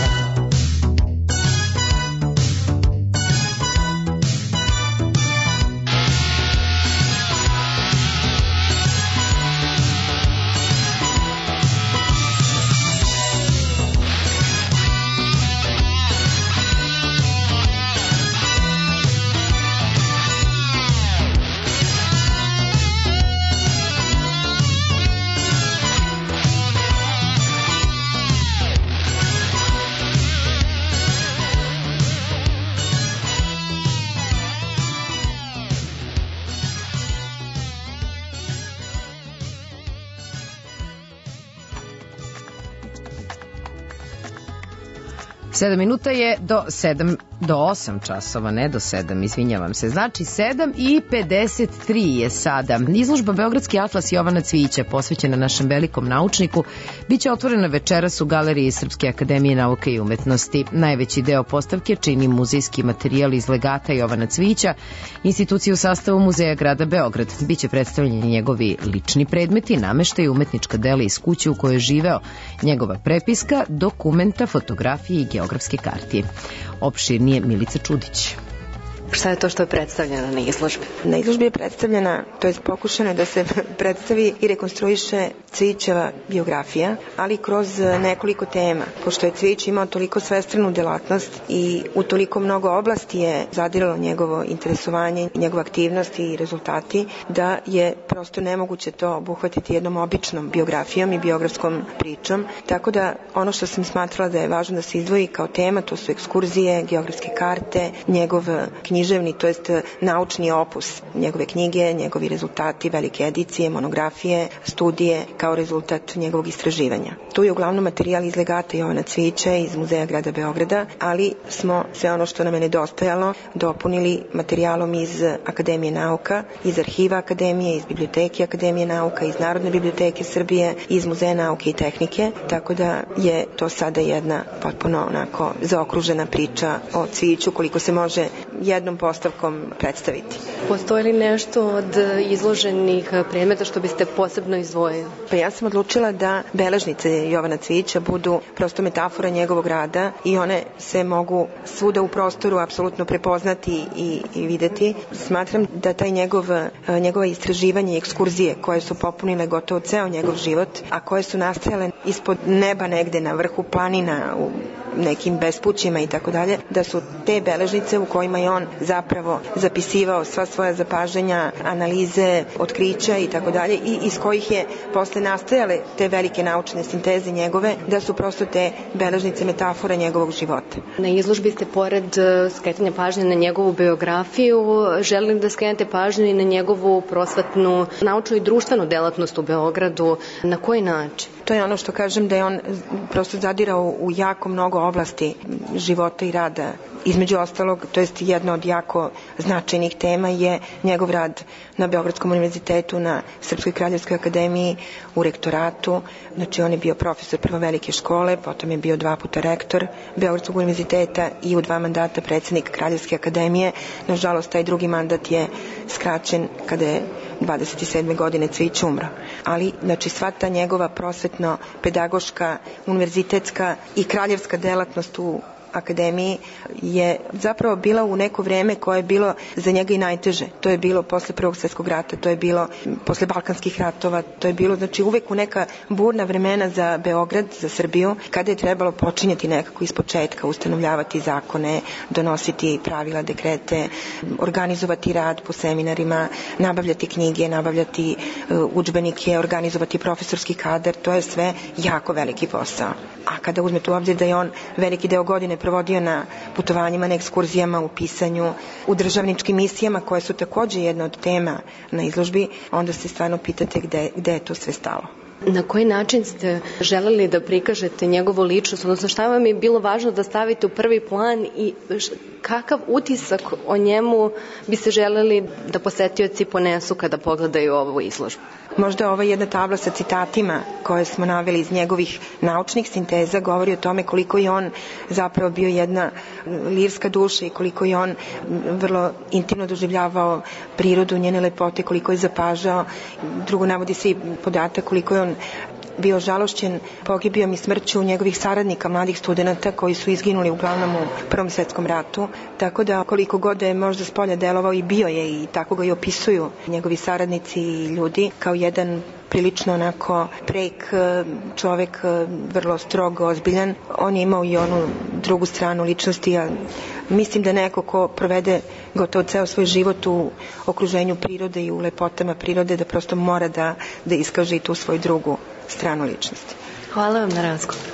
[SPEAKER 1] 7 minuta je do 8 časova, ne do 7, izvinjavam se. Znači 7:53 je sada. Izložba Beogradski atlas Jovana Cvijića, posvećena našem velikom naučniku, biće otvorena večeras u Galeriji Srpske akademije nauke i umetnosti. Najveći deo postavke čini muzejski materijal iz legata Jovana Cvijića, institucije u sastavu Muzeja grada Beograd. Biće predstavljeni njegovi lični predmeti, nameštaj, umetnička dela iz kuće u kojoj je živeo, njegova prepiska, dokumenta, fotografije i geografske karte. Opširnije Milica Čudić.
[SPEAKER 7] Šta je to što je predstavljeno na izložbi?
[SPEAKER 21] Na izložbi je predstavljena, to je pokušano da se predstavi i rekonstruiše Cvijićeva biografija, ali kroz nekoliko tema. Pošto je Cvijić imao toliko svestranu delatnost i u toliko mnogo oblasti je zadiralo njegovo interesovanje, njegova aktivnost i rezultati, da je prosto nemoguće to obuhvatiti jednom običnom biografijom i biografskom pričom. Tako da ono što sam smatrala da je važno da se izdvoji kao tema, to su ekskurzije, geografske karte, njegov književni, to jest naučni opus, njegove knjige, njegovi rezultati, velike edicije, monografije, studije kao rezultat njegovog istraživanja. Tu je uglavnom materijal iz legata Jovana Cvijića iz Muzeja grada Beograda, ali smo sve ono što nam je nedostajalo dopunili materijalom iz Akademije nauka, iz arhiva Akademije, iz biblioteke Akademije nauka, iz Narodne biblioteke Srbije, iz Muzeja nauke i tehnike, tako da je to sada jedna potpuno onako zaokružena priča o Cvijiću koliko se može jednom postavkom predstaviti.
[SPEAKER 7] Postoji li nešto od izloženih predmeta što biste posebno izdvojili?
[SPEAKER 21] Pa ja sam odlučila da beležnice Jovana Cvijića budu prosto metafora njegovog rada i one se mogu svuda u prostoru apsolutno prepoznati i videti. Smatram da taj njegova istraživanje i ekskurzije koje su popunile gotovo ceo njegov život, a koje su nastajale ispod neba negde na vrhu planina, u nekim bespućima i tako dalje, da su te beležnice u kojima je on zapravo zapisivao sva svoja zapažanja, analize, otkrića i tako dalje, i iz kojih je posle nastajale te velike naučne sinteze njegove, da su prosto te beležnice metafora njegovog života.
[SPEAKER 7] Na izložbi ste pored skretanja pažnje na njegovu biografiju želim da skrenete pažnju i na njegovu prosvetnu, naučnu i društvenu delatnost u Beogradu. Na koji način?
[SPEAKER 21] To je ono što kažem, da je on prosto zadirao u jako mnogo oblasti života i rada. Između ostalog, to jest jedna od jako značajnih tema je njegov rad na Beogradskom univerzitetu, na Srpskoj kraljevskoj akademiji, u rektoratu. Znači, on je bio profesor prvo velike škole, potom je bio 2 puta rektor Beogradskog univerziteta i u 2 mandata predsednik Kraljevske akademije. Nažalost, taj drugi mandat je skraćen kada je 27. godine Cvijić umro. Ali, znači, sva ta njegova prosvetno-pedagoška, univerzitetska i kraljevska delatnost u akademiji je zapravo bila u neko vreme koje je bilo za njega i najteže. To je bilo posle Prvog svjetskog rata, to je bilo posle Balkanskih ratova, to je bilo, znači, uvek u neka burna vremena za Beograd, za Srbiju, kada je trebalo počinjati nekako iz početka, ustanovljavati zakone, donositi pravila, dekrete, organizovati rad po seminarima, nabavljati knjige, nabavljati udžbenike, organizovati profesorski kadar, to je sve jako veliki posao. A kada uzmete u obzir da je on veliki deo godine provodio na putovanjima, na ekskurzijama, u pisanju, u državničkim misijama koje su takođe jedna od tema na izložbi, onda se stvarno pitate gde je to sve stalo.
[SPEAKER 7] Na koji način ste želeli da prikažete njegovu ličnost, odnosno šta vam je bilo važno da stavite u prvi plan i kakav utisak o njemu bi se želeli da posetioci ponesu kada pogledaju ovu izložbu?
[SPEAKER 21] Možda ova jedna tabla sa citatima koje smo naveli iz njegovih naučnih sinteza govori o tome koliko je on zapravo bio jedna lirska duša i koliko je on vrlo intimno doživljavao prirodu, njene lepote, koliko je zapažao. Drugo, navodi se i podatak koliko je on bio žalošćen pogibijom i smrću njegovih saradnika, mladih studenta koji su izginuli uglavnom u Prvom svjetskom ratu. Tako da koliko god je možda s polja delovao i bio je, i tako ga i opisuju njegovi saradnici i ljudi, kao jedan prilično onako prek čovek, vrlo strog, ozbiljan. On je imao i onu drugu stranu ličnosti, a mislim da neko ko provede gotovo ceo svoj život u okruženju prirode i u lepotama prirode, da prosto mora da iskaže i tu svoju drugu stranu ličnosti.
[SPEAKER 7] Hvala vam na razgovor.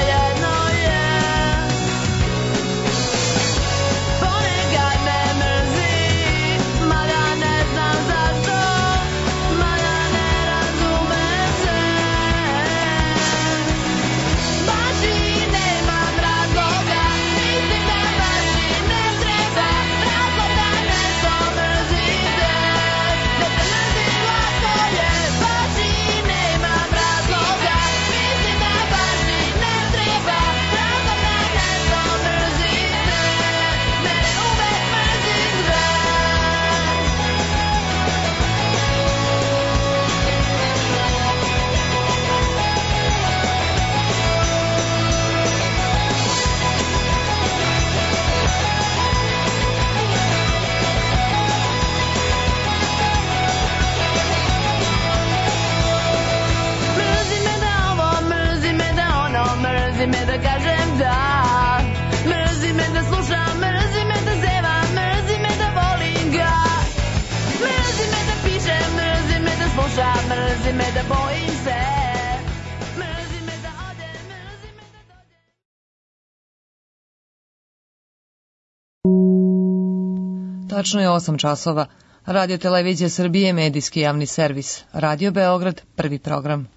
[SPEAKER 6] Ponekad me mrzi
[SPEAKER 2] bojim se. Mrzi me da odem, mrzi me da dođem.
[SPEAKER 4] Tačno je 8 časova. Radio Televizija Srbije, medijski javni servis. Radio Beograd, prvi program.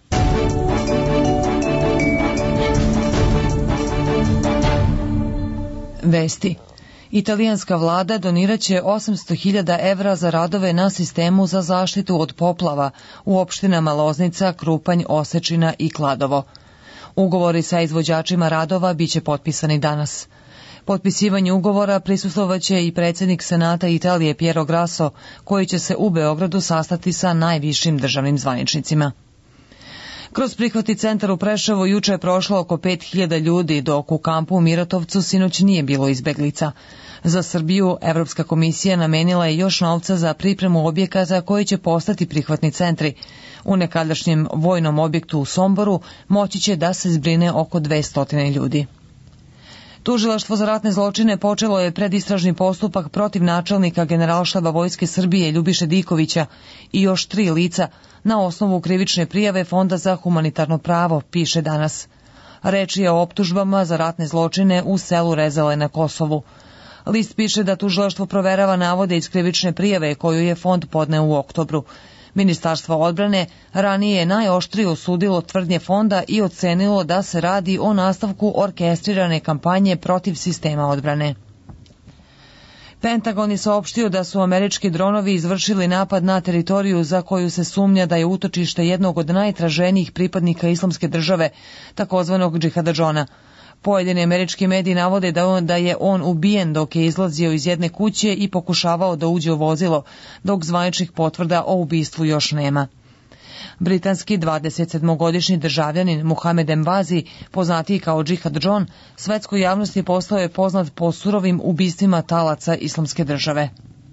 [SPEAKER 4] Vesti. Italijanska vlada doniraće 800.000 evra za radove na sistemu za zaštitu od poplava u opštinama Loznica, Krupanj, Osečina i Kladovo. Ugovori sa izvođačima radova biće potpisani danas. Potpisivanju ugovora prisustvovaće i predsjednik Senata Italije Piero Grasso, koji će se u Beogradu sastati sa najvišim državnim zvaničnicima. Kroz prihvatni centar u Preševu juče je prošlo oko 5.000 ljudi, dok u kampu u Miratovcu sinoć nije bilo izbeglica. Za Srbiju Evropska komisija namenila je još novca za pripremu objekata koji će postati prihvatni centri. U nekadašnjem vojnom objektu u Somboru moći će da se zbrine oko 200 ljudi. Tužilaštvo za ratne zločine počelo je predistražni postupak protiv načelnika Generalštaba Vojske Srbije Ljubiše Dikovića i još 3 lica na osnovu krivične prijave Fonda za humanitarno pravo, piše danas. Reč je o optužbama za ratne zločine u selu Rezale na Kosovu. List piše da tužilaštvo proverava navode iz krivične prijave koju je fond podneo u oktobru. Ministarstvo odbrane ranije je najoštrije osudilo tvrdnje fonda i ocenilo da se radi o nastavku orkestrirane kampanje protiv sistema odbrane. Pentagon je saopštio da su američki dronovi izvršili napad na teritoriju za koju se sumnja da je utočište jednog od najtraženijih pripadnika Islamske države, takozvanog Džihada Džona. Pojedini američki mediji navode da je on ubijen dok je izlazio iz jedne kuće i pokušavao da uđe u vozilo, dok zvaničnih potvrda o ubistvu još nema. Britanski 27-godišnji državljanin Muhamed Embazi, poznatiji kao Džihad Džon, svetskoj javnosti postao je poznat po surovim ubistvima talaca Islamske države.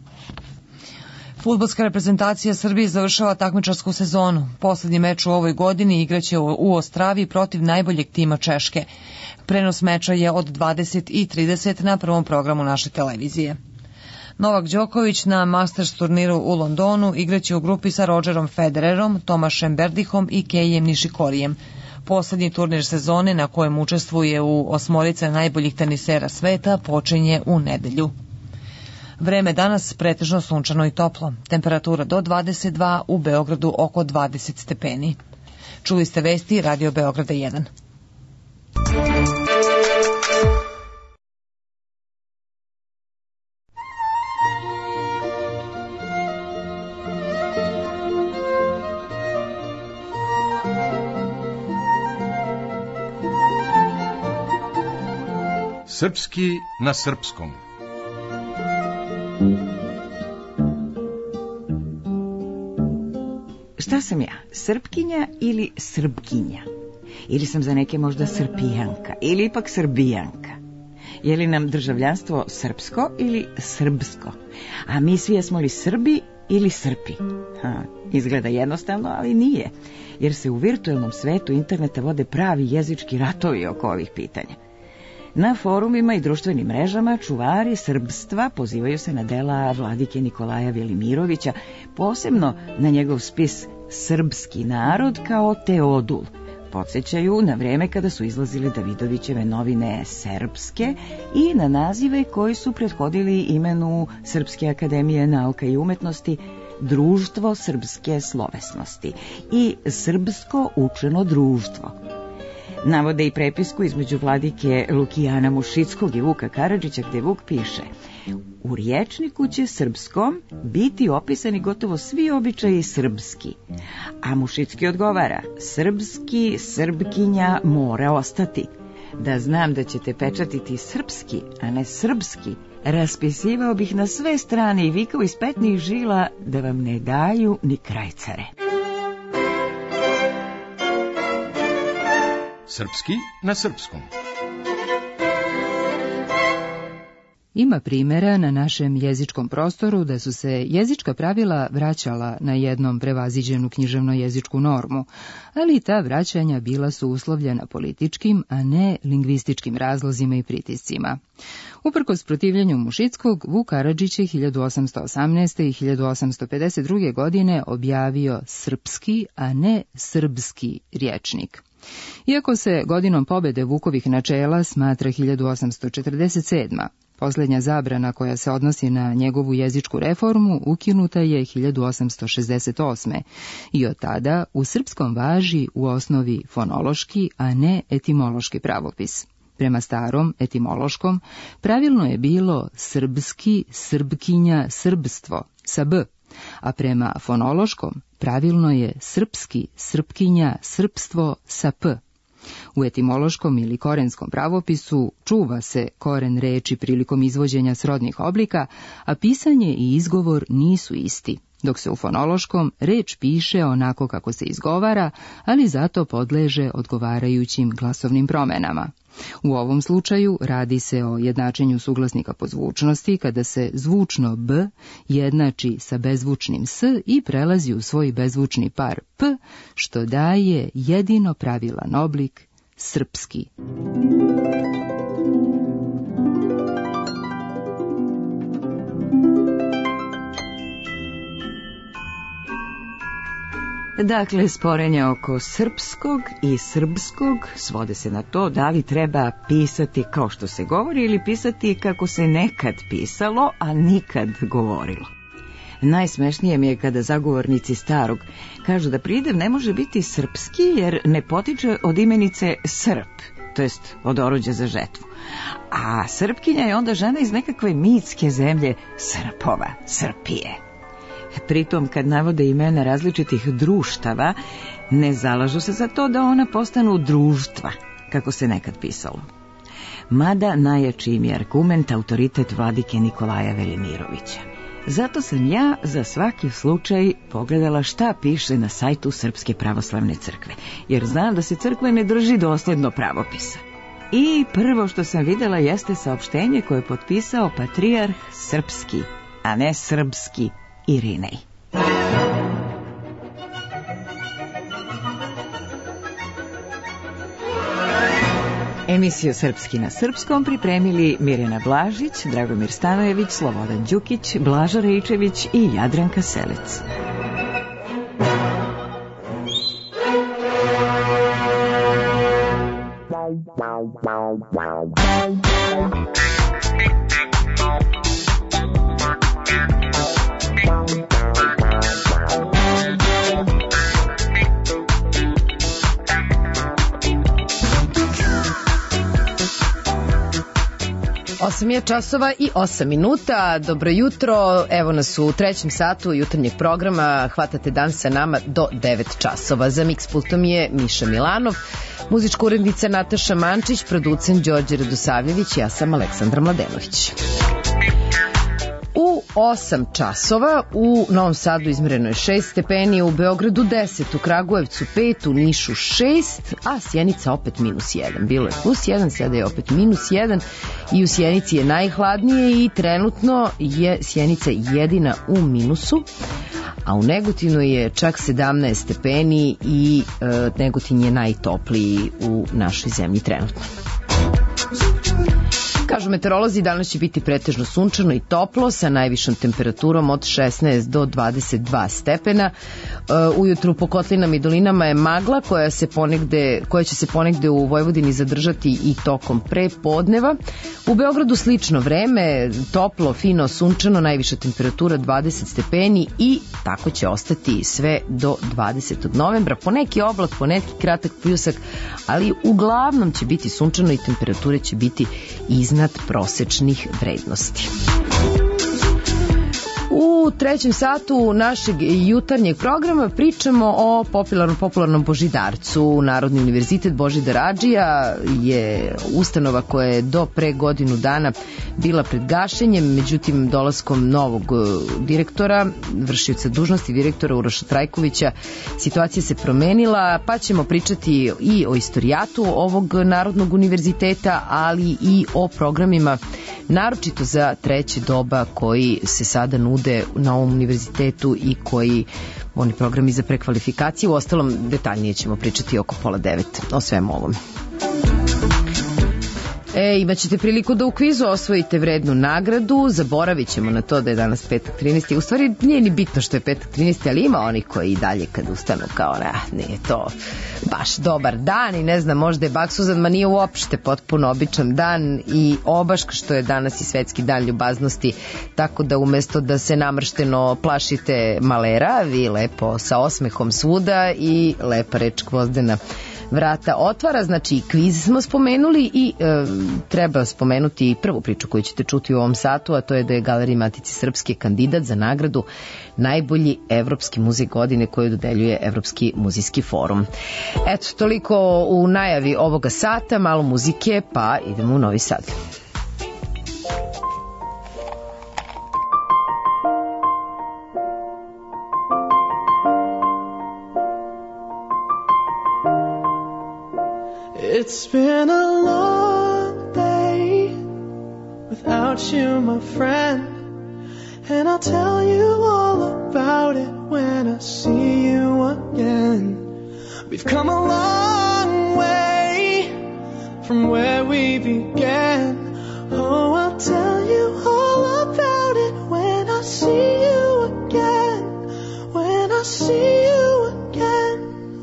[SPEAKER 4] Fudbalska reprezentacija Srbije završava takmičarsku sezonu. Poslednji meč u ovoj godini igraće u Ostravi protiv najboljeg tima Češke. Prenos meča je od 20:30 na prvom programu naše televizije. Novak Đoković na Masters turniru u Londonu igraće u grupi sa Rodgerom Federerom, Tomašem Berdihom i Keijem Nišikorijem. Poslednji turnir sezone na kojem učestvuje u osmorice najboljih tenisera sveta počinje u nedelju. Vreme danas pretežno sunčano i toplo. Temperatura do 22, u Beogradu oko 20 stepeni. Čuli ste vesti Radio Beograda 1.
[SPEAKER 11] Srpski na srpskom.
[SPEAKER 8] Šta sam ja, Srpkinja ili Srbkinja? Ili sam za neke možda Srpijanka, ili ipak Srbijanka? Je li nam državljanstvo srpsko ili srbsko? A mi svi jesmo li Srbi ili Srpi? Izgleda jednostavno, ali nije, jer se u virtualnom svetu interneta vode pravi jezički ratovi oko ovih pitanja. Na forumima i društvenim mrežama čuvari srbstva pozivaju se na dela vladike Nikolaja Velimirovića, posebno na njegov spis Srpski narod kao Teodul. Podsjećaju na vreme kada su izlazili Davidovićeve novine Serbske i na nazive koji su prethodili imenu Srpske akademije nauka i umetnosti Društvo srpske slovesnosti i Srpsko učeno društvo. Navode i prepisku između vladike Lukijana Mušickog i Vuka Karadžića gde Vuk piše: u riječniku će srpskom biti opisani gotovo svi običaji srpski. A Mušicki odgovara: srpski, srpkinja mora ostati. Da znam da ćete pečatiti srpski, a ne srpski, raspisivao bih na sve strane i vikao iz petnih žila da vam ne daju ni krajcare.
[SPEAKER 11] Srpski na srpskom.
[SPEAKER 10] Ima primjera na našem jezičkom prostoru da su se jezička pravila vraćala na jednom prevaziđenu književno-jezičku normu, ali ta vraćanja bila su uslovljena političkim, a ne lingvističkim razlozima i pritiscima. Uprkos protivljenju Mušickog, Vuk Karadžić je 1818. i 1852. godine objavio srpski, a ne srbski rječnik. Iako se godinom pobede Vukovih načela smatra 1847. Posljednja zabrana koja se odnosi na njegovu jezičku reformu ukinuta je 1868. i od tada u srpskom važi u osnovi fonološki, a ne etimološki pravopis. Prema starom, etimološkom, pravilno je bilo srbski, srbkinja, srbstvo, sa b, a prema fonološkom, pravilno je srpski, srpkinja, srpstvo, sa p. U etimološkom ili korenskom pravopisu čuva se koren reči prilikom izvođenja srodnih oblika, a pisanje i izgovor nisu isti, dok se u fonološkom reč piše onako kako se izgovara, ali zato podleže odgovarajućim glasovnim promenama. U ovom slučaju radi se o jednačenju suglasnika po zvučnosti kada se zvučno b jednači sa bezvučnim s i prelazi u svoj bezvučni par p, što daje jedino pravilan oblik srpski.
[SPEAKER 8] Dakle, sporenja oko srpskog i srbskog svode se na to da li treba pisati kao što se govori ili pisati kako se nekad pisalo, a nikad govorilo. Najsmešnije mi je kada zagovornici starog kažu da pridev ne može biti srpski jer ne potiče od imenice Srp, to jest od oruđa za žetvu. A Srpkinja je onda žena iz nekakve mitske zemlje Srpova, Srpije. Pritom, kad navode imena različitih društava, ne zalažu se za to da ona postanu društva, kako se nekad pisalo. Mada najjači im je argument autoritet vladike Nikolaja Velimirovića. Zato sam ja za svaki slučaj pogledala šta piše na sajtu Srpske pravoslavne crkve, jer znam da se crkva ne drži dosledno pravopisa. I prvo što sam vidjela jeste saopštenje koje je potpisao patrijarh srpski, a ne srbski, Irinej. Emisiju Srpski na srpskom pripremili Mirjana Blažić, Dragomir Stanojević, Slobodan Đukić, Blaža Rejčević i Jadranka Selec.
[SPEAKER 1] Osam je časova i 8 minuta. Dobro jutro, evo nas u trećem satu jutarnjeg programa. Hvatate dan sa nama do 9 časova. Za Mix pultom je Miša Milanov, muzička urednica Nataša Mančić, producent Đorđe Radosavljević, ja sam Aleksandra Mladenović. U 8 časova u Novom Sadu izmereno je 6 stepeni, u Beogradu 10, u Kragujevcu 5, u Nišu 6, a Sjenica opet -1. Bilo je +1, sada je opet -1 i u Sjenici je najhladnije i trenutno je Sjenica jedina u minusu, a u Negotinu je čak 17 stepeni i Negotin je najtopliji u našoj zemlji trenutno. Kažu meteorolozi, danas će biti pretežno sunčano i toplo sa najvišom temperaturom od 16 do 22 stepena. Ujutru po kotlinama i dolinama je magla koja će se ponegde u Vojvodini zadržati i tokom prepodneva. U Beogradu slično vreme, toplo, fino, sunčano, najviša temperatura 20 stepeni i tako će ostati sve do 20. novembra. Poneki oblak, poneki kratak pljusak, ali uglavnom će biti sunčano i temperature će biti iznad prosečnih vrednosti. U u trećem satu našeg jutarnjeg programa pričamo o popularnom Božidarcu. Narodni univerzitet Božidar Adžija je ustanova koja je do pre godinu dana bila pred gašenjem, međutim dolaskom novog direktora, vršioca dužnosti direktora Uroša Trajkovića, situacija se promenila, pa ćemo pričati i o istorijatu ovog Narodnog univerziteta, ali i o programima naročito za treće doba koji se sada nude na ovom univerzitetu i koji oni programi za prekvalifikaciju. U ostalom detaljnije ćemo pričati oko 8:30 o svemu ovom. Imaćete priliku da u kvizu osvojite vrednu nagradu. Zaboravit ćemo na to da je danas petak 13. U stvari nije ni bitno što je petak 13. ali ima onih koji i dalje kad ustanu kao nije to baš dobar dan i ne znam, možda je baksuzan, ma nije uopšte potpuno običan dan i obaška što je danas i svetski dan ljubaznosti, tako da umesto da se namršteno plašite malera, vi lepo sa osmehom svuda i lepa reč Gvozdena vrata otvara. Znači kviz smo spomenuli i treba spomenuti prvu priču koju ćete čuti u ovom satu, a to je da je Galerija Matice Srpske kandidat za nagradu najbolji evropski muzej godine koju dodeljuje Evropski muzejski forum. Eto, toliko u najavi ovoga sata, malo muzike, pa idemo u Novi Sad.
[SPEAKER 3] It's been a long day without you, my friend, and I'll tell you all about it when I see you again. We've come a long way from where we began. Oh, I'll tell you all about it when I see you again, when I see you again.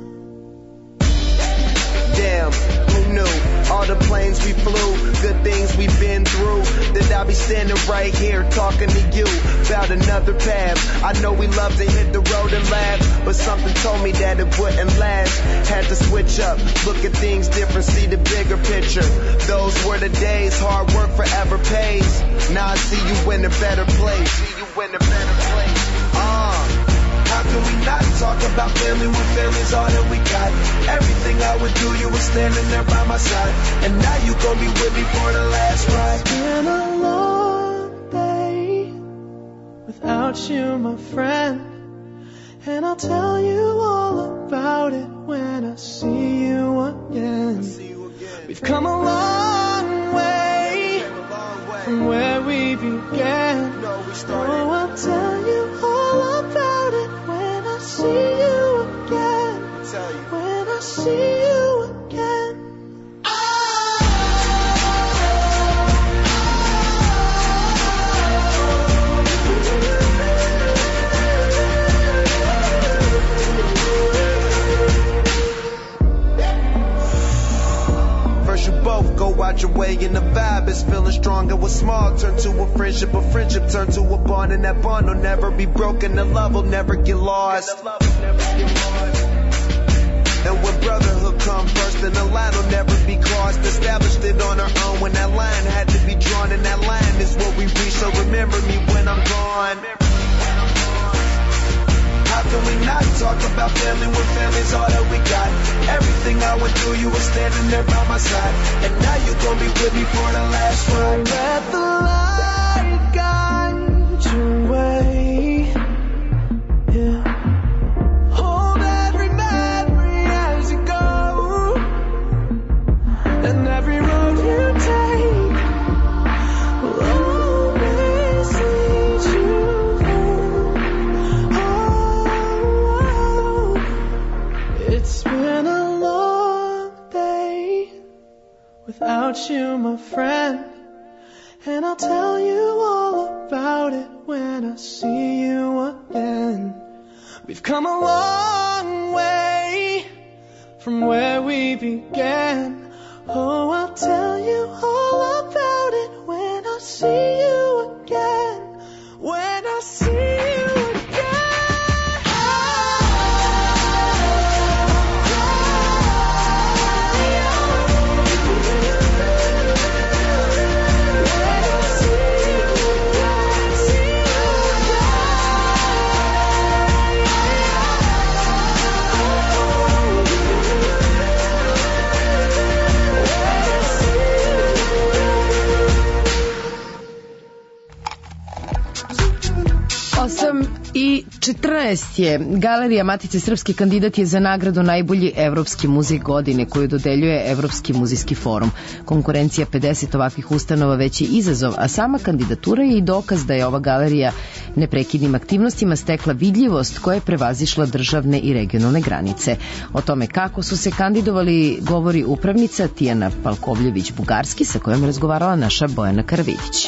[SPEAKER 19] Damn, who knew? All the planes we flew, good things we've been through, that I'll be standing right here talking to you about another path. I know we love to hit the road and laugh, but something told me that it wouldn't last. Had to switch up, look at things different, see the bigger picture. Those were the days, hard work forever pays. Now I see you in a better place. See you in a better place. How can we not talk about family when family's all that we got? Everything I would do, you were standing there by my side, and now you gon' be with me for the last ride.
[SPEAKER 3] It's been a long day without you, my friend, and I'll tell you all about it when I see you again. We've come a long way from where we began. Oh, I'll tell you all about it when I see you again, when I see you again.
[SPEAKER 19] First you both go out your way and the vibe is feeling stronger. What's small turn to a friendship turn to a bond, and that bond will never be broken, the love will never get lost. And when brotherhood come first, then the line will never be crossed. Established it on our own when that line had to be drawn, and that line is what we reach, so remember me when I'm gone. How can we not talk about family when family's all that we got? Everything I went through, you were standing there by my side, and now you gon' be with me for the last ride.
[SPEAKER 3] Let the light guide your way. Yeah. Hold every memory as you go, and every road you take will always lead you home. Oh, it's been a long day without you, my friend, and I'll tell you all about it when I see you again. We've come a long way from where we began. Oh, I'll tell you all about it when I see you again, when I see you again.
[SPEAKER 1] 8:14 je. Galerija Matice Srpske kandidat je za nagradu najbolji evropski muzej godine koju dodeljuje Evropski muzejski forum. Konkurencija 50 ovakvih ustanova već je izazov, a sama kandidatura je i dokaz da je ova galerija neprekidnim aktivnostima stekla vidljivost koja je prevazišla državne i regionalne granice. O tome kako su se kandidovali govori upravnica Tijana Palkovljević-Bugarski sa kojom je razgovarala naša Bojana Karavidić.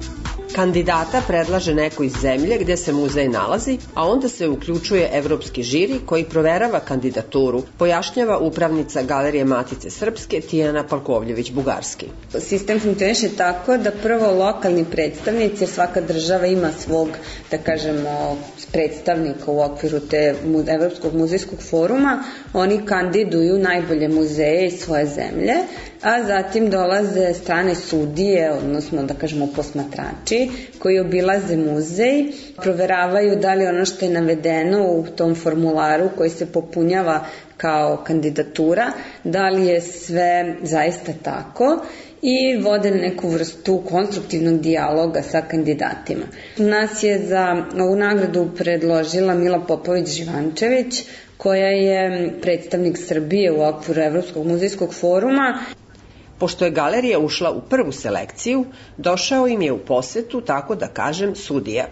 [SPEAKER 5] Kandidata predlaže neko iz zemlje gde se muzej nalazi, a onda se uključuje evropski žiri koji proverava kandidaturu, pojašnjava upravnica Galerije Matice Srpske Tijana Palkovljević-Bugarski.
[SPEAKER 12] Sistem funkcioniše tako da prvo lokalni predstavnici, jer svaka država ima svog, da kažemo, predstavnika u okviru te Evropskog muzejskog foruma, oni kandiduju najbolje muzeje iz svoje zemlje, a zatim dolaze strane sudije, odnosno da kažemo posmatrači, koji obilaze muzej, proveravaju da li ono što je navedeno u tom formularu koji se popunjava kao kandidatura, da li je sve zaista tako i vode neku vrstu konstruktivnog dijaloga sa kandidatima. Nas je za ovu nagradu predložila Mila Popović-Živančević, koja je predstavnik Srbije u okviru Evropskog muzejskog foruma.
[SPEAKER 5] Pošto je galerija ušla u prvu selekciju, došao im je u posetu, tako da kažem, sudija.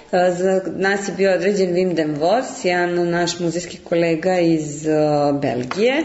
[SPEAKER 12] Za nas je bio određen Wim den Vos, jedan naš muzejski kolega iz Belgije.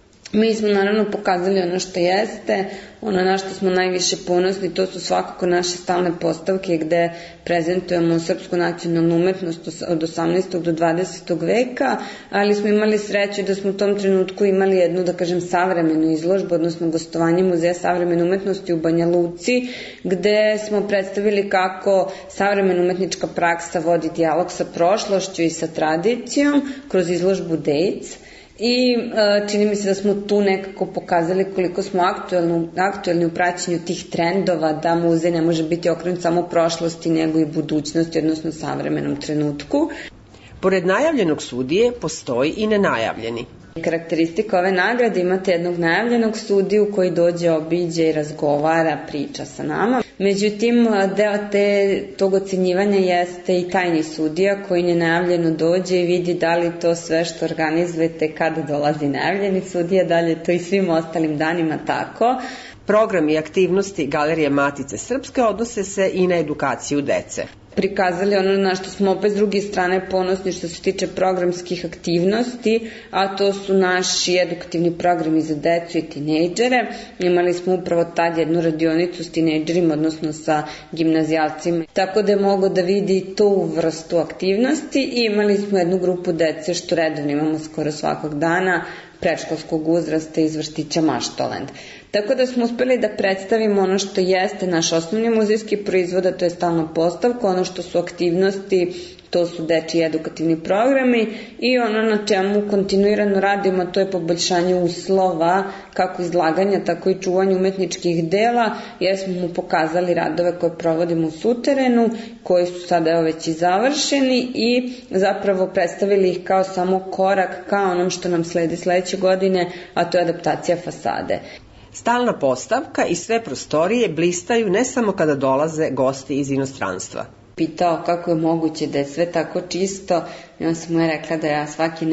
[SPEAKER 12] Mi smo naravno pokazali ono što jeste, ono na što smo najviše ponosni, to su svakako naše stalne postavke gde prezentujemo srpsku nacionalnu umetnost od 18. do 20. veka, ali smo imali sreću da smo u tom trenutku imali jednu, da kažem, savremenu izložbu, odnosno gostovanje Muzeja savremene umetnosti u Banja Luci, gde smo predstavili kako savremena umetnička praksa vodi dijalog sa prošlošću i sa tradicijom kroz izložbu Dates. I čini mi se da smo tu nekako pokazali koliko smo aktuelni u praćenju tih trendova, da muzej ne može biti okrenut samo prošlosti nego i budućnosti, odnosno savremenom trenutku.
[SPEAKER 5] Pored najavljenog sudije postoji i nenajavljeni.
[SPEAKER 12] Karakteristika ove nagrade, imate jednog najavljenog sudiju koji dođe, obiđe i razgovara, priča sa nama. Međutim, deo tog ocenjivanja jeste i tajni sudija koji nenajavljeno dođe i vidi da li to sve što organizujete kada dolazi najavljeni sudija, da li je to i svim ostalim danima tako.
[SPEAKER 5] Program i aktivnosti Galerije Matice Srpske odnose se i na edukaciju dece.
[SPEAKER 12] Prikazali ono na što smo opet s druge strane ponosni što se tiče programskih aktivnosti, a to su naši edukativni programi za decu i tinejdžere. Imali smo upravo tad jednu radionicu s tinejdžerima, odnosno sa gimnazijalcima, tako da je mogo da vidi tu vrstu aktivnosti i imali smo jednu grupu dece što redovno imamo skoro svakog dana, predškolskog uzrasta iz vrtića Maštolend. Tako da smo uspeli da predstavimo ono što jeste naš osnovni muzejski proizvod, a to je stalna postavka, ono što su aktivnosti, to su dečiji edukativni programi i ono na čemu kontinuirano radimo, to je poboljšanje uslova kako izlaganja, tako i čuvanje umetničkih dela, jer smo mu pokazali radove koje provodimo u suterenu, koji su sada već i završeni i zapravo predstavili ih kao samo korak ka onom što nam sledi sledeće godine, a to je adaptacija fasade.
[SPEAKER 5] Stalna postavka i sve prostorije blistaju ne samo kada dolaze gosti iz inostranstva.
[SPEAKER 12] Pitao kako je moguće da je sve tako čisto i on sam mu je rekla da ja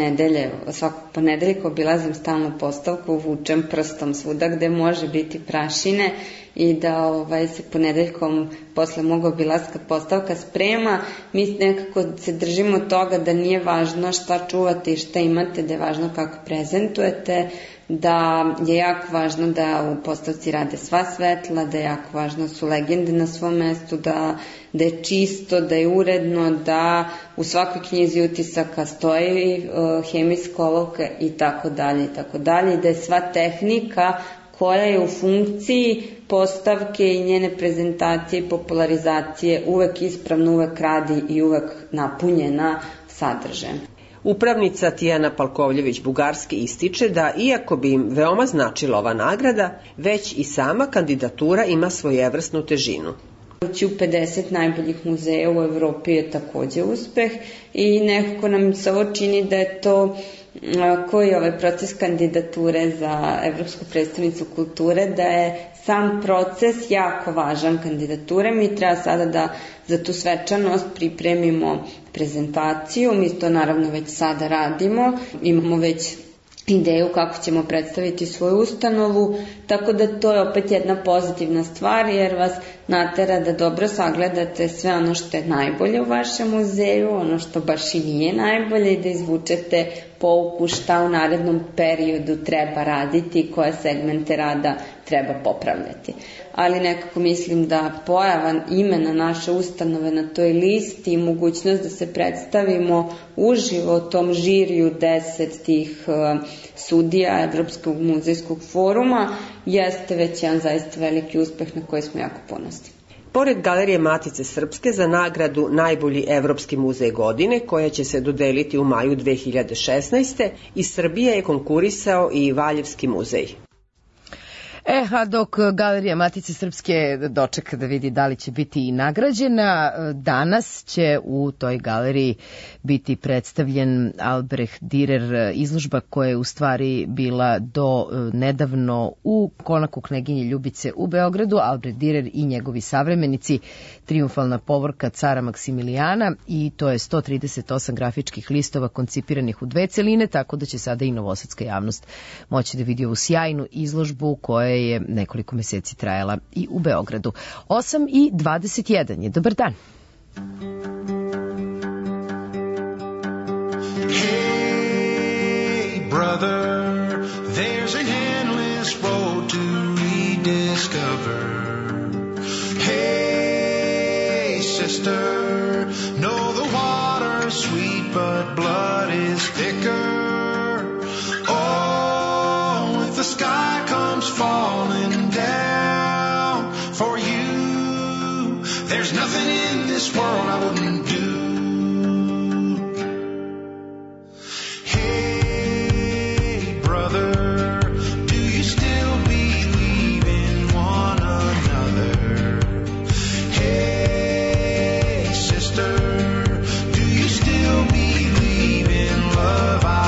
[SPEAKER 12] svakog ponedeljka obilazim stalnu postavku, vučem prstom svuda gde može biti prašine i da se ponedeljkom posle mog obilaska postavka sprema. Mi nekako se držimo toga da nije važno šta čuvate i šta imate, da je važno kako prezentujete, da je jako važno da u postavci rade sva svetla, da je jako važno da su legende na svom mestu, da je čisto, da je uredno, da u svakoj knjizi utisaka stoji hemijska olovka i tako dalje, i da je sva tehnika koja je u funkciji postavke i njene prezentacije i popularizacije uvek ispravno, uvek radi i uvek napunjena sadržajem.
[SPEAKER 5] Upravnica Tijana Palkovljević-Bugarski ističe da, iako bi im veoma značila ova nagrada, već i sama kandidatura ima svojevrsnu težinu.
[SPEAKER 12] Ući u 50 najboljih muzeja u Evropi je takođe uspeh i nekako nam se ovo čini da je to koji je ovaj proces kandidature za Evropsku predstavnicu kulture, da je sam proces jako važan kandidature. Mi treba sada da za tu svečanost pripremimo prezentaciju, mi to naravno već sada radimo, imamo već ideju kako ćemo predstaviti svoju ustanovu, tako da to je opet jedna pozitivna stvar jer vas natera da dobro sagledate sve ono što je najbolje u vašem muzeju, ono što baš i nije najbolje i da izvučete pouku šta u narednom periodu treba raditi i koje segmente rada treba popravljati. Ali nekako mislim da pojava imena naše ustanove na toj listi i mogućnost da se predstavimo uživo tom žiriju 10 tih sudija Evropskog muzejskog foruma jeste već jedan zaista veliki uspeh na koji smo jako ponosni.
[SPEAKER 5] Pored Galerije Matice Srpske za nagradu Najbolji evropski muzej godine, koja će se dodeliti u maju 2016. iz Srbije je konkurisao i Valjevski muzej.
[SPEAKER 1] A dok Galerija Matice Srpske dočeka da vidi da li će biti i nagrađena, danas će u toj galeriji biti predstavljen Albrecht Dürer, izložba koja je u stvari bila do nedavno u konaku Kneginje Ljubice u Beogradu. Albrecht Dürer i njegovi savremenici, Trijumfalna povorka cara Maksimilijana, i to je 138 grafičkih listova koncipiranih u dve celine, tako da će sada i novosadska javnost moći da vidi ovu sjajnu izložbu koja je nekoliko meseci trajala i u Beogradu. 8:21 je. Dobar dan.
[SPEAKER 6] Hey brother, there's an endless road to rediscover. Hey sister, know the water's sweet but blood is thicker. Oh, if the sky comes falling down for you, there's nothing in this world I wouldn't do. Hey brother, do you still believe in one another? Hey sister, do you still believe in love?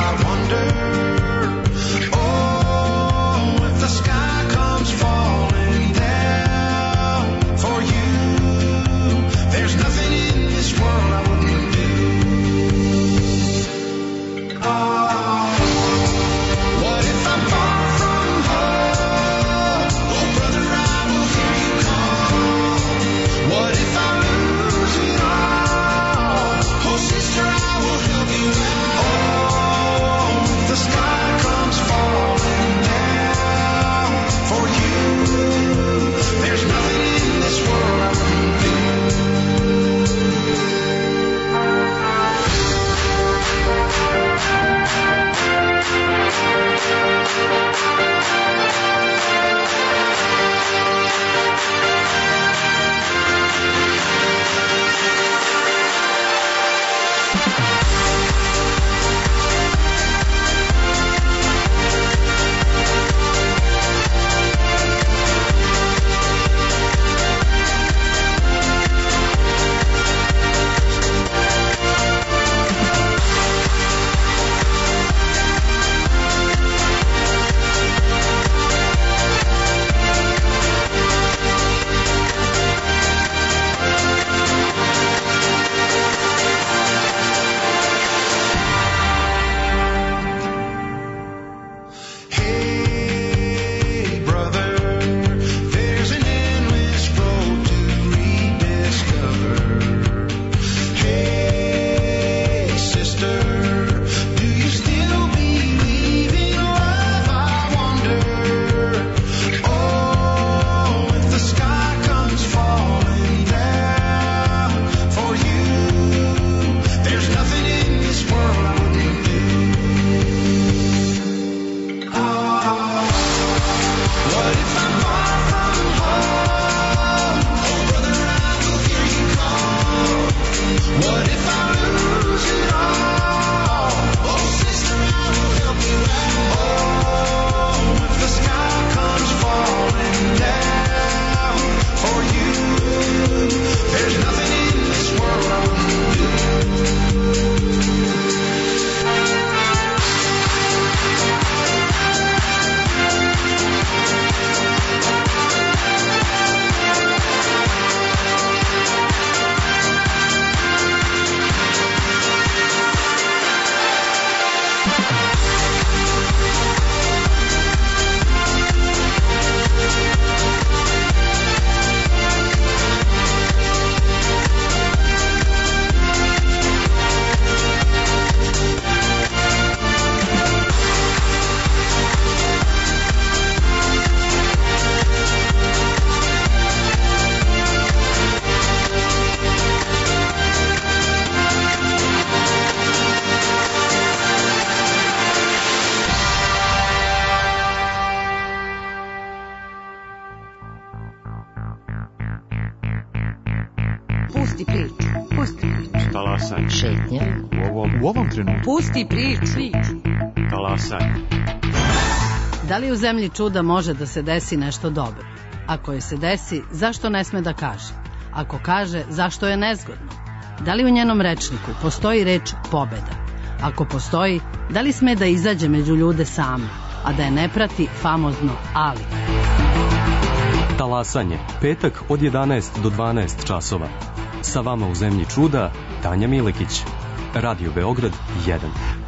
[SPEAKER 9] priču.
[SPEAKER 10] Pusti priču.
[SPEAKER 9] Talasanje.
[SPEAKER 10] Šetnja.
[SPEAKER 9] U ovom trenutku.
[SPEAKER 10] Pusti priču.
[SPEAKER 9] Talasanje.
[SPEAKER 13] Da li u zemlji čuda može da se desi nešto dobro? Ako je se desi, zašto ne sme da kaže? Ako kaže, zašto je nezgodno? Da li u njenom rečniku postoji reč pobeda? Ako postoji, da li sme da izađe među ljude sama, a da je ne prati famozno ali?
[SPEAKER 23] Talasanje, petak od 11 do 12 časova. Sa vama u zemlji čuda, Tanja Milekić. Radio Beograd 1.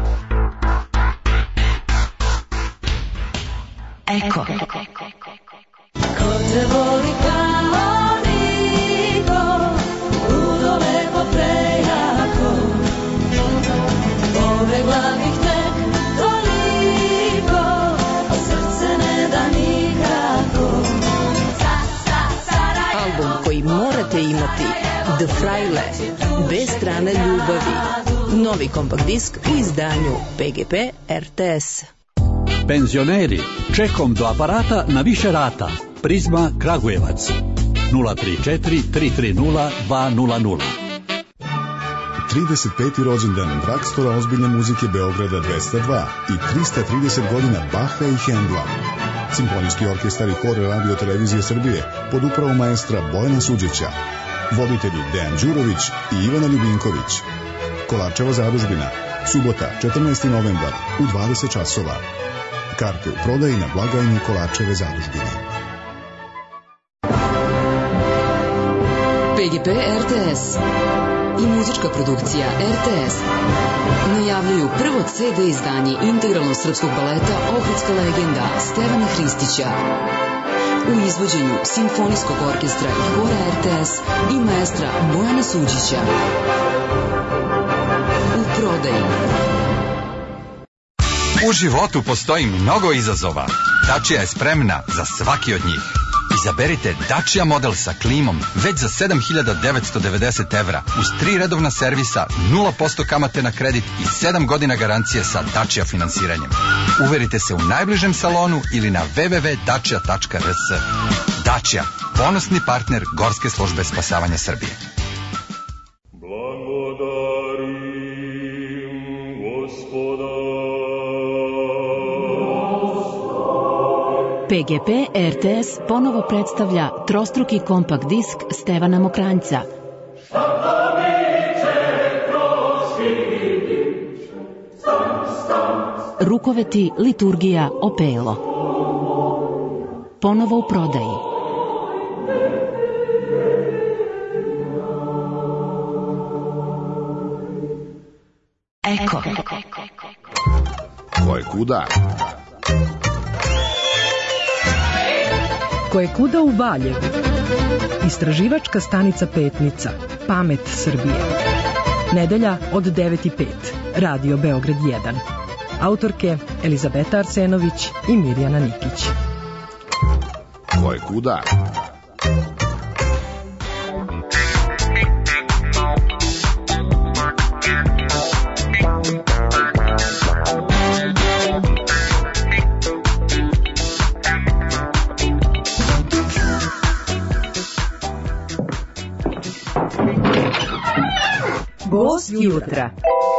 [SPEAKER 24] Eko. Ko te voli kao niko, ludo lepo prejako, pobegla bih tek toliko, a srce ne da nikako.
[SPEAKER 25] Album koji morate imati, The Fraile, bez strane ljubavi. Novi kompakt disk u izdanju PGP RTS.
[SPEAKER 26] Penzioneri, čekom do aparata na više rata. Prizma Kragujevac 034 330 200.
[SPEAKER 27] 35. rođendan Dragstora ozbiljne muzike Beograda 202 i 330 godina Baha i Hendla. Simfonijski orkestar i hor Radio Televizije Srbije pod upravom maestra Bojana Suđića. Voditelji Dejan Đurović i Ivana Ljubinković. Kolarčeva zadužbina, subota 14. novembar u 20 časova. Karte u prodaji na blagajni Kolarčeve zadužbine.
[SPEAKER 28] PGP RTS i muzička produkcija RTS najavljuju prvo CD izdanje integralnog srpskog baleta Ohridska legenda Stevana Hristića u izvođenju Simfonijskog orkestra i hora RTS i maestra Bojana Suđića. U prodaji.
[SPEAKER 29] U životu postoji mnogo izazova. Dacia je spremna za svaki od njih. Izaberite Dacia model sa klimom već za 7.990 evra uz 3 redovna servisa, 0% kamate na kredit i 7 godina garancije sa Dacia finansiranjem. Uverite se u najbližem salonu ili na www.dacia.rs. Dacia, ponosni partner Gorske službe spasavanja Srbije.
[SPEAKER 24] PGP RTS ponovo predstavlja trostruki kompakt disk Stevana Mokranjca. Rukoveti, liturgija, opelo. Ponovo u prodaji. Eko.
[SPEAKER 27] Ko je kuda?
[SPEAKER 30] Ko je kuda u Valjevu? Istraživačka stanica Petnica. Pamet Srbije. Nedelja od 9:05. Radio Beograd 1. Autorke Elizabeta Arsenović i Mirjana Nikić.
[SPEAKER 27] Ko je kuda?
[SPEAKER 25] Gost jutra.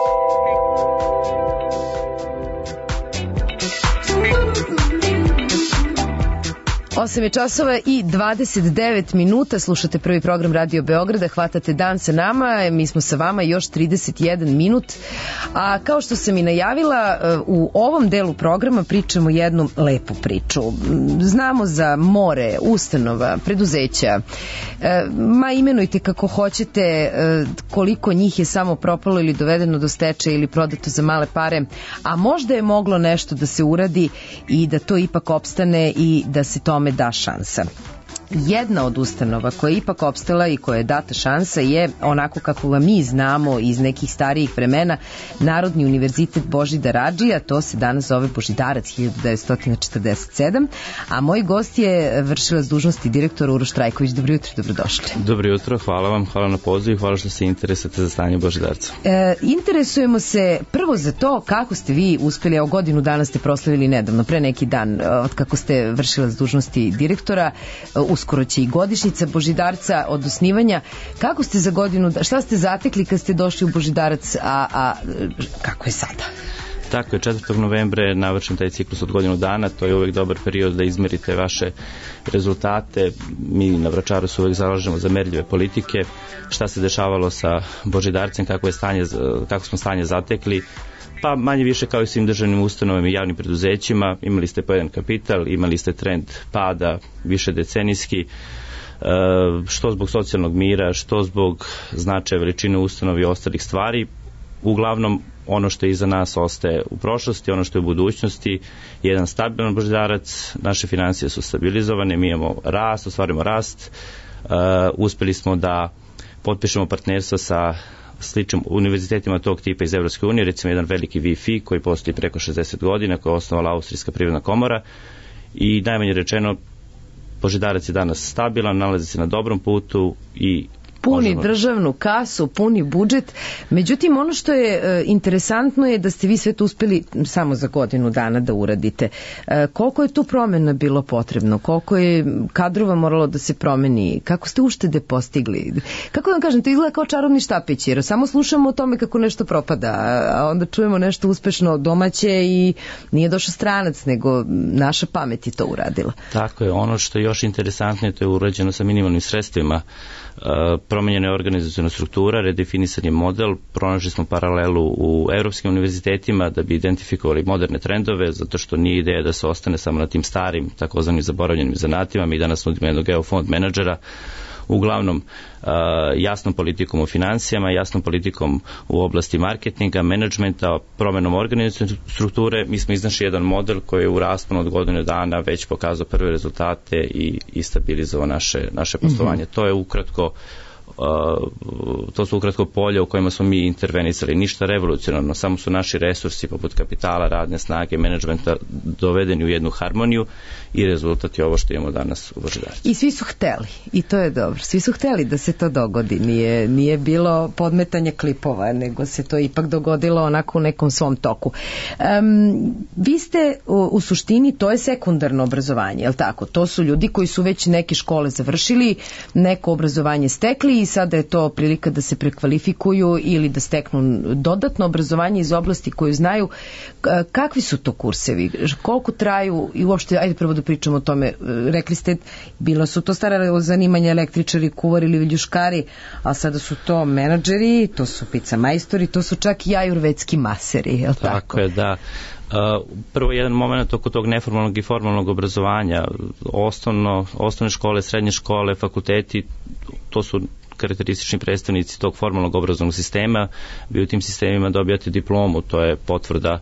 [SPEAKER 1] Osam je časova i 29 minuta, slušate prvi program Radio Beograda, hvatate dan sa nama, mi smo sa vama još 31 minut, a kao što sam i najavila, u ovom delu programa pričamo jednu lepu priču. Znamo za more, ustanova, preduzeća, ma imenujte kako hoćete, koliko njih je samo propalo ili dovedeno do stečaja ili prodato za male pare, a možda je moglo nešto da se uradi i da to ipak opstane i da se tome da šansa. Jedna od ustanova koja je ipak opstala i koja je data šansa je, onako kako ga mi znamo iz nekih starijih vremena, Narodni univerzitet Božidar Adžija, to se danas zove Božidarac 1947, a moj gost je vršilac dužnosti direktora Uroš Trajković. Dobro jutro, dobrodošli.
[SPEAKER 31] Dobro jutro, hvala vam, hvala na pozivu i hvala što se interesujete za stanje Božidarca.
[SPEAKER 1] Interesujemo se prvo za to kako ste vi uspeli, evo godinu dana ste proslavili nedavno, pre neki dan, od kako ste vršilac dužnosti direktora, u uskoro će i godišnjica Božidarca od osnivanja. Kako ste za godinu, šta ste zatekli kad ste došli u Božidarac, a kako je sada?
[SPEAKER 31] Tako je, 4. novembra je navršen taj ciklus od godinu dana, to je uvek dobar period da izmerite vaše rezultate. Mi na Vračaru se uvek zalažemo za merljive politike, šta se dešavalo sa Božidarcem, kako smo stanje zatekli. Pa manje više kao i svim državnim ustanovama i javnim preduzećima, imali ste po jedan kapital, imali ste trend pada više decenijski, što zbog socijalnog mira, što zbog značaja veličine ustanova i ostalih stvari. Uglavnom, ono što je iza nas ostaje u prošlosti, ono što je u budućnosti, jedan stabilan Božidarac, naše financije su stabilizovane, mi imamo rast, ostvarujemo rast, uspeli smo da potpišemo partnerstva sa sličnim univerzitetima tog tipa iz Evropske unije, recimo jedan veliki WIFI koji postoji preko 60 godina, koja je osnovala Austrijska privredna komora, i najmanje rečeno, Božidarac je danas stabilan, nalazi se na dobrom putu i
[SPEAKER 1] puni državnu kasu, puni budžet. Međutim, ono što je interesantno je da ste vi sve to uspeli samo za godinu dana da uradite. Koliko je tu promjena bilo potrebno? Koliko je kadrova moralo da se promeni? Kako ste uštede postigli? Kako da vam kažem, to izgleda kao čarobni štapić, jer samo slušamo o tome kako nešto propada, a onda čujemo nešto uspešno domaće i nije došao stranac, nego naša pamet je to uradila.
[SPEAKER 31] Tako je, ono što je još interesantnije, to je urađeno sa minimalnim sredstvima. Promenjena je organizaciona struktura, redefinisan je model, pronašli smo paralelu u evropskim univerzitetima da bi identifikovali moderne trendove, zato što nije ideja da se ostane samo na tim starim, takozvanim zaboravljenim zanatima. Mi danas nudimo jednog geofond menadžera, uglavnom jasnom politikom u financijama, jasnom politikom u oblasti marketinga, menadžmenta, promenom organizacione strukture. Mi smo iznašli jedan model koji je u rasponu od godine dana već pokazao prve rezultate i stabilizovao naše poslovanje. To su ukratko polja u kojima smo mi intervenisali. Ništa revolucionarno, samo su naši resursi poput kapitala, radne snage, menadžmenta dovedeni u jednu harmoniju i rezultat je ovo što imamo danas u Božidarcu.
[SPEAKER 1] I svi su hteli, i to je dobro. Svi su hteli da se to dogodi. Nije bilo podmetanje klipova, nego se to ipak dogodilo onako u nekom svom toku. Vi ste u suštini, to je sekundarno obrazovanje, je li tako? To su ljudi koji su već neke škole završili, neko obrazovanje stekli i sada je to prilika da se prekvalifikuju ili da steknu dodatno obrazovanje iz oblasti koju znaju. Kakvi su to kursevi? Koliko traju i uopšte, ajde prvo da pričamo o tome. Rekli ste, bilo su to stara zanimanja, električari, kuvari ili viljuškari, a sada su to menadžeri, to su pica majstori, to su čak i ajurvedski maseri, je li tako?
[SPEAKER 31] Tako je, da. Prvo jedan moment oko tog neformalnog i formalnog obrazovanja, osnovne škole, srednje škole, fakulteti, to su karakteristični predstavnici tog formalnog obrazovnog sistema. Vi u tim sistemima dobijate diplomu, to je potvrda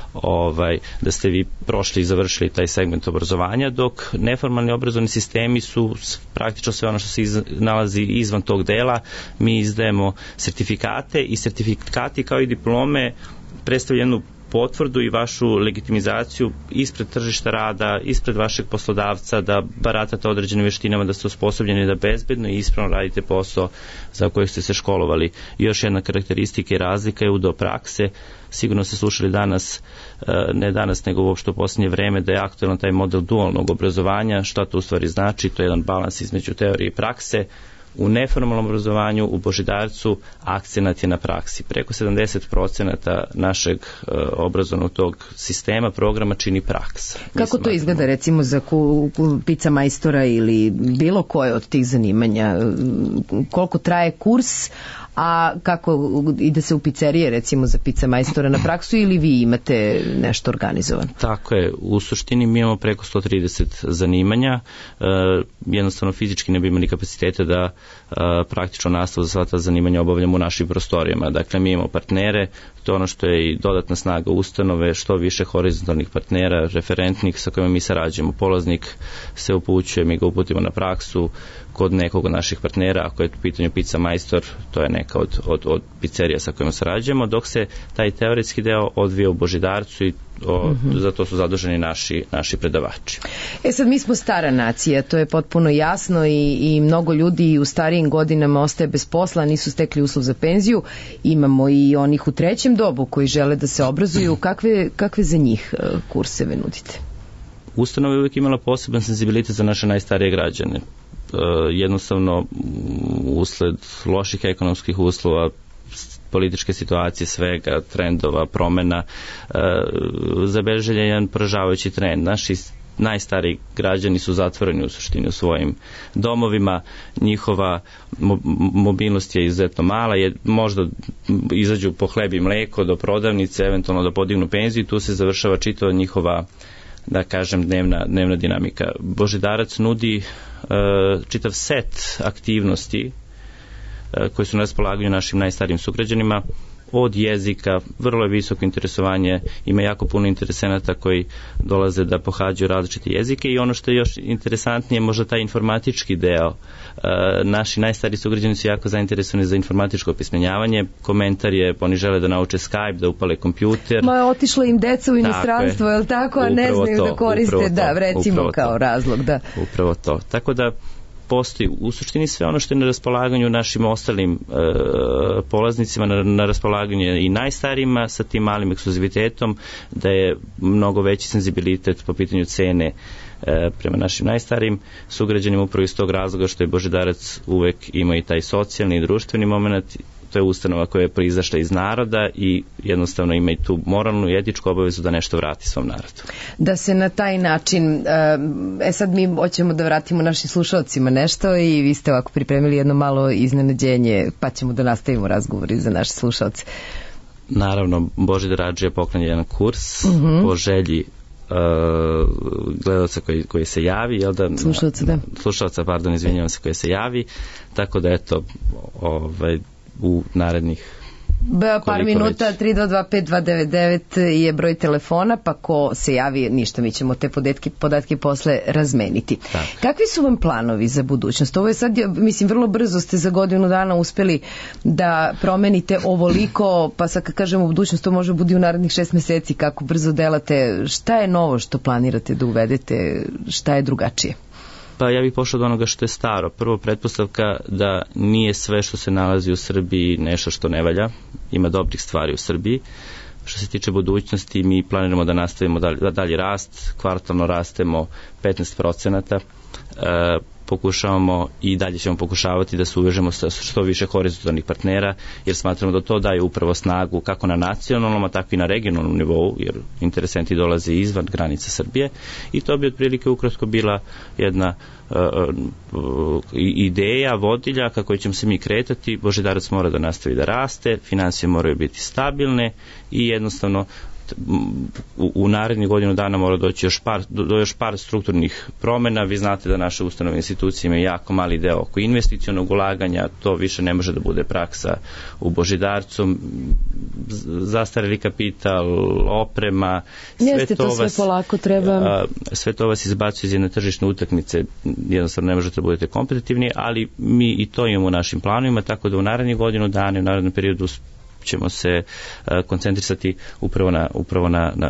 [SPEAKER 31] da ste vi prošli i završili taj segment obrazovanja, dok neformalni obrazovni sistemi su praktično sve ono što se nalazi izvan tog dela. Mi izdajemo sertifikate i sertifikati kao i diplome predstavljaju jednu potvrdu i vašu legitimizaciju ispred tržišta rada, ispred vašeg poslodavca, da baratate određenim veštinama, da ste osposobljeni da bezbedno i ispravno radite posao za kojeg ste se školovali. I još jedna karakteristika i razlika je u do prakse. Sigurno ste slušali danas, ne danas nego uopšte u posljednje vreme, da je aktualan taj model dualnog obrazovanja. Šta to u stvari znači? To je jedan balans između teorije i prakse. U neformalnom obrazovanju u Božidarcu akcenat je na praksi. Preko 70% našeg obrazovnog tog sistema, programa čini praksa.
[SPEAKER 1] Kako to izgleda recimo za pica majstora ili bilo koje od tih zanimanja? Koliko traje kurs, a kako ide se u pizzerije recimo za pica majstora na praksu ili vi imate nešto organizovano?
[SPEAKER 31] Tako je, u suštini mi imamo preko 130 zanimanja, jednostavno fizički ne bi imali kapacitete da praktično nastavu za sva ta zanimanja obavljamo u našim prostorijama. Dakle, mi imamo partnere, to je ono što je i dodatna snaga ustanove, što više horizontalnih partnera, referentnih sa kojima mi sarađujemo. Polaznik se upućuje, mi ga uputimo na praksu kod nekog od naših partnera, ako je u pitanju pizza majstor, to je neka od pizzerija sa kojima sarađujemo, dok se taj teoretski deo odvija u Božidarcu i zato su zaduženi naši predavači.
[SPEAKER 1] Sad mi smo stara nacija, to je potpuno jasno i mnogo ljudi u starijim godinama ostaje bez posla, nisu stekli uslov za penziju. Imamo i onih u trećem dobu koji žele da se obrazuju. Kakve za njih kurseve nudite?
[SPEAKER 31] Ustanova je uvijek imala poseban senzibilitet za naše najstarije građane. jednostavno usled loših ekonomskih uslova, političke situacije, svega, trendova, promena, zabeležen je jedan poražavajući trend. Naši najstariji građani su zatvoreni u suštini u svojim domovima, njihova mobilnost je izuzetno mala, možda izađu po hleb i mleko do prodavnice, eventualno da podignu penziju, tu se završava čitava njihova, da kažem, dnevna dinamika. Božidarac nudi čitav set aktivnosti koji su na raspolaganju našim najstarijim sugrađanima, od jezika, vrlo je visoko interesovanje, ima jako puno interesenata koji dolaze da pohađaju različite jezike i ono što je još interesantnije, možda taj informatički deo. Naši najstariji sugrađani su jako zainteresovani za informatičko opismenjavanje, komentar je, oni žele da nauče Skype, da upale kompjuter.
[SPEAKER 1] Otišlo im deca u inostranstvo, je li tako, a ne znaju da koriste, recimo kao razlog. Da.
[SPEAKER 31] Upravo to. Tako da postoji u suštini sve ono što je na raspolaganju našim ostalim polaznicima, na raspolaganju i najstarijima sa tim malim ekskluzivitetom, da je mnogo veći senzibilitet po pitanju cene prema našim najstarijim sugrađanima, upravo iz tog razloga što je Božidarac uvek ima i taj socijalni i društveni moment. To je ustanova koja je proizašla iz naroda i jednostavno ima i tu moralnu i etičku obavezu da nešto vrati svom narodu.
[SPEAKER 1] Da se na taj način, sad mi hoćemo da vratimo našim slušalcima nešto i vi ste ovako pripremili jedno malo iznenađenje, pa ćemo da nastavimo razgovori za naše slušalce.
[SPEAKER 31] Naravno, Božidar Adžija poklanja jedan kurs po želji gledalca koji se javi, jel da? Slušalca, pardon, izvinjavam se, koji se javi, tako da eto, u narednih
[SPEAKER 1] par minuta, 3225299 je broj telefona, pa ko se javi, ništa, mi ćemo te podatke posle razmeniti.
[SPEAKER 31] Tak.
[SPEAKER 1] Kakvi su vam planovi za budućnost? Ovo je sad, mislim, vrlo brzo ste za godinu dana uspeli da promenite ovoliko, pa sad kad kažemo budućnost, to može budi u narednih 6 meseci, kako brzo delate, šta je novo što planirate da uvedete, šta je drugačije?
[SPEAKER 31] Pa ja bih pošao od onoga što je staro. Prvo, pretpostavka da nije sve što se nalazi u Srbiji nešto što ne valja. Ima dobrih stvari u Srbiji. Što se tiče budućnosti, mi planiramo da nastavimo dalje rast. Kvartalno rastemo 15%. Pokušavamo i dalje ćemo pokušavati da se uvežemo sa što više horizontalnih partnera, jer smatramo da to daje upravo snagu kako na nacionalnom, a tako i na regionalnom nivou, jer interesenti dolaze izvan granica Srbije i to bi otprilike ukratko bila jedna ideja, vodilja kako ćemo se mi kretati. Božidarac mora da nastavi da raste, financije moraju biti stabilne i jednostavno u narednih godinu dana mora doći još par strukturnih promena. Vi znate da naše ustanove institucije imaju jako mali deo oko investicionog ulaganja, to više ne može da bude praksa u Božidarcu. Zastareli kapital, oprema,
[SPEAKER 1] sve polako treba.
[SPEAKER 31] Sve to vas izbacuje iz jedne tržišne utakmice, jednostavno ne možete da budete kompetitivni, ali mi i to imamo u našim planovima, tako da u narednih godinu dana, u narednom periodu ćemo se koncentrisati upravo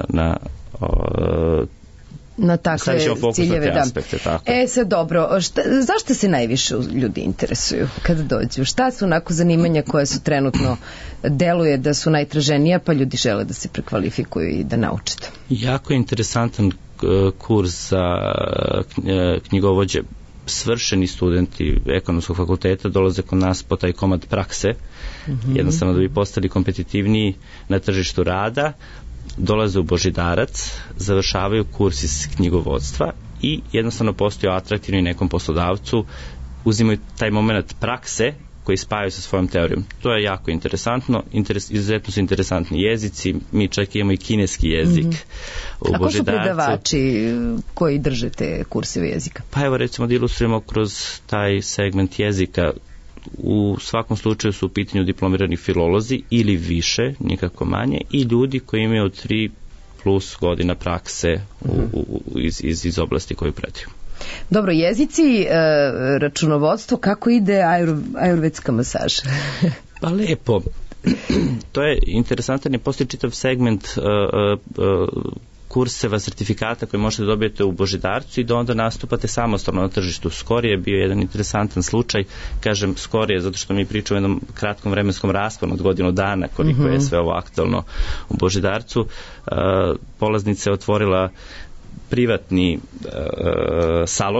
[SPEAKER 1] na takve ciljeve, da.
[SPEAKER 31] Aspekte, tako.
[SPEAKER 1] Sad dobro, zašto se najviše ljudi interesuju kada dođu? Šta su onako zanimanja koje su trenutno deluje da su najtraženija, pa ljudi žele da se prekvalifikuju i da nauče to?
[SPEAKER 31] Jako je interesantan kurs za knjigovođe. Svršeni studenti ekonomskog fakulteta dolaze kod nas po taj komad prakse, jednostavno da bi postali kompetitivniji na tržištu rada, dolaze u Božidarac, završavaju kurs iz knjigovodstva i jednostavno postaju atraktivni nekom poslodavcu, uzimaju taj moment prakse koji spajaju sa svojom teorijom. To je jako interesantno, izuzetno su interesantni jezici, mi čak imamo i kineski jezik u Božidarcu.
[SPEAKER 1] A ko su predavači koji drže te kurseve jezika?
[SPEAKER 31] Pa evo recimo da ilustrujemo kroz taj segment jezika. U svakom slučaju su u pitanju diplomirani filolozi ili više, nikako manje, i ljudi koji imaju 3+ godina prakse iz oblasti koju predaju.
[SPEAKER 1] Dobro, jezici, računovodstvo, kako ide ajurvedska masaža?
[SPEAKER 31] Pa lepo. To je interesantan, je postoji čitav segment kurseva, sertifikata koje možete dobijete u Božidarcu i da onda nastupate samostalno na tržištu. Skorije je bio jedan interesantan slučaj, kažem skorije zato što mi pričamo o jednom kratkom vremenskom rasponu od godinu dana koliko je sve ovo aktualno u Božidarcu. Polaznica je otvorila privatni salon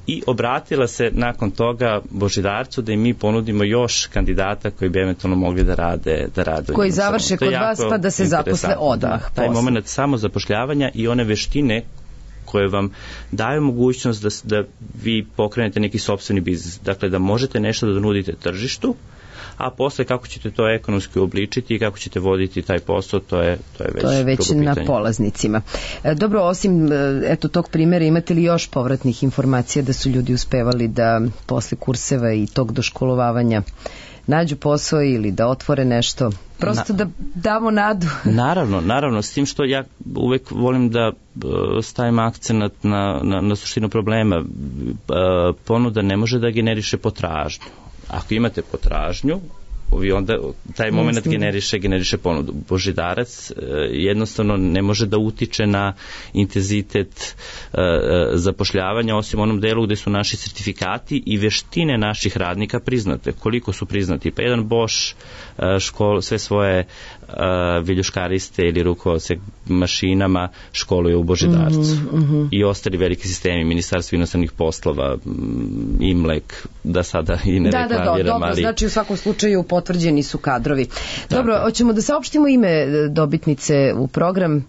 [SPEAKER 31] i obratila se nakon toga Božidarcu da im mi ponudimo još kandidata koji bi eventualno mogli da rade
[SPEAKER 1] koji završe kod vas pa da se zaposle odmah.
[SPEAKER 31] Taj moment samozapošljavanja i one veštine koje vam daju mogućnost da vi pokrenete neki sopstveni biznis. Dakle, da možete nešto da nudite tržištu, a posle kako ćete to ekonomski obličiti i kako ćete voditi taj posao, to je već
[SPEAKER 1] na polaznicima. Dobro, osim tog primjera, imate li još povratnih informacija da su ljudi uspevali da posle kurseva i tog doškolovavanja nađu posao ili da otvore nešto? Prosto da damo nadu.
[SPEAKER 31] Naravno, s tim što ja uvek volim da stavim akcenat na suštinu problema. Ponuda ne može da generiše potražnju. Ako imate potražnju, vi onda taj moment generiše ponudu. Božidarac jednostavno ne može da utiče na intenzitet zapošljavanja, osim onom delu gde su naši sertifikati i veštine naših radnika priznate. Koliko su priznati? Pa jedan Bosch sve svoje viljuškariste ili rukovodce mašinama školuje u Božidarcu. I ostali veliki sistemi, Ministarstvo inostranih poslova, Imlek, da sada i ne reklamiram.
[SPEAKER 1] Dobro, znači u svakom slučaju potvrđeni su kadrovi. Dobro, hoćemo da saopštimo ime dobitnice u program.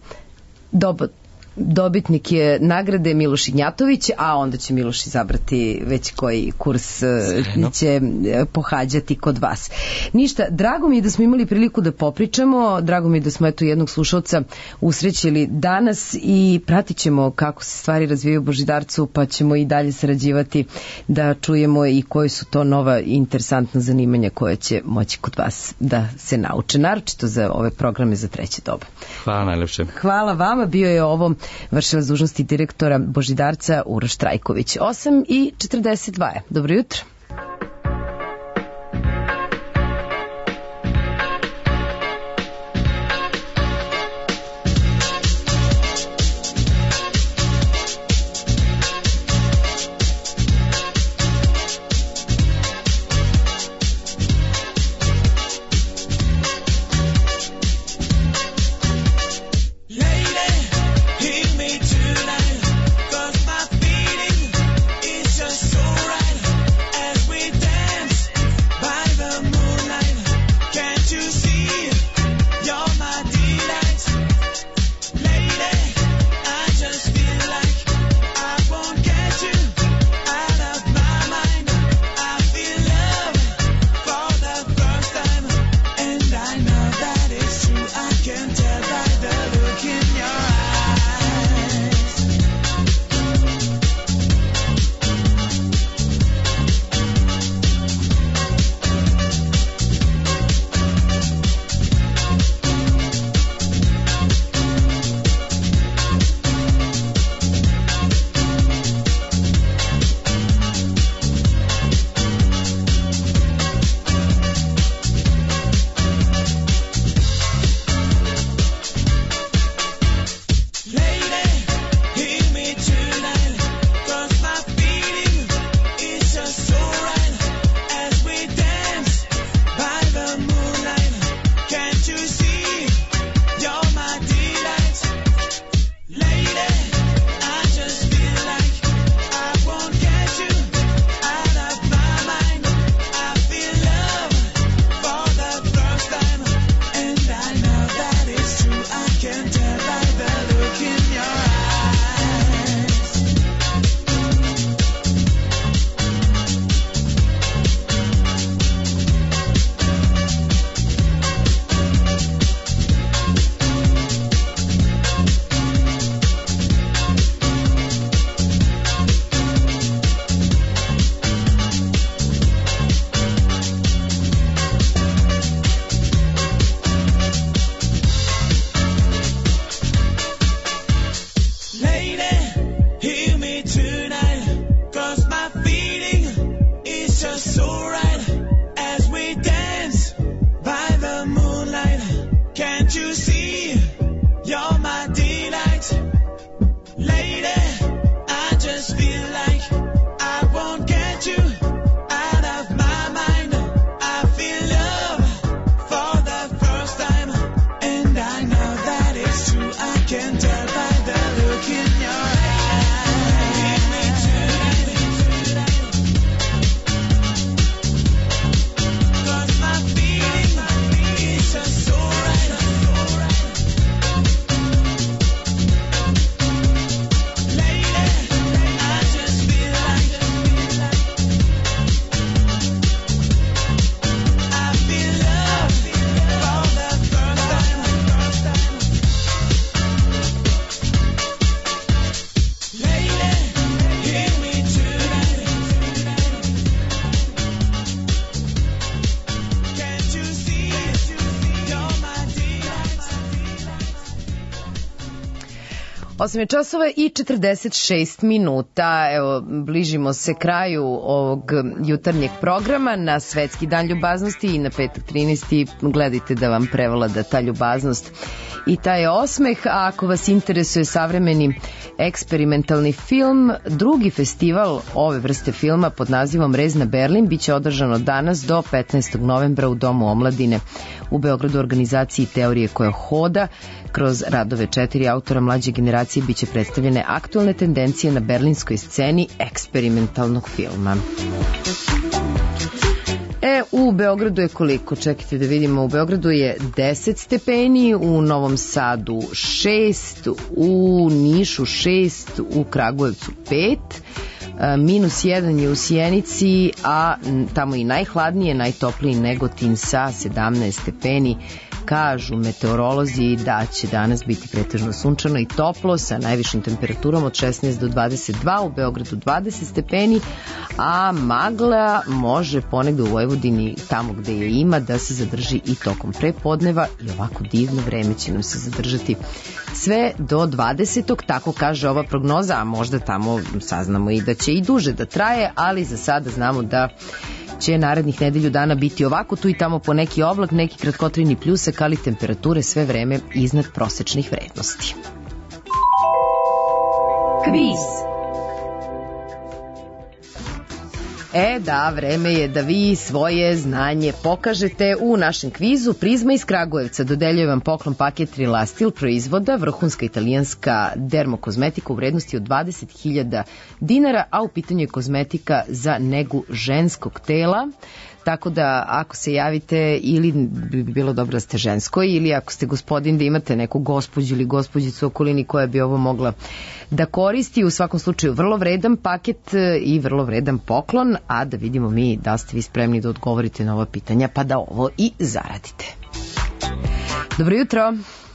[SPEAKER 1] Dobitnik je nagrade Miloš Ignjatović, a onda će Miloš izabrati već koji kurs će pohađati kod vas. Ništa, drago mi je da smo imali priliku da popričamo, drago mi je da smo jednog slušalca usrećili danas i pratit ćemo kako se stvari razvijaju u Božidarcu, pa ćemo i dalje sarađivati da čujemo i koji su to nova interesantna zanimanja koje će moći kod vas da se nauče, naročito za ove programe za treće doba.
[SPEAKER 31] Hvala najlepše.
[SPEAKER 1] Hvala vama, bio je ovo vršilac dužnosti direktora Božidarca Uroš Trajković. 8:42. Dobro jutro.
[SPEAKER 3] Tonight, 'cause my feeling is just so right.
[SPEAKER 1] 8 je časova i 46 minuta. Evo, bližimo se kraju ovog jutarnjeg programa na Svetski dan ljubaznosti i na petak 13. Gledajte da vam prevlada ta ljubaznost i taj osmeh. A ako vas interesuje savremeni eksperimentalni film, drugi festival ove vrste filma pod nazivom Rez na Berlin biće održano danas do 15. novembra u Domu omladine u Beogradu, organizaciji Teorije koja hoda. Kroz radove 4 autora mlađe generacije biće predstavljene aktualne tendencije na berlinskoj sceni eksperimentalnog filma. U Beogradu je koliko? Čekajte da vidimo. U Beogradu je 10 stepeni, u Novom Sadu 6, u Nišu 6, u Kragujevcu 5, -1 je u Sjenici, a tamo i najhladnije, najtopliji Negotin sa 17 stepeni. Kažu meteorolozi da će danas biti pretežno sunčano i toplo sa najvišim temperaturom od 16 do 22, u Beogradu 20 stepeni, a magla može ponegde u Vojvodini, tamo gde je ima, da se zadrži i tokom prepodneva i ovako divno vreme će nam se zadržati sve do 20. Tako kaže ova prognoza, a možda tamo saznamo i da će i duže da traje, ali za sada znamo da će narednih nedelju dana biti ovako, tu i tamo po neki oblak, neki kratkotrajni pljusak, ali temperature sve vreme iznad prosečnih vrednosti. Kviz. Da, vreme je da vi svoje znanje pokažete u našem kvizu. Prizma iz Kragujevca dodeljuje vam poklon paket Trilastil proizvoda, vrhunska italijanska dermokozmetika u vrednosti od 20.000 dinara, a u pitanju je kozmetika za negu ženskog tela. Tako da ako se javite, ili bi bilo dobro da ste žensko, ili ako ste gospodin da imate neku gospođu ili gospođicu u okolini koja bi ovo mogla da koristi, u svakom slučaju vrlo vredan paket i vrlo vredan poklon, a da vidimo mi da ste vi spremni da odgovorite na ova pitanja pa da ovo i zaradite. Dobro jutro.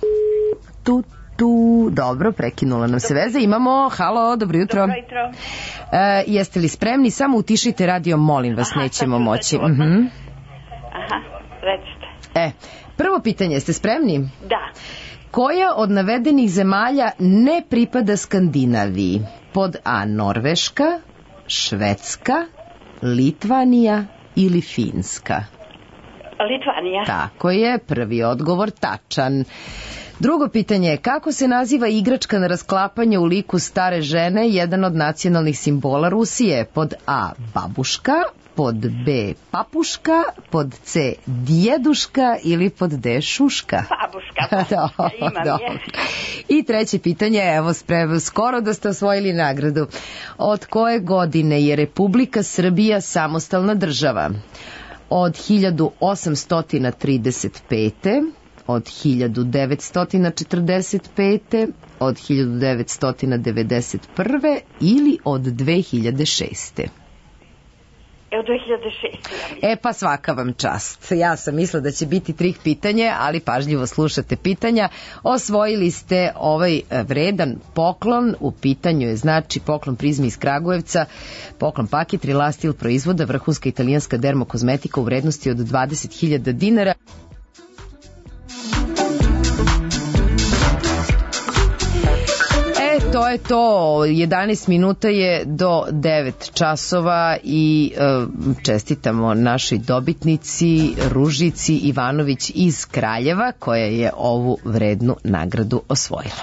[SPEAKER 1] Dobro, prekinula nam se veza. Imamo, halo, dobro jutro.
[SPEAKER 2] Dobro jutro.
[SPEAKER 1] Jeste li spremni? Samo utišite radio, molim vas, nećemo moći.
[SPEAKER 2] Aha, recite.
[SPEAKER 1] Prvo pitanje, jeste spremni?
[SPEAKER 2] Da.
[SPEAKER 1] Koja od navedenih zemalja ne pripada Skandinaviji? Pod A Norveška, Švedska, Litvanija ili Finska?
[SPEAKER 2] Litvanija.
[SPEAKER 1] Tako je, prvi odgovor tačan. Drugo pitanje je, kako se naziva igračka na rasklapanje u liku stare žene, jedan od nacionalnih simbola Rusije? Pod A babuška, pod B papuška, pod C djeduška ili pod D šuška?
[SPEAKER 2] Babuška, imam je.
[SPEAKER 1] I treće pitanje, evo skoro da ste osvojili nagradu. Od koje godine je Republika Srbija samostalna država? Od 1835. od 1945. od 1991. ili od 2006.
[SPEAKER 2] Od 2006.
[SPEAKER 1] Pa svaka vam čast. Ja sam mislila da će biti trik pitanje, ali pažljivo slušate pitanja. Osvojili ste ovaj vredan poklon. U pitanju je znači poklon Prizmi iz Kragujevca, poklon paket Trilastil proizvoda, vrhunska italijanska dermokozmetika u vrednosti od 20.000 dinara. To je to, 11 minuta je do 9 časova i čestitamo našoj dobitnici Ružici Ivanović iz Kraljeva koja je ovu vrednu nagradu osvojila.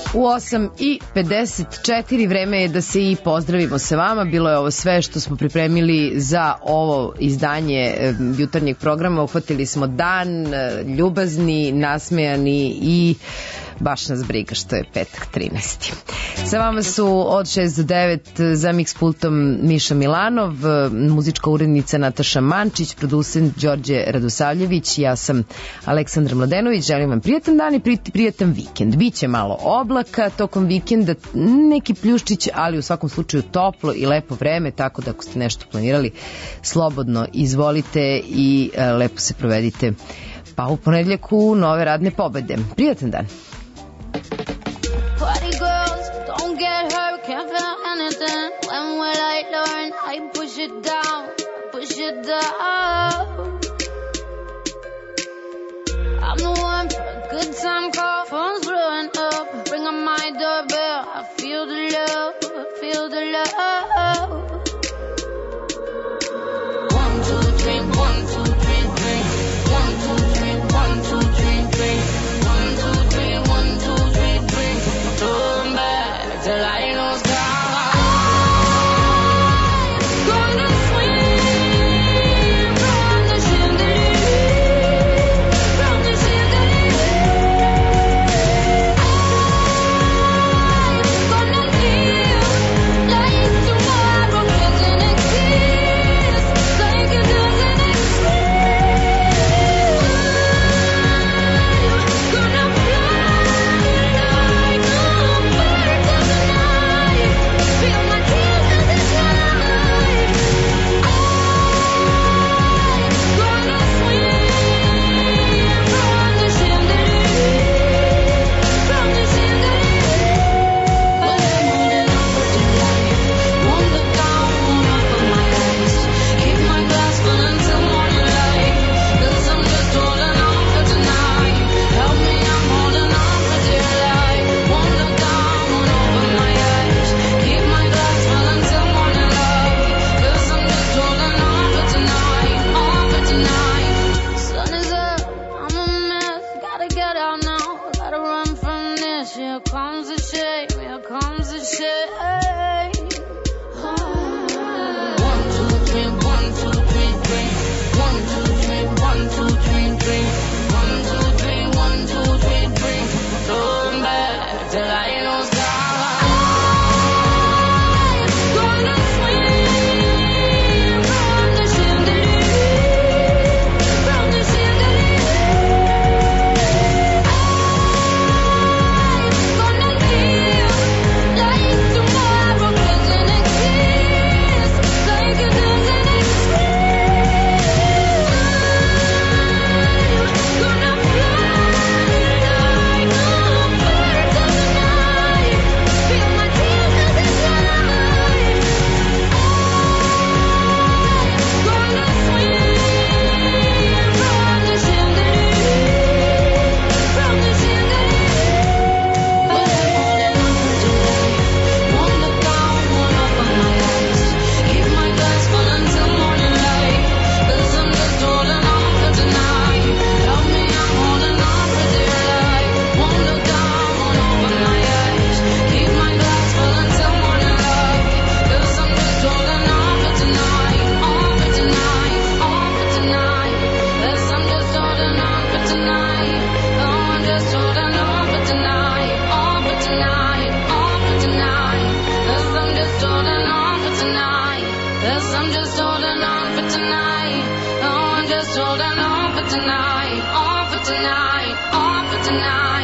[SPEAKER 1] U 8:54 vreme je da se i pozdravimo sa vama. Bilo je ovo sve što smo pripremili za ovo izdanje jutarnjeg programa. Uhvatili smo dan, ljubazni, nasmejani i baš nas briga što je petak 13. Sa vama su od 6 do 9 za mix pultom Miša Milanov, muzička urednica Nataša Mančić, producent Đorđe Radosavljević, ja sam Aleksandra Mladenović. Želim vam prijatan dan i prijatan vikend. Biće malo oblaka tokom vikenda, neki pljuščić, ali u svakom slučaju toplo i lepo vreme, tako da ako ste nešto planirali, slobodno izvolite i lepo se provedite. Pa u ponedjeljak u nove radne pobede. Prijatan dan.
[SPEAKER 4] Party girls, don't get hurt, can't feel anything. When will I learn? I push it down, push it down. I'm the one for a good time call, phone's blowing up. Ring on my doorbell, I feel the love, I feel the love. 1, 2, 3, 1, 2, 3, 3. 1, 2, 3, 1, 2, 3, 3. 1, 2, 3, 1, 2, 3, 3. Turn back till I ain't no sky. Gonna swim from the chandelier, from the chandelier. I'm gonna live like tomorrow doesn't exist, like it doesn't exist. Gonna fly like a bird of the night, feel my tears as they slide. Gonna swim from the chandelier, from the chandelier. But I'm holding on to life, won't look down, won't open my eyes. Keep my glass full until morning light, 'cause I'm just holding on for tonight. Help me, I'm holding on for dear life. Won't look down, won't open my eyes. Keep my glass full until morning light, 'cause I'm just holding on for tonight, on for tonight. Sun is up, I'm a mess, gotta get out now, gotta run from this. Here comes the shame, here comes the shame. 1, 2, 3, 1, 2, 3, 3. 1, 2, 3, 1, 2, 3, 3. 1, 2, 3, 1, 2, 3, 3. Turn back till I ain't no sky. Gonna swim from the chandelier, from the chandelier. Gonna live like tomorrow doesn't exist, like it doesn't exist. Gonna fly like a bird of the night, feel my tears as they slide. Gonna swim from the chandelier, from the chandelier. But I'm holding on to life, won't look down, won't open my eyes. Keep my glass full until morning light, 'cause I'm just holding on for tonight. Help me, I'm holding on for dear life. Won't look down, won't open my eyes. Keep my glass full until morning light, 'cause I'm just holding on for tonight, on for tonight, on for tonight. 'Cause I'm just holding on for tonight. Oh, I'm just holding on for tonight, on for tonight, on for tonight. 'Cause I'm just holding on for tonight. 'Cause I'm just holding on for tonight. Oh, I'm just holding on for tonight, on for tonight, on for tonight.